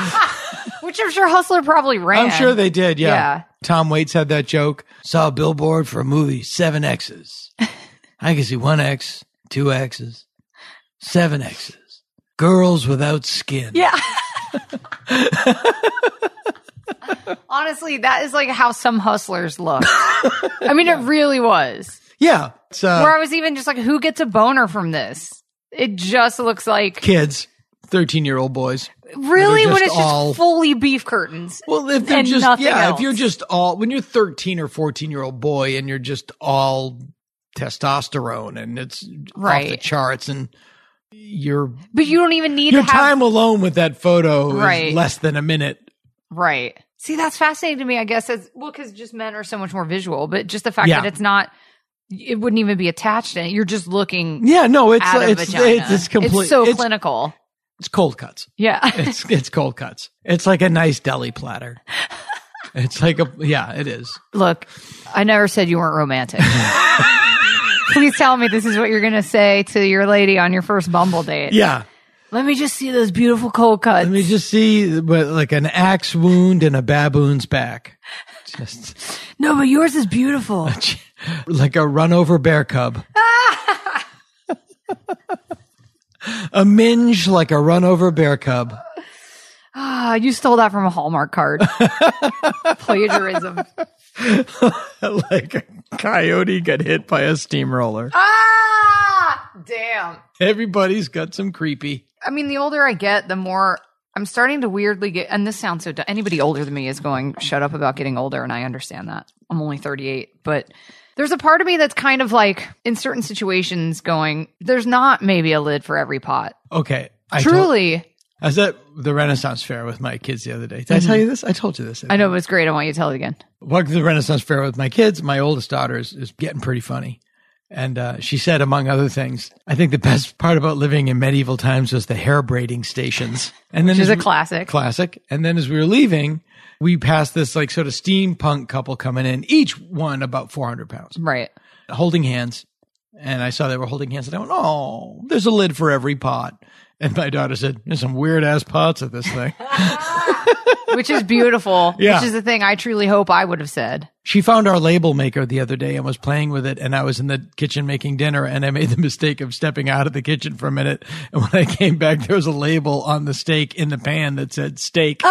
Which I'm sure Hustler probably ran. I'm sure they did. Yeah. Yeah. Tom Waits had that joke. Saw a billboard for a movie, 7 X's. I can see 1 X, 2 X's, 7 X's. Girls without skin. Yeah. Honestly, that is like how some hustlers look. I mean, it really was. Yeah. It's, Where I was even just like, who gets a boner from this? It just looks like kids, 13-year-old boys. Really, They're when it's all- just fully beef curtains. Well, if they're and just nothing if else. you're just all when you're 13 or 14-year-old boy and you're just all testosterone and it's off the Right. charts and you're But you don't even need your to have time alone with that photo Right. is less than a minute. Right. See, that's fascinating to me, I guess. Because just men are so much more visual, but just the fact Yeah. that it's not, it wouldn't even be attached in it. You're just looking Yeah, no, it's at a it's vagina. it's complete. It's so it's, clinical. It's cold cuts. Yeah. It's cold cuts. It's like a nice deli platter. It's like it is. Look, I never said you weren't romantic. Please tell me this is what you're going to say to your lady on your first Bumble date. Yeah. Let me just see those beautiful cold cuts. Let me just see like an axe wound in a baboon's back. Just No, but yours is beautiful. like a run over bear cub. A minge like a run-over bear cub. Ah, you stole that from a Hallmark card. Plagiarism. Like a coyote got hit by a steamroller. Ah! Damn. Everybody's got some creepy. I mean, the older I get, the more I'm starting to weirdly get, and this sounds so dumb. Anybody older than me is going, shut up about getting older, and I understand that. I'm only 38, but there's a part of me that's kind of like, in certain situations going, there's not maybe a lid for every pot. Okay. Truly. I was at the Renaissance Fair with my kids the other day. Did I tell you this? I told you this. I know, it was great. I want you to tell it again. Walked to the Renaissance Fair with my kids. My oldest daughter is getting pretty funny. And she said, among other things, I think the best part about living in medieval times was the hair braiding stations. And then Which is a classic. Classic. And then as we were leaving, we passed this like sort of steampunk couple coming in, each one about 400 pounds. Right. Holding hands. And I saw they were holding hands. And I went, oh, there's a lid for every pot. And my daughter said, there's some weird ass pots at this thing. Which is beautiful. Yeah. Which is the thing I truly hope I would have said. She found our label maker the other day and was playing with it. And I was in the kitchen making dinner and I made the mistake of stepping out of the kitchen for a minute. And when I came back, there was a label on the steak in the pan that said steak.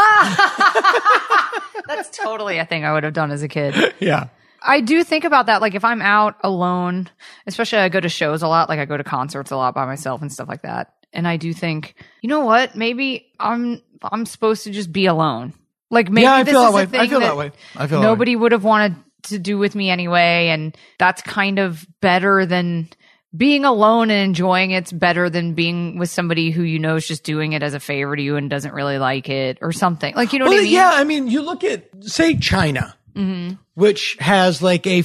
That's totally a thing I would have done as a kid. Yeah. I do think about that. Like if I'm out alone, especially I go to shows a lot, like I go to concerts a lot by myself and stuff like that. And I do think, you know what? Maybe I'm supposed to just be alone. Like maybe I this feel is that way. a thing I feel that that way. I feel nobody would have wanted to do with me anyway. And that's kind of better than being alone and enjoying it's better than being with somebody who you know is just doing it as a favor to you and doesn't really like it or something. Like, you know what I mean? Yeah. I mean, you look at, say, China. Mm-hmm. Which has like a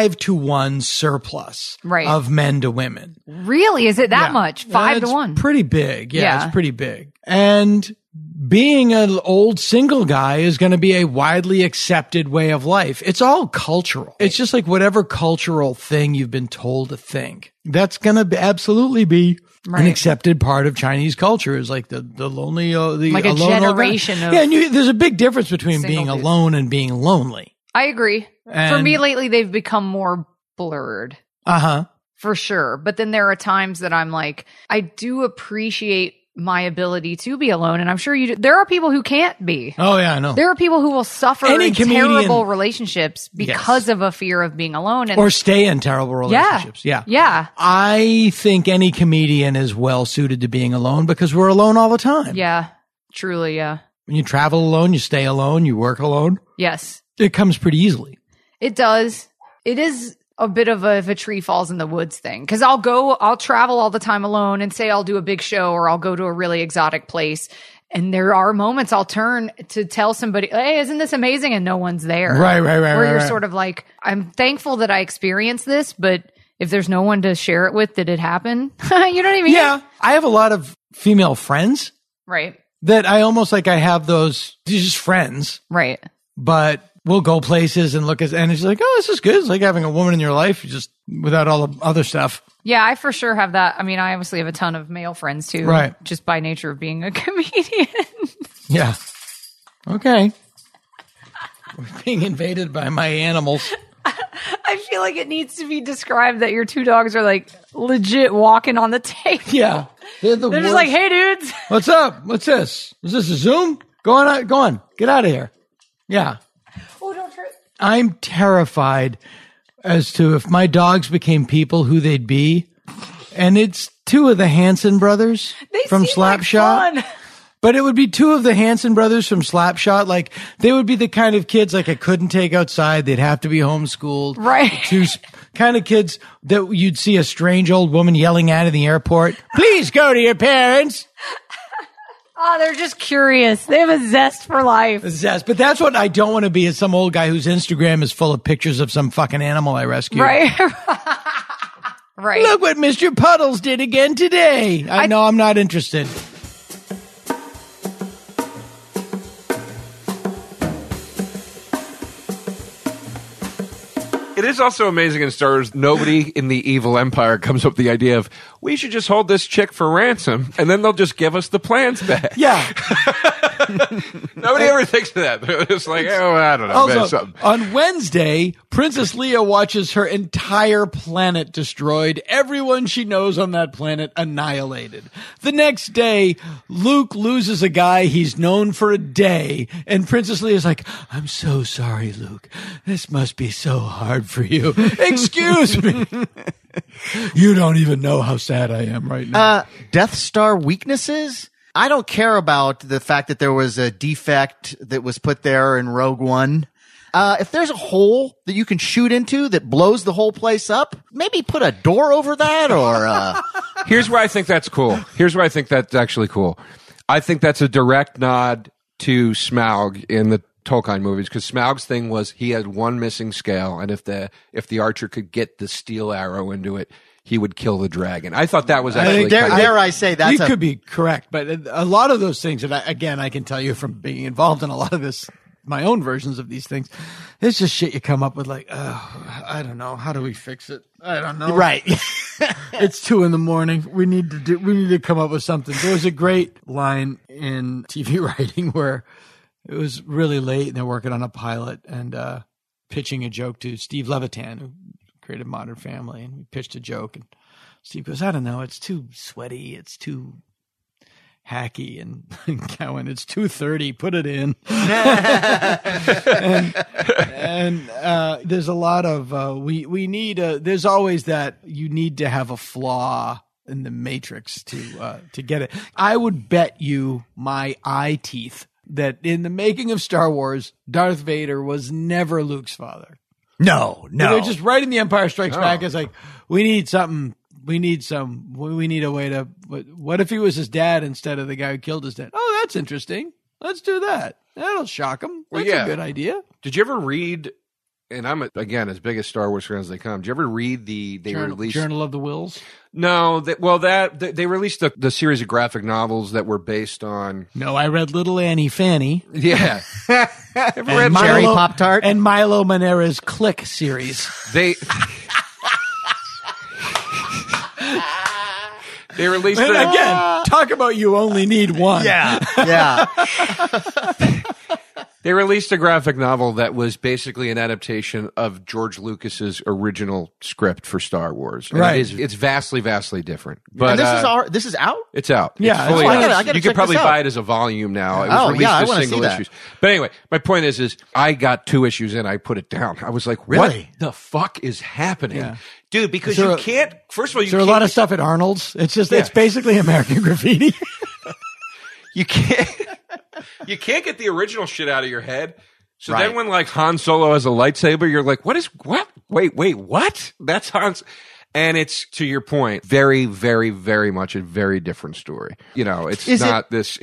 5-to-1 surplus of men to women. Really? Is it that much? 5-to-1? Pretty big. Yeah, it's pretty big. And being an old single guy is going to be a widely accepted way of life. It's all cultural. It's just like whatever cultural thing you've been told to think. That's going to absolutely be an accepted part of Chinese culture is like the lonely, like a generation of. Yeah, and there's a big difference between being alone and being lonely. I agree. For me lately, they've become more blurred. Uh-huh. For sure. But then there are times that I'm like, I do appreciate my ability to be alone. And I'm sure you do. There are people who can't be. Oh, yeah, I know. There are people who will suffer in terrible relationships because of a fear of being alone. And or stay in terrible relationships. Yeah. I think any comedian is well suited to being alone because we're alone all the time. Yeah. Truly, yeah. When you travel alone, you stay alone, you work alone. Yes. It comes pretty easily. It does. It is a bit of a if a tree falls in the woods thing. Because I'll travel all the time alone and say I'll do a big show or I'll go to a really exotic place. And there are moments I'll turn to tell somebody, hey, isn't this amazing? And no one's there. Right. Where you're sort of like, I'm thankful that I experienced this, but if there's no one to share it with, did it happen? You know what I mean? Yeah. I have a lot of female friends. Right. That I almost like I have those, just friends. Right. But we'll go places and look at, and it's like, oh, this is good. It's like having a woman in your life just without all the other stuff. Yeah, I for sure have that. I mean, I obviously have a ton of male friends too. Right. Just by nature of being a comedian. Yeah. Okay. We're being invaded by my animals. I feel like it needs to be described that your two dogs are like legit walking on the table. Yeah. They're just like, hey, dudes. What's up? What's this? Is this a Zoom? Go on. Get out of here. Yeah. Oh, don't trip. I'm terrified as to if my dogs became people, who they'd be. And it's two of the Hanson brothers from Slapshot. Like but it would be two of the Hanson brothers from Slapshot. Like, they would be the kind of kids like I couldn't take outside. They'd have to be homeschooled. Right. Two kind of kids that you'd see a strange old woman yelling at in the airport. Please go to your parents. Oh, they're just curious. They have a zest for life. A zest. But that's what I don't want to be, is some old guy whose Instagram is full of pictures of some fucking animal I rescued. Right. Right. Look what Mr. Puddles did again today. I know I'm not interested. It is also amazing in Star Wars, nobody in the evil empire comes up with the idea of, we should just hold this chick for ransom, and then they'll just give us the plans back. Yeah. Nobody ever thinks of that. They're just like, oh, I don't know. Also, on Wednesday, Princess Leia watches her entire planet destroyed, everyone she knows on that planet annihilated. The next day, Luke loses a guy he's known for a day, and Princess Leia's like, I'm so sorry, Luke. This must be so hard for you. Excuse me. You don't even know how sad I am right now. Death Star weaknesses? I don't care about the fact that there was a defect that was put there in Rogue One. If there's a hole that you can shoot into that blows the whole place up, maybe put a door over that or... Here's where I think that's cool. Here's where I think that's actually cool. I think that's a direct nod to Smaug in the Tolkien movies, because Smaug's thing was he had one missing scale, and if the archer could get the steel arrow into it, he would kill the dragon. I thought that was actually dare I say that's you could be correct, but a lot of those things, and I can tell you from being involved in a lot of this, my own versions of these things, it's just shit you come up with like, oh, I don't know, how do we fix it? I don't know. Right. It's 2 a.m. We need to come up with something. There was a great line in TV writing where it was really late and they're working on a pilot and pitching a joke to Steve Levitan, who created Modern Family, and we pitched a joke and Steve goes, I don't know, it's too sweaty, it's too hacky, and Cowan, it's 2:30, put it in. and there's a lot of we need there's always that you need to have a flaw in the matrix to get it. I would bet you my eye teeth that in the making of Star Wars, Darth Vader was never Luke's father. No. They're just writing The Empire Strikes Back as like, we need something. We need a way to, what if he was his dad instead of the guy who killed his dad? Oh, that's interesting. Let's do that. That'll shock him. That's a good idea. Did you ever read, and I'm, again, as big a Star Wars fan as they come, did you ever read released Journal of the Wills? No, they released the series of graphic novels that were based on. No, I read Little Annie Fanny. Yeah. Ever read Cherry Pop-Tart? And Milo Manera's Click series. They released and again, talk about you only need one. Yeah. They released a graphic novel that was basically an adaptation of George Lucas's original script for Star Wars. And right. It's vastly, vastly different. But this is out? It's out. Yeah. It's fully out. I gotta you could probably buy it as a volume now. It was released as single issues. But anyway, my point is I got 2 issues in, I put it down. I was like, really? What the fuck is happening? Yeah. Dude, because you can't, first of all, a lot of stuff at Arnold's. It's just, it's basically American Graffiti. You can't get the original shit out of your head. So then when like Han Solo has a lightsaber, you're like, what? Wait, what? That's Han's. And it's, to your point, very, very, very much a very different story. You know, it's not this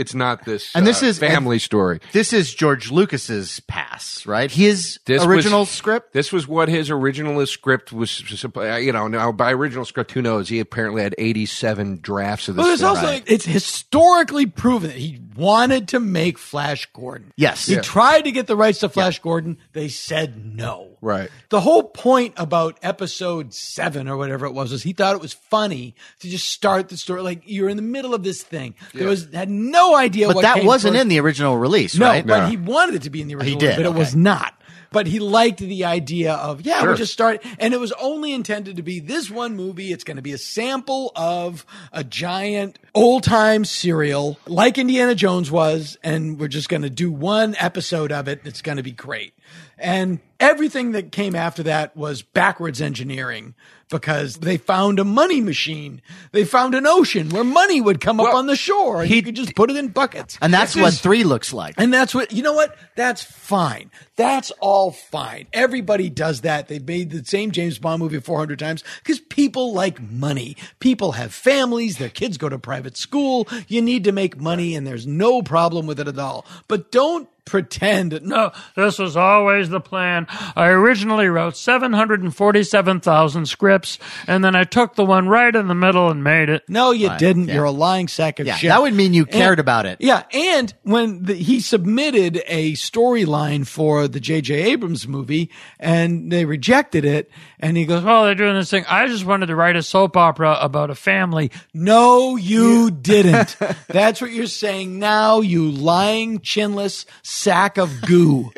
family story. This is George Lucas's pass, right? His original script? This was what his original script was, you know, now by original script, who knows? He apparently had 87 drafts of this. Well, it's also, it's historically proven that he wanted to make Flash Gordon. Yes. He tried to get the rights to Flash Gordon. They said no. Right. The whole point about episode 7 or whatever it was he thought it was funny to just start the story. Like, you're in the middle of this thing. Had no idea but that wasn't in the original release, right? No, but he wanted it to be in the original release, but it was not. But he liked the idea of, we'll just start. And it was only intended to be this one movie. It's going to be a sample of a giant old-time serial like Indiana Jones was, and we're just going to do one episode of it. It's going to be great. And everything that came after that was backwards engineering, because they found a money machine. They found an ocean where money would come up on the shore, and you could just put it in buckets. And that's what 3 looks like. And that's what, you know what? That's fine. That's all fine. Everybody does that. They've made the same James Bond movie 400 times because people like money. People have families. Their kids go to private school. You need to make money, and there's no problem with it at all. But don't pretend. No, this was always the plan. I originally wrote 747,000 scripts, and then I took the one right in the middle and made it. No, you didn't. You're a lying sack of shit. That would mean you cared about it. Yeah, and when he submitted a storyline for the J.J. Abrams movie, and they rejected it, and he goes, "Oh, they're doing this thing. I just wanted to write a soap opera about a family." No, you didn't. That's what you're saying now, you lying, chinless sack of goo.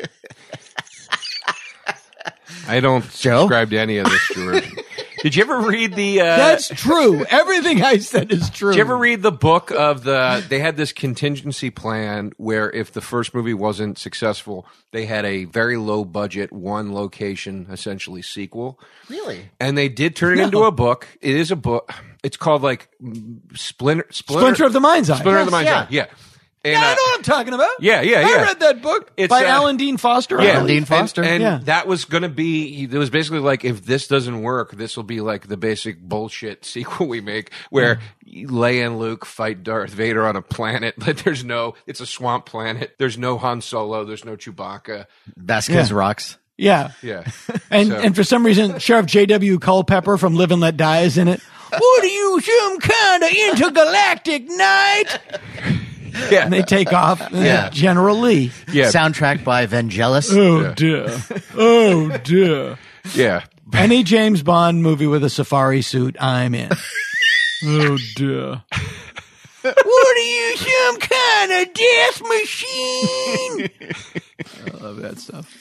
I don't subscribe to any of this, George. Did you ever read the... That's true. Everything I said is true. Did you ever read the book of they had this contingency plan where if the first movie wasn't successful, they had a very low budget, one location, essentially sequel. Really? And they did turn it into a book. It is a book. It's called like Splinter of the Mind's Eye. Splinter of the Mind's Eye, yeah. And, I know what I'm talking about. Yeah. I read that book by Alan Dean Foster. Yeah, Alan Dean Foster. And that was going to be, it was basically like, if this doesn't work, this will be like the basic bullshit sequel we make where Leia and Luke fight Darth Vader on a planet. Like it's a swamp planet. There's no Han Solo. There's no Chewbacca. Vasquez rocks. Yeah. Yeah. And for some reason, Sheriff J.W. Culpepper from Live and Let Die is in it. What are you, some kind of intergalactic knight? Yeah. And they take off. General Lee. Yeah. Soundtrack by Vangelis. Oh, dear. Oh, dear. Yeah. Any James Bond movie with a safari suit, I'm in. Oh, dear. What are you, some kind of death machine? I love that stuff.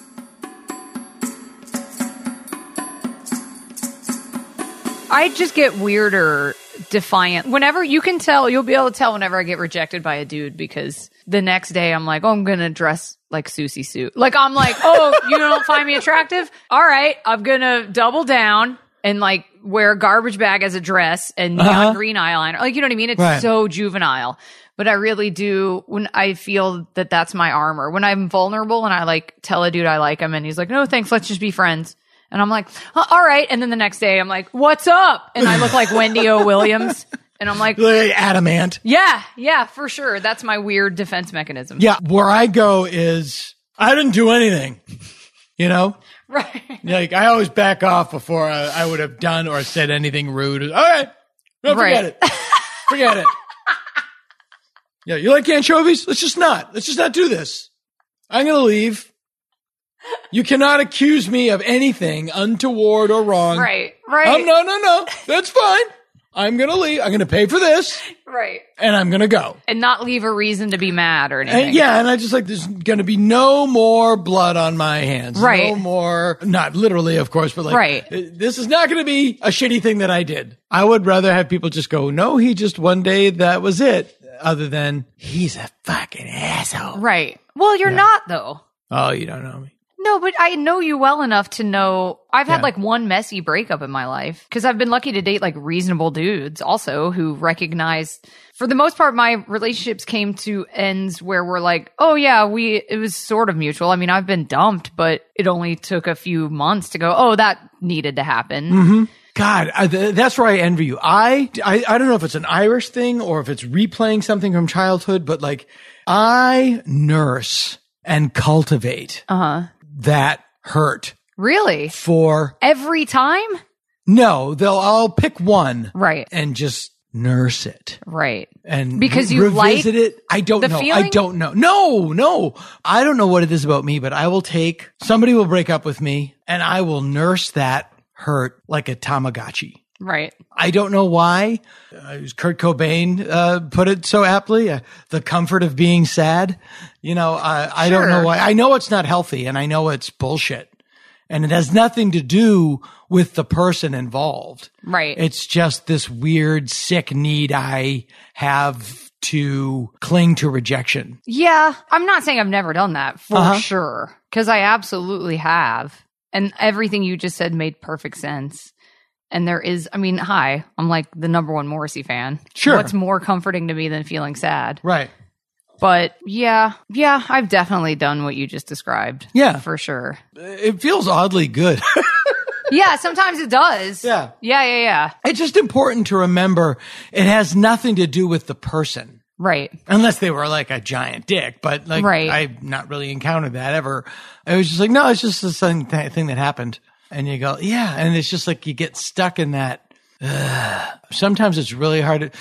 I just get weirder, defiant. Whenever you can tell, you'll be able to tell whenever I get rejected by a dude because the next day I'm like, oh, I'm going to dress like Susie Suit. Like, I'm like, oh, you don't find me attractive? All right, I'm going to double down and like wear a garbage bag as a dress and neon green eyeliner. Like, you know what I mean? It's so juvenile. But I really do, when I feel that that's my armor. When I'm vulnerable and I like tell a dude I like him and he's like, no, thanks, let's just be friends. And I'm like, all right. And then the next day I'm like, what's up? And I look like Wendy O. Williams. And I'm like, adamant. Yeah, for sure. That's my weird defense mechanism. Yeah. Where I go is, I didn't do anything, you know? Right. Like, I always back off before I would have done or said anything rude. All right. No, forget it. Forget it. Yeah. You like anchovies? Let's just not do this. I'm going to leave. You cannot accuse me of anything untoward or wrong. Right. No. That's fine. I'm going to leave. I'm going to pay for this. Right. And I'm going to go. And not leave a reason to be mad or anything. And I just like, there's going to be no more blood on my hands. Right. No more, not literally, of course, but like, this is not going to be a shitty thing that I did. I would rather have people just go, no, he just one day, that was it. Other than, he's a fucking asshole. Right. Well, you're not, though. Oh, you don't know me. No, but I know you well enough to know I've had like one messy breakup in my life because I've been lucky to date like reasonable dudes also who recognize, for the most part, my relationships came to ends where we're like, oh yeah, it was sort of mutual. I mean, I've been dumped, but it only took a few months to go, oh, that needed to happen. Mm-hmm. God, that's where I envy you. I don't know if it's an Irish thing or if it's replaying something from childhood, but like I nurse and cultivate that hurt. Really? For every time? No, I'll pick one. Right. And just nurse it. Right. And because you revisit like it. I don't know. Feeling? I don't know. No. I don't know what it is about me, but I will somebody will break up with me and I will nurse that hurt like a Tamagotchi. Right. I don't know why. Kurt Cobain put it so aptly. The comfort of being sad. You know, I don't know why. I know it's not healthy and I know it's bullshit. And it has nothing to do with the person involved. Right. It's just this weird, sick need I have to cling to rejection. Yeah. I'm not saying I've never done that for sure. Because I absolutely have. And everything you just said made perfect sense. And there is, I mean, I'm like the number one Morrissey fan. Sure. What's more comforting to me than feeling sad? Right. But yeah, I've definitely done what you just described. Yeah. For sure. It feels oddly good. Yeah, sometimes it does. Yeah. Yeah. It's just important to remember it has nothing to do with the person. Right. Unless they were like a giant dick, but like I've not really encountered that ever. I was just like, no, it's just this thing that happened. And you go, yeah. And it's just like you get stuck in that. Sometimes it's really hard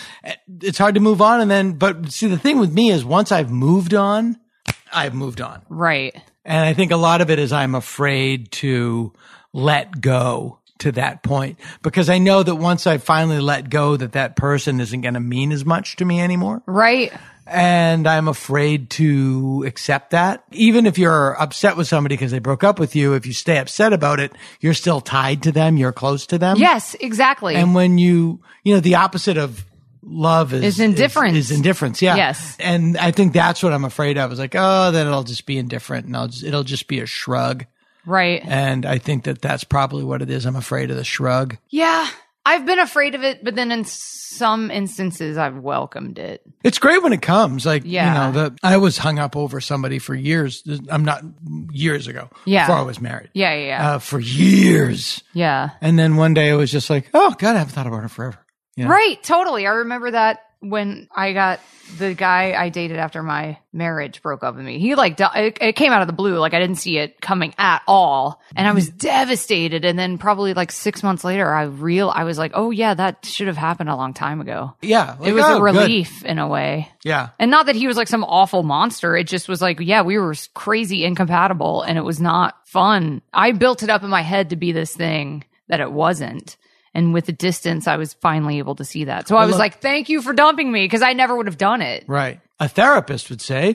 to move on. But see, the thing with me is once I've moved on, I've moved on. Right. And I think a lot of it is I'm afraid to let go to that point because I know that once I finally let go that person isn't going to mean as much to me anymore. Right. And I'm afraid to accept that. Even if you're upset with somebody because they broke up with you, if you stay upset about it, you're still tied to them. You're close to them. Yes, exactly. And when the opposite of love is indifference. Is indifference. Yeah. Yes. And I think that's what I'm afraid of. I was like, oh, then it'll just be indifferent and it'll just be a shrug. Right. And I think that's probably what it is. I'm afraid of the shrug. Yeah. I've been afraid of it, but then in some instances I've welcomed it. It's great when it comes. Like, I was hung up over somebody for years. I'm not years ago. Yeah. Before I was married. Yeah. For years. Yeah. And then one day it was just like, oh God, I haven't thought about it forever. You know? Right. Totally. I remember that when I got the guy I dated after my marriage broke up with me. He it came out of the blue. Like I didn't see it coming at all. And I was devastated. And then probably like 6 months later, I was like, oh yeah, that should have happened a long time ago. Yeah. It was a relief in a way. Yeah. And not that he was like some awful monster. It just was like, yeah, we were crazy incompatible and it was not fun. I built it up in my head to be this thing that it wasn't. And with the distance, I was finally able to see that. So I was like, thank you for dumping me because I never would have done it. Right. A therapist would say,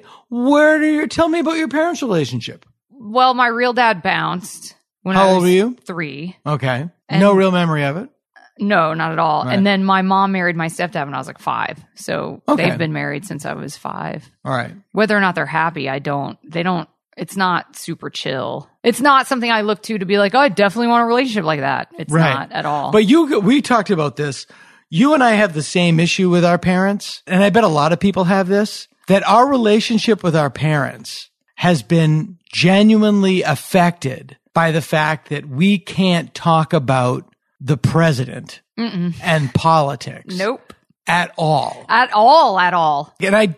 tell me about your parents' relationship. Well, my real dad bounced when How I was old were you? 3. Okay. And no real memory of it? No, not at all. Right. And then my mom married my stepdad when I was like 5. So they've been married since I was 5. All right. Whether or not they're happy, it's not super chill. It's not something I look to be like, oh, I definitely want a relationship like that. It's not at all. But we talked about this. You and I have the same issue with our parents. And I bet a lot of people have this, that our relationship with our parents has been genuinely affected by the fact that we can't talk about the president and politics. Nope. At all. At all. And I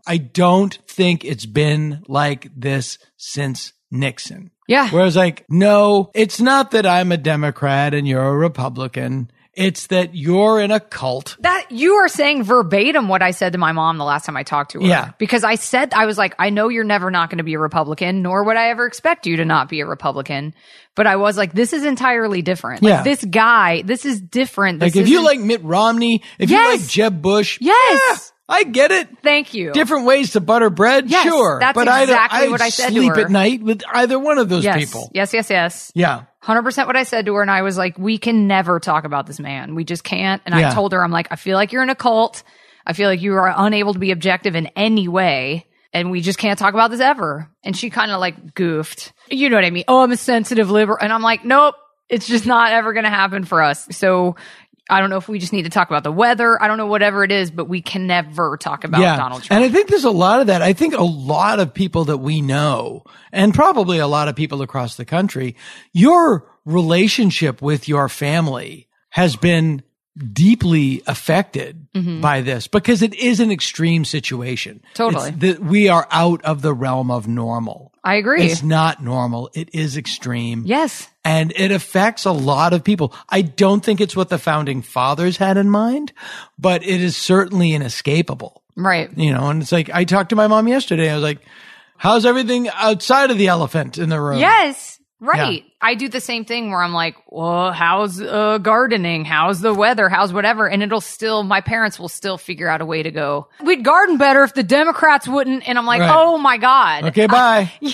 don't think it's been like this since Nixon. Yeah. Whereas no, it's not that I'm a Democrat and you're a Republican. It's that you're in a cult. That you are saying verbatim what I said to my mom the last time I talked to her. Yeah. Because I was like, I know you're never not going to be a Republican, nor would I ever expect you to not be a Republican. But I was like, this is entirely different. Yeah. Like this guy, this is different. This if you like Mitt Romney, if you like Jeb Bush. Yes. Yeah, I get it. Thank you. Different ways to butter bread. Yes, sure. That's but exactly what I said to her. Sleep at night with either one of those people. Yes. Yeah. 100% what I said to her. And I was like, we can never talk about this man. We just can't. And I told her, I'm like, I feel like you're in a cult. I feel like you are unable to be objective in any way. And we just can't talk about this ever. And she kind of goofed. You know what I mean? Oh, I'm a sensitive liberal. And I'm like, nope, it's just not ever going to happen for us. So I don't know if we just need to talk about the weather. I don't know, whatever it is, but we can never talk about Donald Trump. And I think there's a lot of that. I think a lot of people that we know, and probably a lot of people across the country, your relationship with your family has been deeply affected by this because it is an extreme situation. Totally. We are out of the realm of normal. I agree. It's not normal. It is extreme. Yes. And it affects a lot of people. I don't think it's what the founding fathers had in mind, but it is certainly inescapable. Right. And it's like, I talked to my mom yesterday. I was like, how's everything outside of the elephant in the room? Yes. Right. Yeah. I do the same thing where I'm like, well, how's gardening? How's the weather? How's whatever? And my parents will still figure out a way to go, we'd garden better if the Democrats wouldn't. And I'm like, oh my God. Okay, bye. Yeah.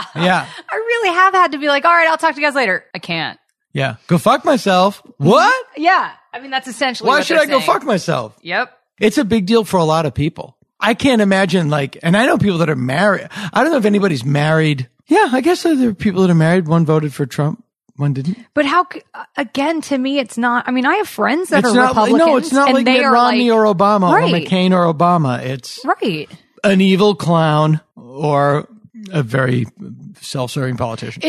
I really have had to be like, all right, I'll talk to you guys later. I can't. Yeah. Go fuck myself. What? Yeah. I mean, that's essentially Why what should I go fuck myself? Yep. It's a big deal for a lot of people. I can't imagine and I know people that are married. I don't know if anybody's married. Yeah, I guess there are people that are married. One voted for Trump, one didn't. But again, to me, it's not. I mean, I have friends that are Republicans. No, it's not like Mitt Romney or Obama or McCain or Obama. It's an evil clown or a very self-serving politician.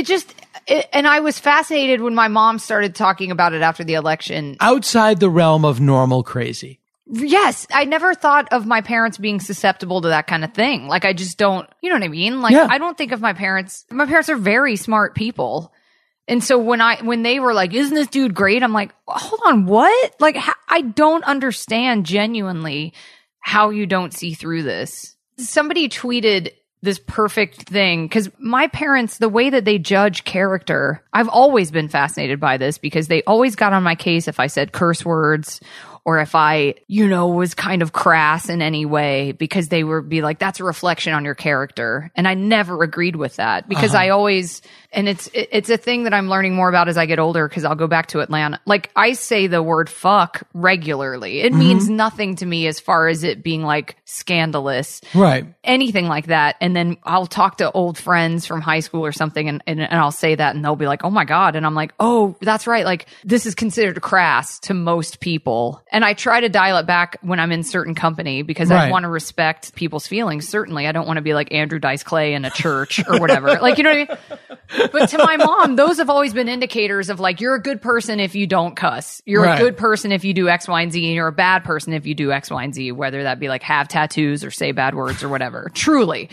And I was fascinated when my mom started talking about it after the election. Outside the realm of normal crazy. Yes, I never thought of my parents being susceptible to that kind of thing. Like, I just don't, you know what I mean? Like, I don't think of my parents are very smart people. And so when they were like, isn't this dude great? I'm like, hold on, what? Like, I don't understand genuinely how you don't see through this. Somebody tweeted this perfect thing because my parents, the way that they judge character, I've always been fascinated by this because they always got on my case if I said curse words or if I, was kind of crass in any way, because they would be like, that's a reflection on your character. And I never agreed with that because I always, and it's a thing that I'm learning more about as I get older because I'll go back to Atlanta. Like, I say the word fuck regularly. It means nothing to me as far as it being like scandalous. Right. Anything like that. And then I'll talk to old friends from high school or something and I'll say that and they'll be like, oh my God. And I'm like, oh, that's right. Like, this is considered crass to most people. And I try to dial it back when I'm in certain company because I want to respect people's feelings. Certainly, I don't want to be like Andrew Dice Clay in a church or whatever. Like, you know what I mean? But to my mom, those have always been indicators of like, you're a good person if you don't cuss. You're a good person if you do X, Y, and Z. And you're a bad person if you do X, Y, and Z, whether that be like have tattoos or say bad words or whatever. Truly.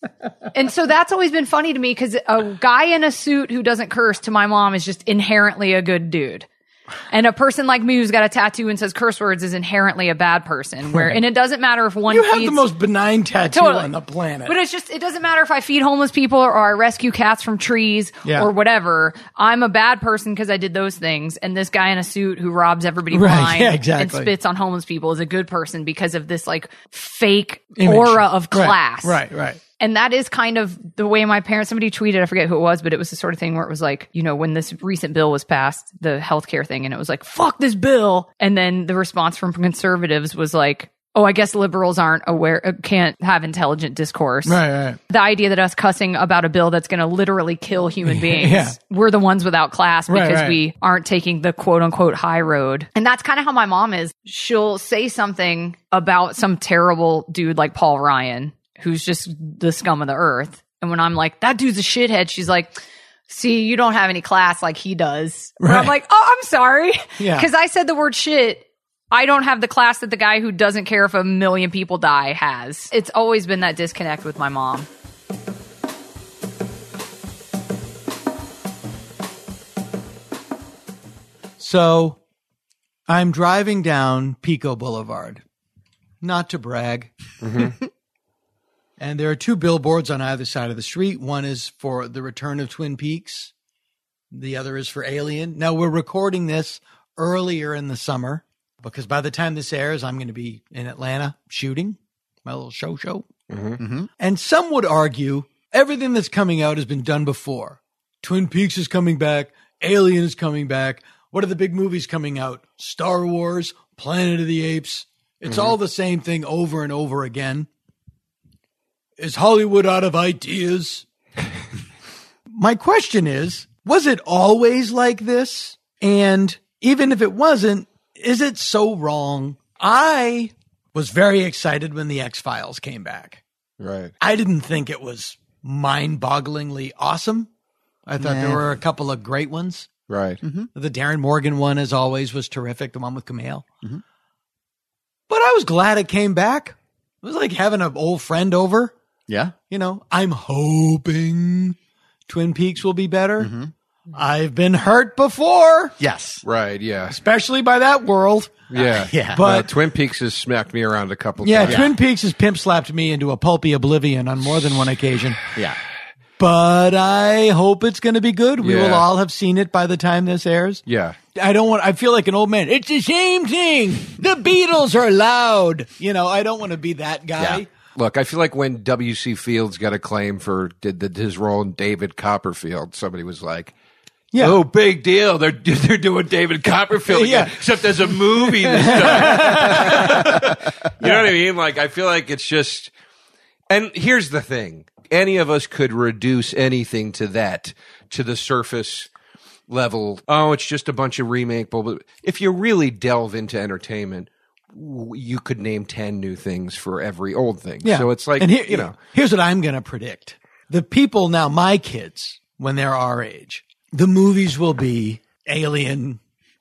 And so that's always been funny to me because a guy in a suit who doesn't curse to my mom is just inherently a good dude. And a person like me who's got a tattoo and says curse words is inherently a bad person. And it doesn't matter if one you have the most benign tattoo on the planet. But it doesn't matter if I feed homeless people or I rescue cats from trees or whatever. I'm a bad person because I did those things. And this guy in a suit who robs everybody blind and spits on homeless people is a good person because of this like fake aura of class. Right. And that is kind of the way my parents, somebody tweeted, I forget who it was, but it was the sort of thing where it was like, when this recent bill was passed, the healthcare thing, and it was like, fuck this bill. And then the response from conservatives was like, oh, I guess liberals can't have intelligent discourse. Right. The idea that us cussing about a bill that's going to literally kill human beings, we're the ones without class because we aren't taking the quote unquote high road. And that's kind of how my mom is. She'll say something about some terrible dude like Paul Ryan, who's just the scum of the earth. And when I'm like, that dude's a shithead, she's like, see, you don't have any class like he does. And I'm like, oh, I'm sorry. Because I said the word shit. I don't have the class that the guy who doesn't care if 1 million people die has. It's always been that disconnect with my mom. So I'm driving down Pico Boulevard. Not to brag. And there are 2 billboards on either side of the street. One is for the return of Twin Peaks. The other is for Alien. Now, we're recording this earlier in the summer because by the time this airs, I'm going to be in Atlanta shooting my little show. And some would argue everything that's coming out has been done before. Twin Peaks is coming back. Alien is coming back. What are the big movies coming out? Star Wars, Planet of the Apes. It's all the same thing over and over again. Is Hollywood out of ideas? My question is, was it always like this? And even if it wasn't, is it so wrong? I was very excited when the X-Files came back. Right. I didn't think it was mind-bogglingly awesome. I thought there were a couple of great ones. Right. The Darren Morgan one, as always, was terrific. The one with Kumail. But I was glad it came back. It was like having an old friend over. Yeah. I'm hoping Twin Peaks will be better. I've been hurt before. Yes. Right, yeah. Especially by that world. Yeah. But Twin Peaks has smacked me around a couple times. Twin Peaks has pimp slapped me into a pulpy oblivion on more than one occasion. Yeah. But I hope it's going to be good. We will all have seen it by the time this airs. Yeah. I feel like an old man. It's the same thing. The Beatles are loud. I don't want to be that guy. Yeah. Look, I feel like when W.C. Fields got acclaim for his role in David Copperfield, somebody was like, oh, big deal. They're doing David Copperfield again, except there's a movie this time. You know what I mean? Like, I feel like it's just, and here's the thing. Any of us could reduce anything to the surface level. Oh, it's just a bunch of remake. But if you really delve into entertainment, you could name 10 new things for every old thing. Yeah. So it's like, and here's what I'm going to predict. The people now, my kids, when they're our age, the movies will be Alien,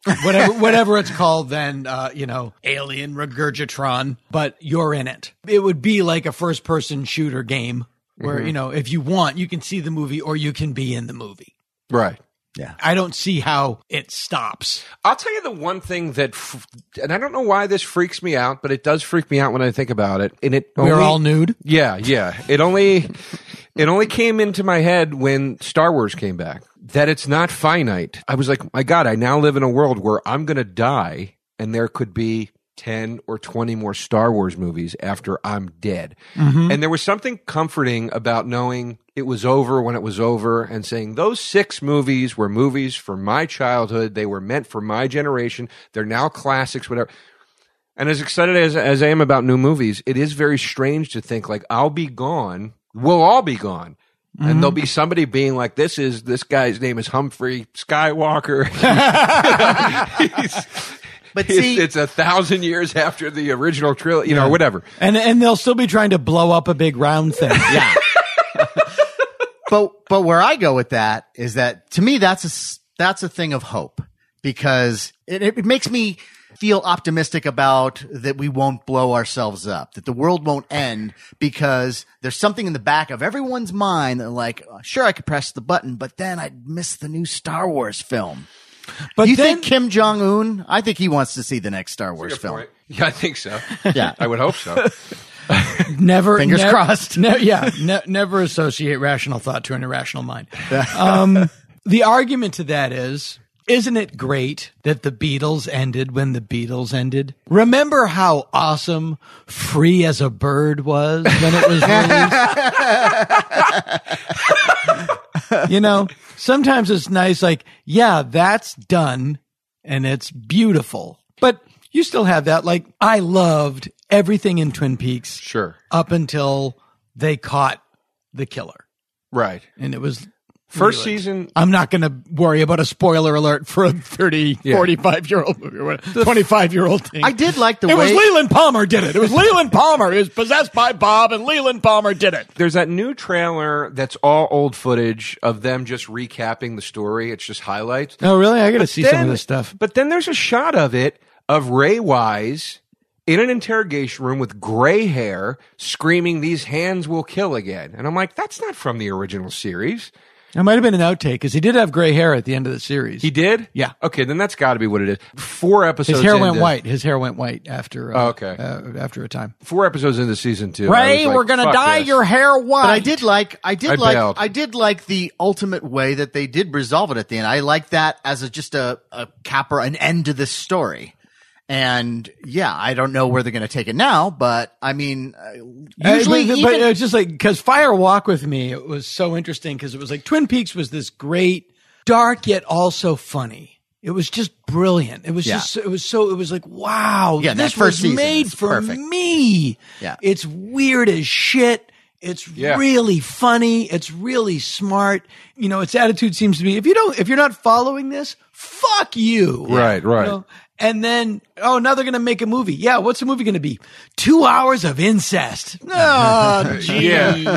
whatever it's called then, Alien Regurgitron, but you're in it. It would be like a first-person shooter game where, if you want, you can see the movie or you can be in the movie. Right. Yeah. I don't see how it stops. I'll tell you the one thing that, and I don't know why this freaks me out, but it does freak me out when I think about it. And we're all nude? Yeah. It only came into my head when Star Wars came back, that it's not finite. I was like, my God, I now live in a world where I'm going to die and there could be 10 or 20 more Star Wars movies after I'm dead. Mm-hmm. And there was something comforting about knowing it was over when it was over and saying those 6 movies were movies for my childhood. They were meant for my generation. They're now classics, whatever. And as excited as I am about new movies, it is very strange to think like I'll be gone. We'll all be gone. Mm-hmm. And there'll be somebody being like, this guy's name is Humphrey Skywalker. But see, it's 1,000 years after the original trilogy, or whatever. And they'll still be trying to blow up a big round thing. Yeah. But where I go with that is that to me, that's a thing of hope, because it makes me feel optimistic about that we won't blow ourselves up, that the world won't end, because there's something in the back of everyone's mind that like, sure, I could press the button, but then I'd miss the new Star Wars film. But you think Kim Jong-un? I think he wants to see the next Star Wars film. Point. Yeah, I think so. Yeah, I would hope so. Fingers crossed. Never associate rational thought to an irrational mind. The argument to that is, isn't it great that the Beatles ended when the Beatles ended? Remember how awesome Free as a Bird was when it was released? Sometimes it's nice, like, yeah, that's done and it's beautiful. But you still have that. Like, I loved everything in Twin Peaks. Sure. Up until they caught the killer. Right. And it was first season. I'm not going to worry about a spoiler alert for a 45-year-old movie or 25-year-old thing. I did like the way. It was Leland Palmer did it. It was Leland Palmer. It was possessed by Bob, and Leland Palmer did it. There's that new trailer that's all old footage of them just recapping the story. It's just highlights. Oh, really? I got to see some of this stuff. But then there's a shot of it of Ray Wise in an interrogation room with gray hair screaming, "These hands will kill again." And I'm like, that's not from the original series. It might have been an outtake, because he did have gray hair at the end of the series. He did? Yeah. Okay, then that's got to be what it is. 4 episodes. His hair went white. His hair went white after. After a time. 4 episodes into season 2. Ray, we're gonna dye your hair white. But I did like the ultimate way that they did resolve it at the end. I like that as just a capper, an end to this story. And yeah, I don't know where they're going to take it now, but I mean, usually, but it's just like, because Fire Walk with Me, it was so interesting because it was like Twin Peaks was this great, dark yet also funny. It was just brilliant. It was it was like, wow, this was made for me. Yeah, it's weird as shit. It's really funny. It's really smart. Its attitude seems to be, if you're not following this, fuck you. Right. And then, now they're going to make a movie. Yeah, what's the movie going to be? 2 hours of incest. Oh, gee. Yeah.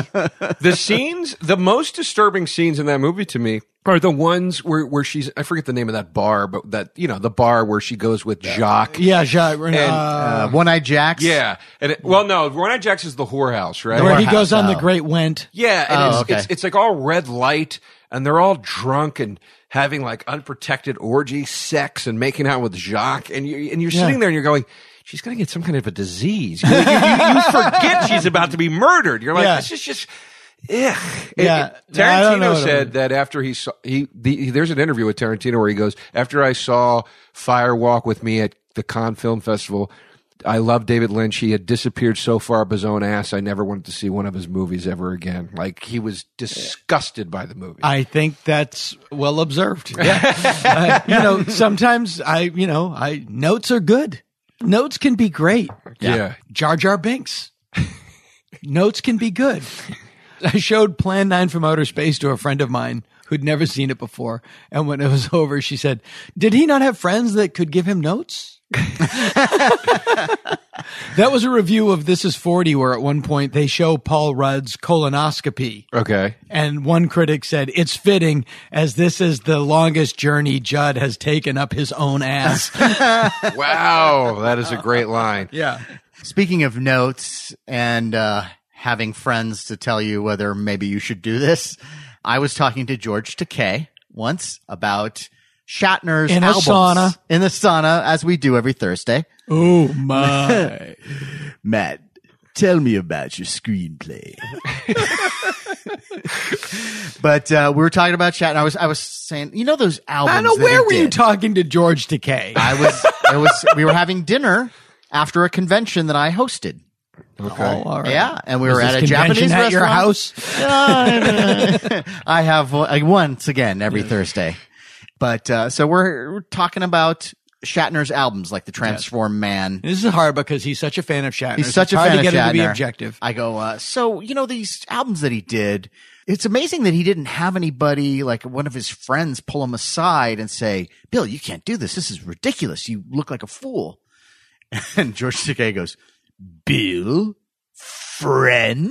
The most disturbing scenes in that movie to me are the ones where she's, I forget the name of that bar, but the bar where she goes with Jacques. Yeah, Jacques. And One-Eyed Jacks. Yeah. And One-Eyed Jacks is the whorehouse, right? Where he goes on the Great Went. Yeah. And it's like all red light, and they're all drunk and having like unprotected orgy sex and making out with Jacques, and you're sitting there and you're going, she's going to get some kind of a disease. You forget she's about to be murdered. You're like, this is just, ugh. Tarantino said that after there's an interview with Tarantino where he goes, after I saw Fire Walk with Me at the Cannes Film Festival, I love David Lynch. He had disappeared so far up his own ass, I never wanted to see one of his movies ever again. Like, he was disgusted by the movie. I think that's well observed. Yeah. Sometimes notes are good. Notes can be great. Yeah. Jar Jar Binks. Notes can be good. I showed Plan 9 from Outer Space to a friend of mine who'd never seen it before. And when it was over, she said, did he not have friends that could give him notes? That was a review of This Is 40, where at one point they show Paul Rudd's colonoscopy. Okay. And one critic said, it's fitting, as this is the longest journey Judd has taken up his own ass. Wow, that is a great line. Yeah. Speaking of notes and having friends to tell you whether maybe you should do this, I was talking to George Takei once about Shatner's in albums. a sauna. In the sauna, as we do every Thursday. Oh, my. Matt, tell me about your screenplay. But we were talking about Shatner. I was saying, you know those albums? I know. Where were you talking to George Takei? We were having dinner after a convention that I hosted. Okay. All right. Yeah, and we Was were this at a Japanese convention at your restaurant. house? I have once again every Thursday. But so we're talking about Shatner's albums, like The Transformed Man. This is hard because he's such a fan of Shatner. He's such a hard fan to get of him to be Shatner. objective. I go, so, you know, these albums that he did, it's amazing that he didn't have anybody, like one of his friends, pull him aside and say, Bill, you can't do this. This is ridiculous. You look like a fool. And George Takei goes, Bill? Friend?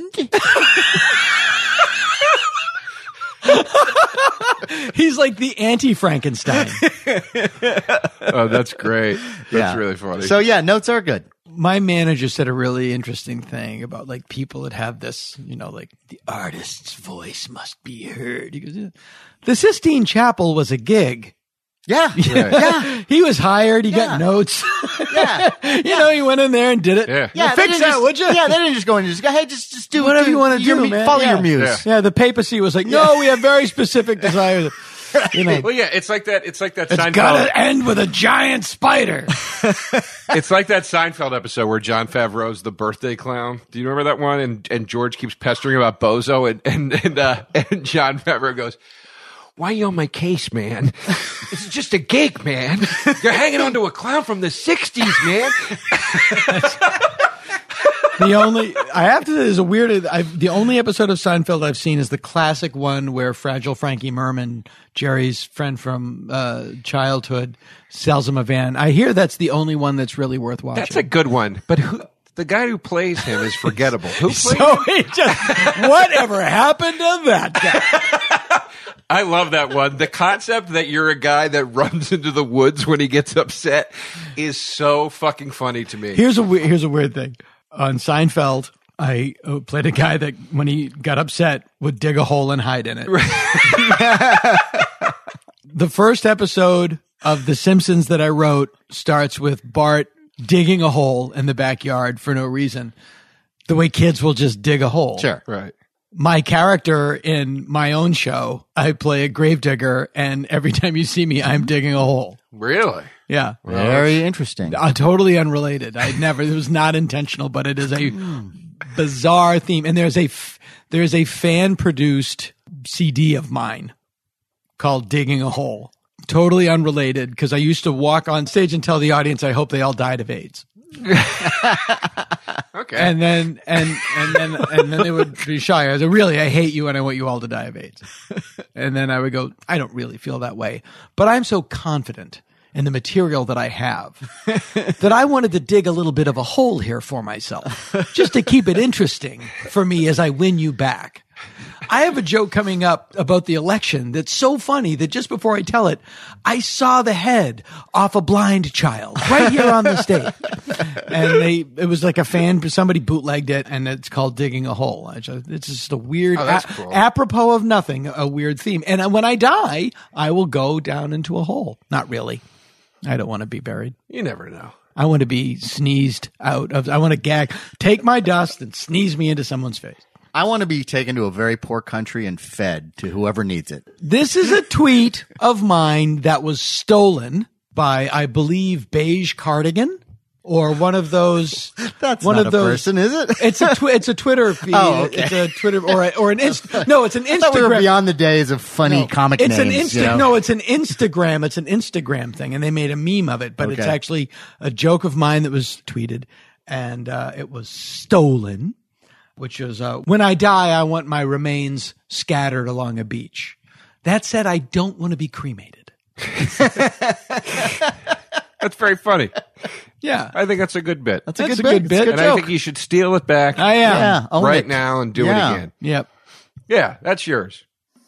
He's like the anti-Frankenstein. Oh, that's great. That's Yeah. really funny. So yeah, notes are good. My manager said a really interesting thing about like people that have this, you know, like the artist's voice must be heard. He goes, yeah. The Sistine Chapel was a gig. Yeah. Right. Yeah. He was hired. He got notes. Yeah. You know, he went in there and did it. Yeah. Yeah, Fix that, would you? Yeah, they didn't just go in and just go, hey, just do Whatever you want to your do, mu- man. Follow Yeah. your muse. Yeah, the papacy was like, no, we have very specific desires. You know, Well, yeah, it's like that. It's like that it's Seinfeld. got to end with a giant spider. It's like that Seinfeld episode where Jon Favreau's the birthday clown. Do you remember that one? And George keeps pestering about Bozo, and Jon Favreau goes, "Why you on my case, man? It's just a gig, man. You're hanging on to a clown from the '60s, man." The only episode of Seinfeld I've seen is the classic one where Fragile Frankie Merman, Jerry's friend from childhood, sells him a van. I hear that's the only one that's really worth watching. That's a good one, but the guy who plays him is forgettable. Who plays him? So it just, whatever happened to that guy? I love that one. The concept that you're a guy that runs into the woods when he gets upset is so fucking funny to me. Here's a weird thing. On Seinfeld, I played a guy that when he got upset would dig a hole and hide in it. The first episode of The Simpsons that I wrote starts with Bart digging a hole in the backyard for no reason. The way kids will just dig a hole. Sure. Right. My character in my own show, I play a gravedigger, and every time you see me, I'm digging a hole. Really? Yeah. Very interesting. Totally unrelated. It was not intentional, but it is a bizarre theme. And there's a fan produced CD of mine called Digging a Hole. Totally unrelated, because I used to walk on stage and tell the audience I hope they all died of AIDS. Okay. And then they would be shy. I said, really, I hate you and I want you all to die of AIDS. And then I would go, I don't really feel that way, but I'm so confident in the material that I have that I wanted to dig a little bit of a hole here for myself, just to keep it interesting for me as I win you back. I have a joke coming up about the election that's so funny that just before I tell it, I saw the head off a blind child right here on the stage. And it was like somebody bootlegged it, and it's called Digging a Hole. It's just a weird, that's cool. apropos of nothing, a weird theme. And when I die, I will go down into a hole. Not really. I don't want to be buried. You never know. I want to be sneezed out of. I want to gag, take my dust and sneeze me into someone's face. I want to be taken to a very poor country and fed to whoever needs it. This is a tweet of mine that was stolen by, I believe, Beige Cardigan, or one of those. That's one not of a those, person, is it? It's a Twitter feed. Oh, okay. It's a Twitter or an no. It's an Instagram. I thought we were beyond the days of funny comic it's names. No, it's an Instagram. It's an Instagram thing, and they made a meme of it. But it's actually a joke of mine that was tweeted, and it was stolen. Which is, when I die, I want my remains scattered along a beach. That said, I don't want to be cremated. That's very funny. Yeah. I think that's a good bit. That's a That's good a bit. good bit. It's a good And I joke. think you should steal it back I am. Yeah, own right it. now and do Yeah. it again. Yep. Yeah, that's yours.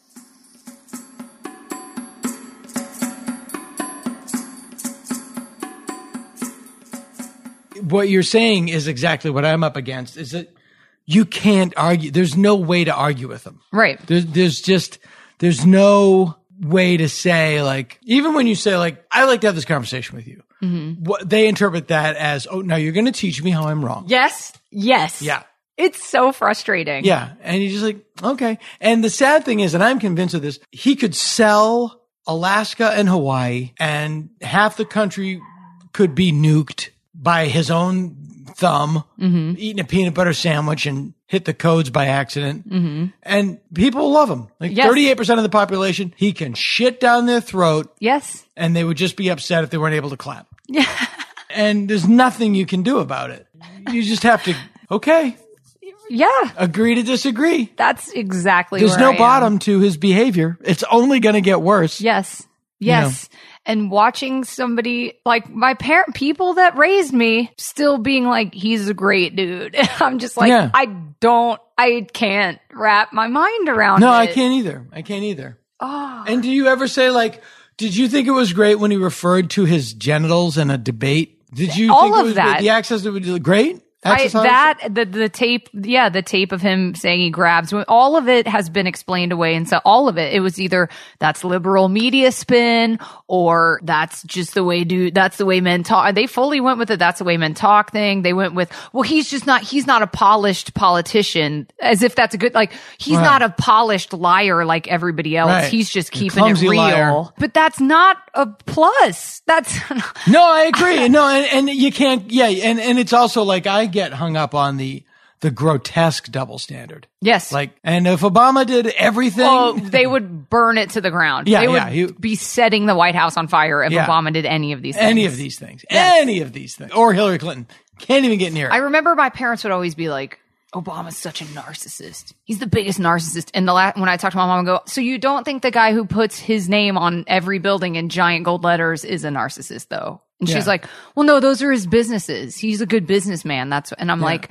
What you're saying is exactly what I'm up against, is that you can't argue. There's no way to argue with them. Right. There's no way to say, like, even when you say, like, I like to have this conversation with you, what they interpret that as, oh, now you're going to teach me how I'm wrong. Yes. Yes. Yeah. It's so frustrating. Yeah. And you're just like, okay. And the sad thing is, and I'm convinced of this, he could sell Alaska and Hawaii and half the country could be nuked by his own thumb, eating a peanut butter sandwich and hit the codes by accident. And people will love him. Like Yes. 38% of the population, he can shit down their throat. Yes. And they would just be upset if they weren't able to clap. Yeah. And there's nothing you can do about it. You just have to, okay, Yeah. agree to disagree. That's exactly There's where no I am. bottom to his behavior. It's only going to get worse. Yes. Yes. And watching somebody like my people that raised me still being like, he's a great dude. I'm just like, Yeah. I can't wrap my mind around it. No, I can't either. Oh. And do you ever say, like, did you think it was great when he referred to his genitals in a debate? Did you All think it of was that. the access to it great? The tape, the tape of him saying he grabs, all of it has been explained away. And so all of it was either that's liberal media spin or that's just the way that's the way men talk. They fully went with it. That's the way men talk thing. They went with, well, he's not a polished politician, as if that's a good, like, he's Right. not a polished liar like everybody else. Right. He's just A keeping it clumsy real. liar. But that's not a plus. That's No, I agree. No, and you can't, and it's also like I get hung up on the grotesque double standard. yes. Like, and if Obama did everything. Oh, they would burn it to the ground. Yeah, they would yeah, he- be setting the White House on fire if Yeah. Obama did any of these things. Any of these things. Yes. Any of these things. Or Hillary Clinton. Can't even get near it. I remember my parents would always be like, Obama's such a narcissist. He's the biggest narcissist. And when I talked to my mom, I go, so you don't think the guy who puts his name on every building in giant gold letters is a narcissist, though? And she's Yeah. like, well, no, those are his businesses. He's a good businessman. And I'm like,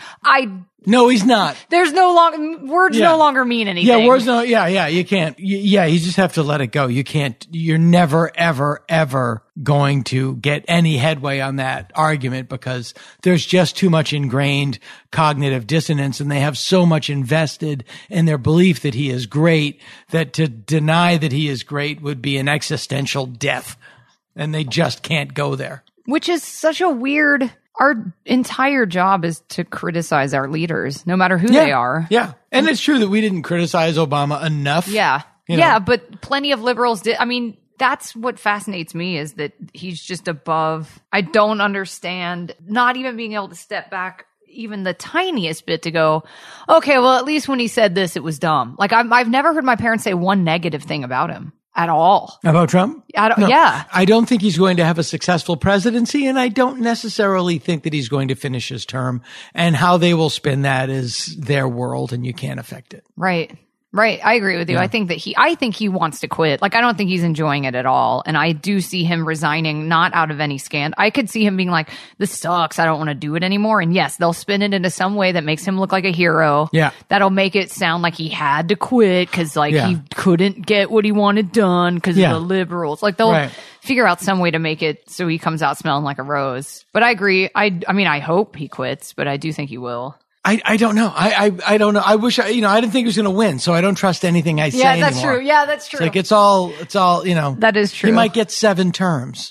No, he's not. there's words Yeah. no longer mean anything. You can't. You just have to let it go. You can't, you're never, ever, ever going to get any headway on that argument because there's just too much ingrained cognitive dissonance and they have so much invested in their belief that he is great that to deny that he is great would be an existential death. And they just can't go there. Which is such a weird, our entire job is to criticize our leaders, no matter who they are. Yeah. And it's true that we didn't criticize Obama enough. Yeah. You know. Yeah, but plenty of liberals did. I mean, that's what fascinates me is that he's just above. I don't understand not even being able to step back even the tiniest bit to go, okay, well, at least when he said this, it was dumb. Like I've never heard my parents say one negative thing about him at all. About Trump? No. Yeah. I don't think he's going to have a successful presidency, and I don't necessarily think that he's going to finish his term. And how they will spin that is their world, and you can't affect it. Right. Right. I agree with you. Yeah. I think he wants to quit. Like, I don't think he's enjoying it at all. And I do see him resigning, not out of any scandal. I could see him being like, this sucks. I don't want to do it anymore. And yes, they'll spin it into some way that makes him look like a hero. Yeah. That'll make it sound like he had to quit because Yeah. he couldn't get what he wanted done because Yeah. of the liberals. Like, they'll Right. figure out some way to make it so he comes out smelling like a rose. But I agree. I mean, I hope he quits, but I do think he will. I don't know. I don't know. I wish I didn't think he was going to win, so I don't trust anything I say Yeah, that's anymore. true. Yeah, that's true. It's like it's all, That is true. He might get 7 terms.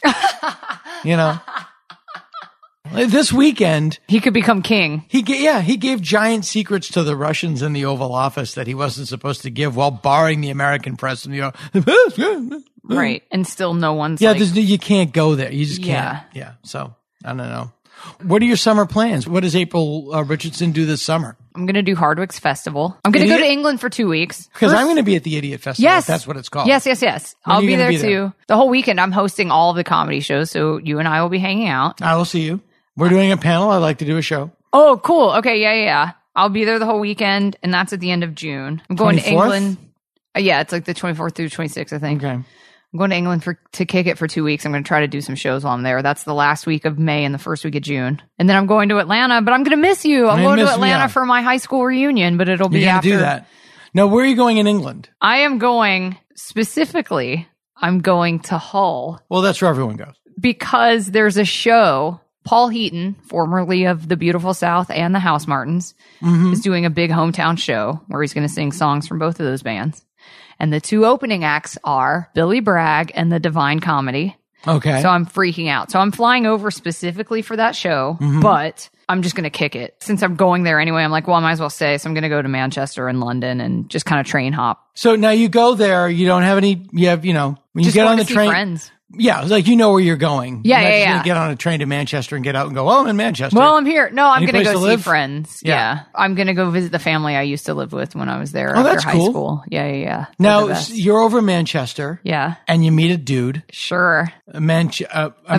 This weekend he could become king. He gave giant secrets to the Russians in the Oval Office that he wasn't supposed to give while barring the American press from the Right. And still no one's Yeah, like, you can't go there. You just can't. Yeah. So I don't know. What are your summer plans? What does April Richardson do this summer? I'm going to do Hardwick's Festival. I'm going to go to England for 2 weeks. Because I'm going to be at the Idiot Festival. Yes. If that's what it's called. Yes. When I'll are you be gonna there be too. there? The whole weekend I'm hosting all of the comedy shows. So you and I will be hanging out. I will see you. We're doing a panel. I'd like to do a show. Oh, cool. Okay. Yeah. I'll be there the whole weekend. And that's at the end of June. I'm going 24th? to England. Yeah. It's like the 24th through 26th, I think. Okay. I'm going to England to kick it for 2 weeks. I'm going to try to do some shows while I'm there. That's the last week of May and the first week of June. And then I'm going to Atlanta, but I'm going to miss you. I'm going to Atlanta for my high school reunion, but it'll be after. Do that. Now, where are you going in England? I am going, specifically, I'm going to Hull. Well, that's where everyone goes. Because there's a show. Paul Heaton, formerly of the Beautiful South and the House Martins, is doing a big hometown show where he's going to sing songs from both of those bands. And the two opening acts are Billy Bragg and the Divine Comedy. Okay. So I'm freaking out. So I'm flying over specifically for that show, but I'm just going to kick it. Since I'm going there anyway, I'm like, well, I might as well stay. So I'm going to go to Manchester and London and just kind of train hop. So now you go there, you don't have any, you have, when just you get on the see train. Friends. Yeah, like you know where you're going. Yeah, you're not yeah, just yeah. gonna get on a train to Manchester and get out and go, well, I'm in Manchester. Well, I'm here. No, I'm Any going to place go to see live? friends. Yeah. I'm going to go visit the family I used to live with when I was there Oh, after that's high cool. school. Yeah, yeah, yeah. They're the Now, best. you're over in Manchester. Yeah. And you meet a dude. Sure. A Mancunian.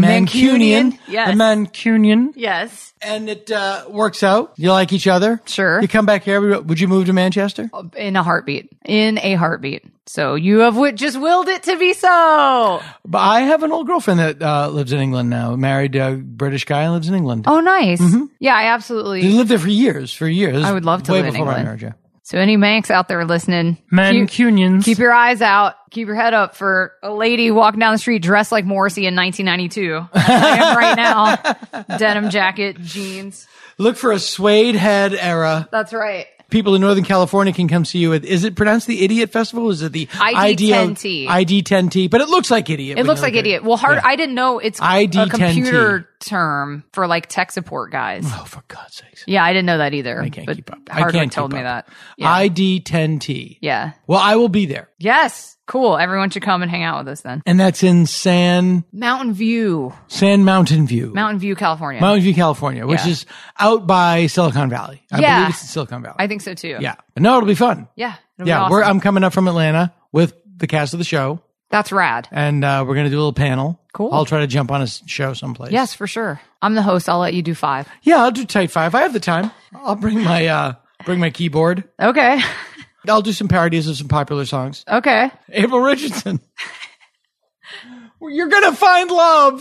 Yes. A Mancunian. Yes. And it works out. You like each other. Sure. You come back here. Would you move to Manchester? In a heartbeat. In a heartbeat. So you have just willed it to be so. But I have an old girlfriend that lives in England now. Married a British guy and lives in England. Oh, nice. Yeah, I absolutely. He lived there for years. I would love to way live in before I England. married you. So any Manx out there listening, Mancunians. keep your eyes out. Keep your head up for a lady walking down the street dressed like Morrissey in 1992. I am right now. Denim jacket, jeans. Look for a suede head era. That's right. People in Northern California can come see you at, is it pronounced the Idiot Festival? Is it the ID10T? ID10T, but it looks like Idiot. It looks like Idiot. Well, I didn't know it's ID10T. a computer term for like tech support guys. Oh, for God's sakes. Yeah, I didn't know that either. I can't keep up. Hardwick told me that. Yeah. ID10T. Yeah. Well, I will be there. Yes. Cool. Everyone should come and hang out with us then. And that's in Mountain View, Mountain View, California. Mountain View, California, which is out by Silicon Valley. I believe it's in Silicon Valley. I think so too. Yeah. But no, it'll be fun. Yeah. It'll be awesome. I'm coming up from Atlanta with the cast of the show. That's rad. And we're going to do a little panel. Cool. I'll try to jump on a show someplace. Yes, for sure. I'm the host. I'll let you do 5. Yeah, I'll do tight 5. I have the time. I'll bring my keyboard. Okay. I'll do some parodies of some popular songs. Okay. April Richardson. You're going to find love.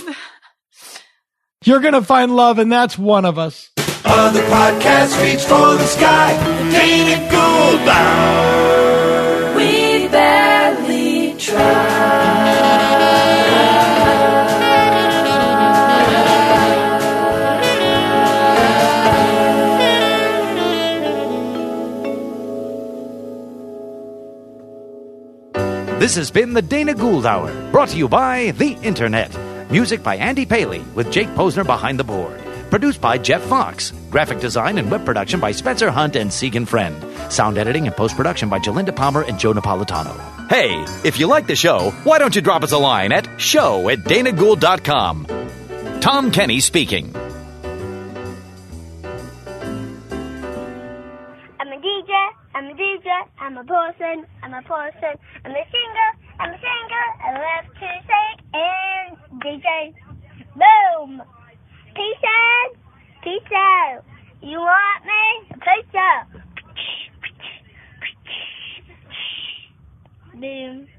You're going to find love, and that's one of us. Other podcast reach for the sky. Dana Gouldower. We barely try. This has been the Dana Gould Hour, brought to you by the Internet. Music by Andy Paley, with Jake Posner behind the board. Produced by Jeff Fox. Graphic design and web production by Spencer Hunt and Segan Friend. Sound editing and post-production by Jalinda Palmer and Joe Napolitano. Hey, if you like the show, why don't you drop us a line at show@danagould.com. Tom Kenny speaking. I'm a DJ, I'm a person, I'm a singer, I love to sing and DJ. Boom! Peace out. You want me? Peace out. Boom.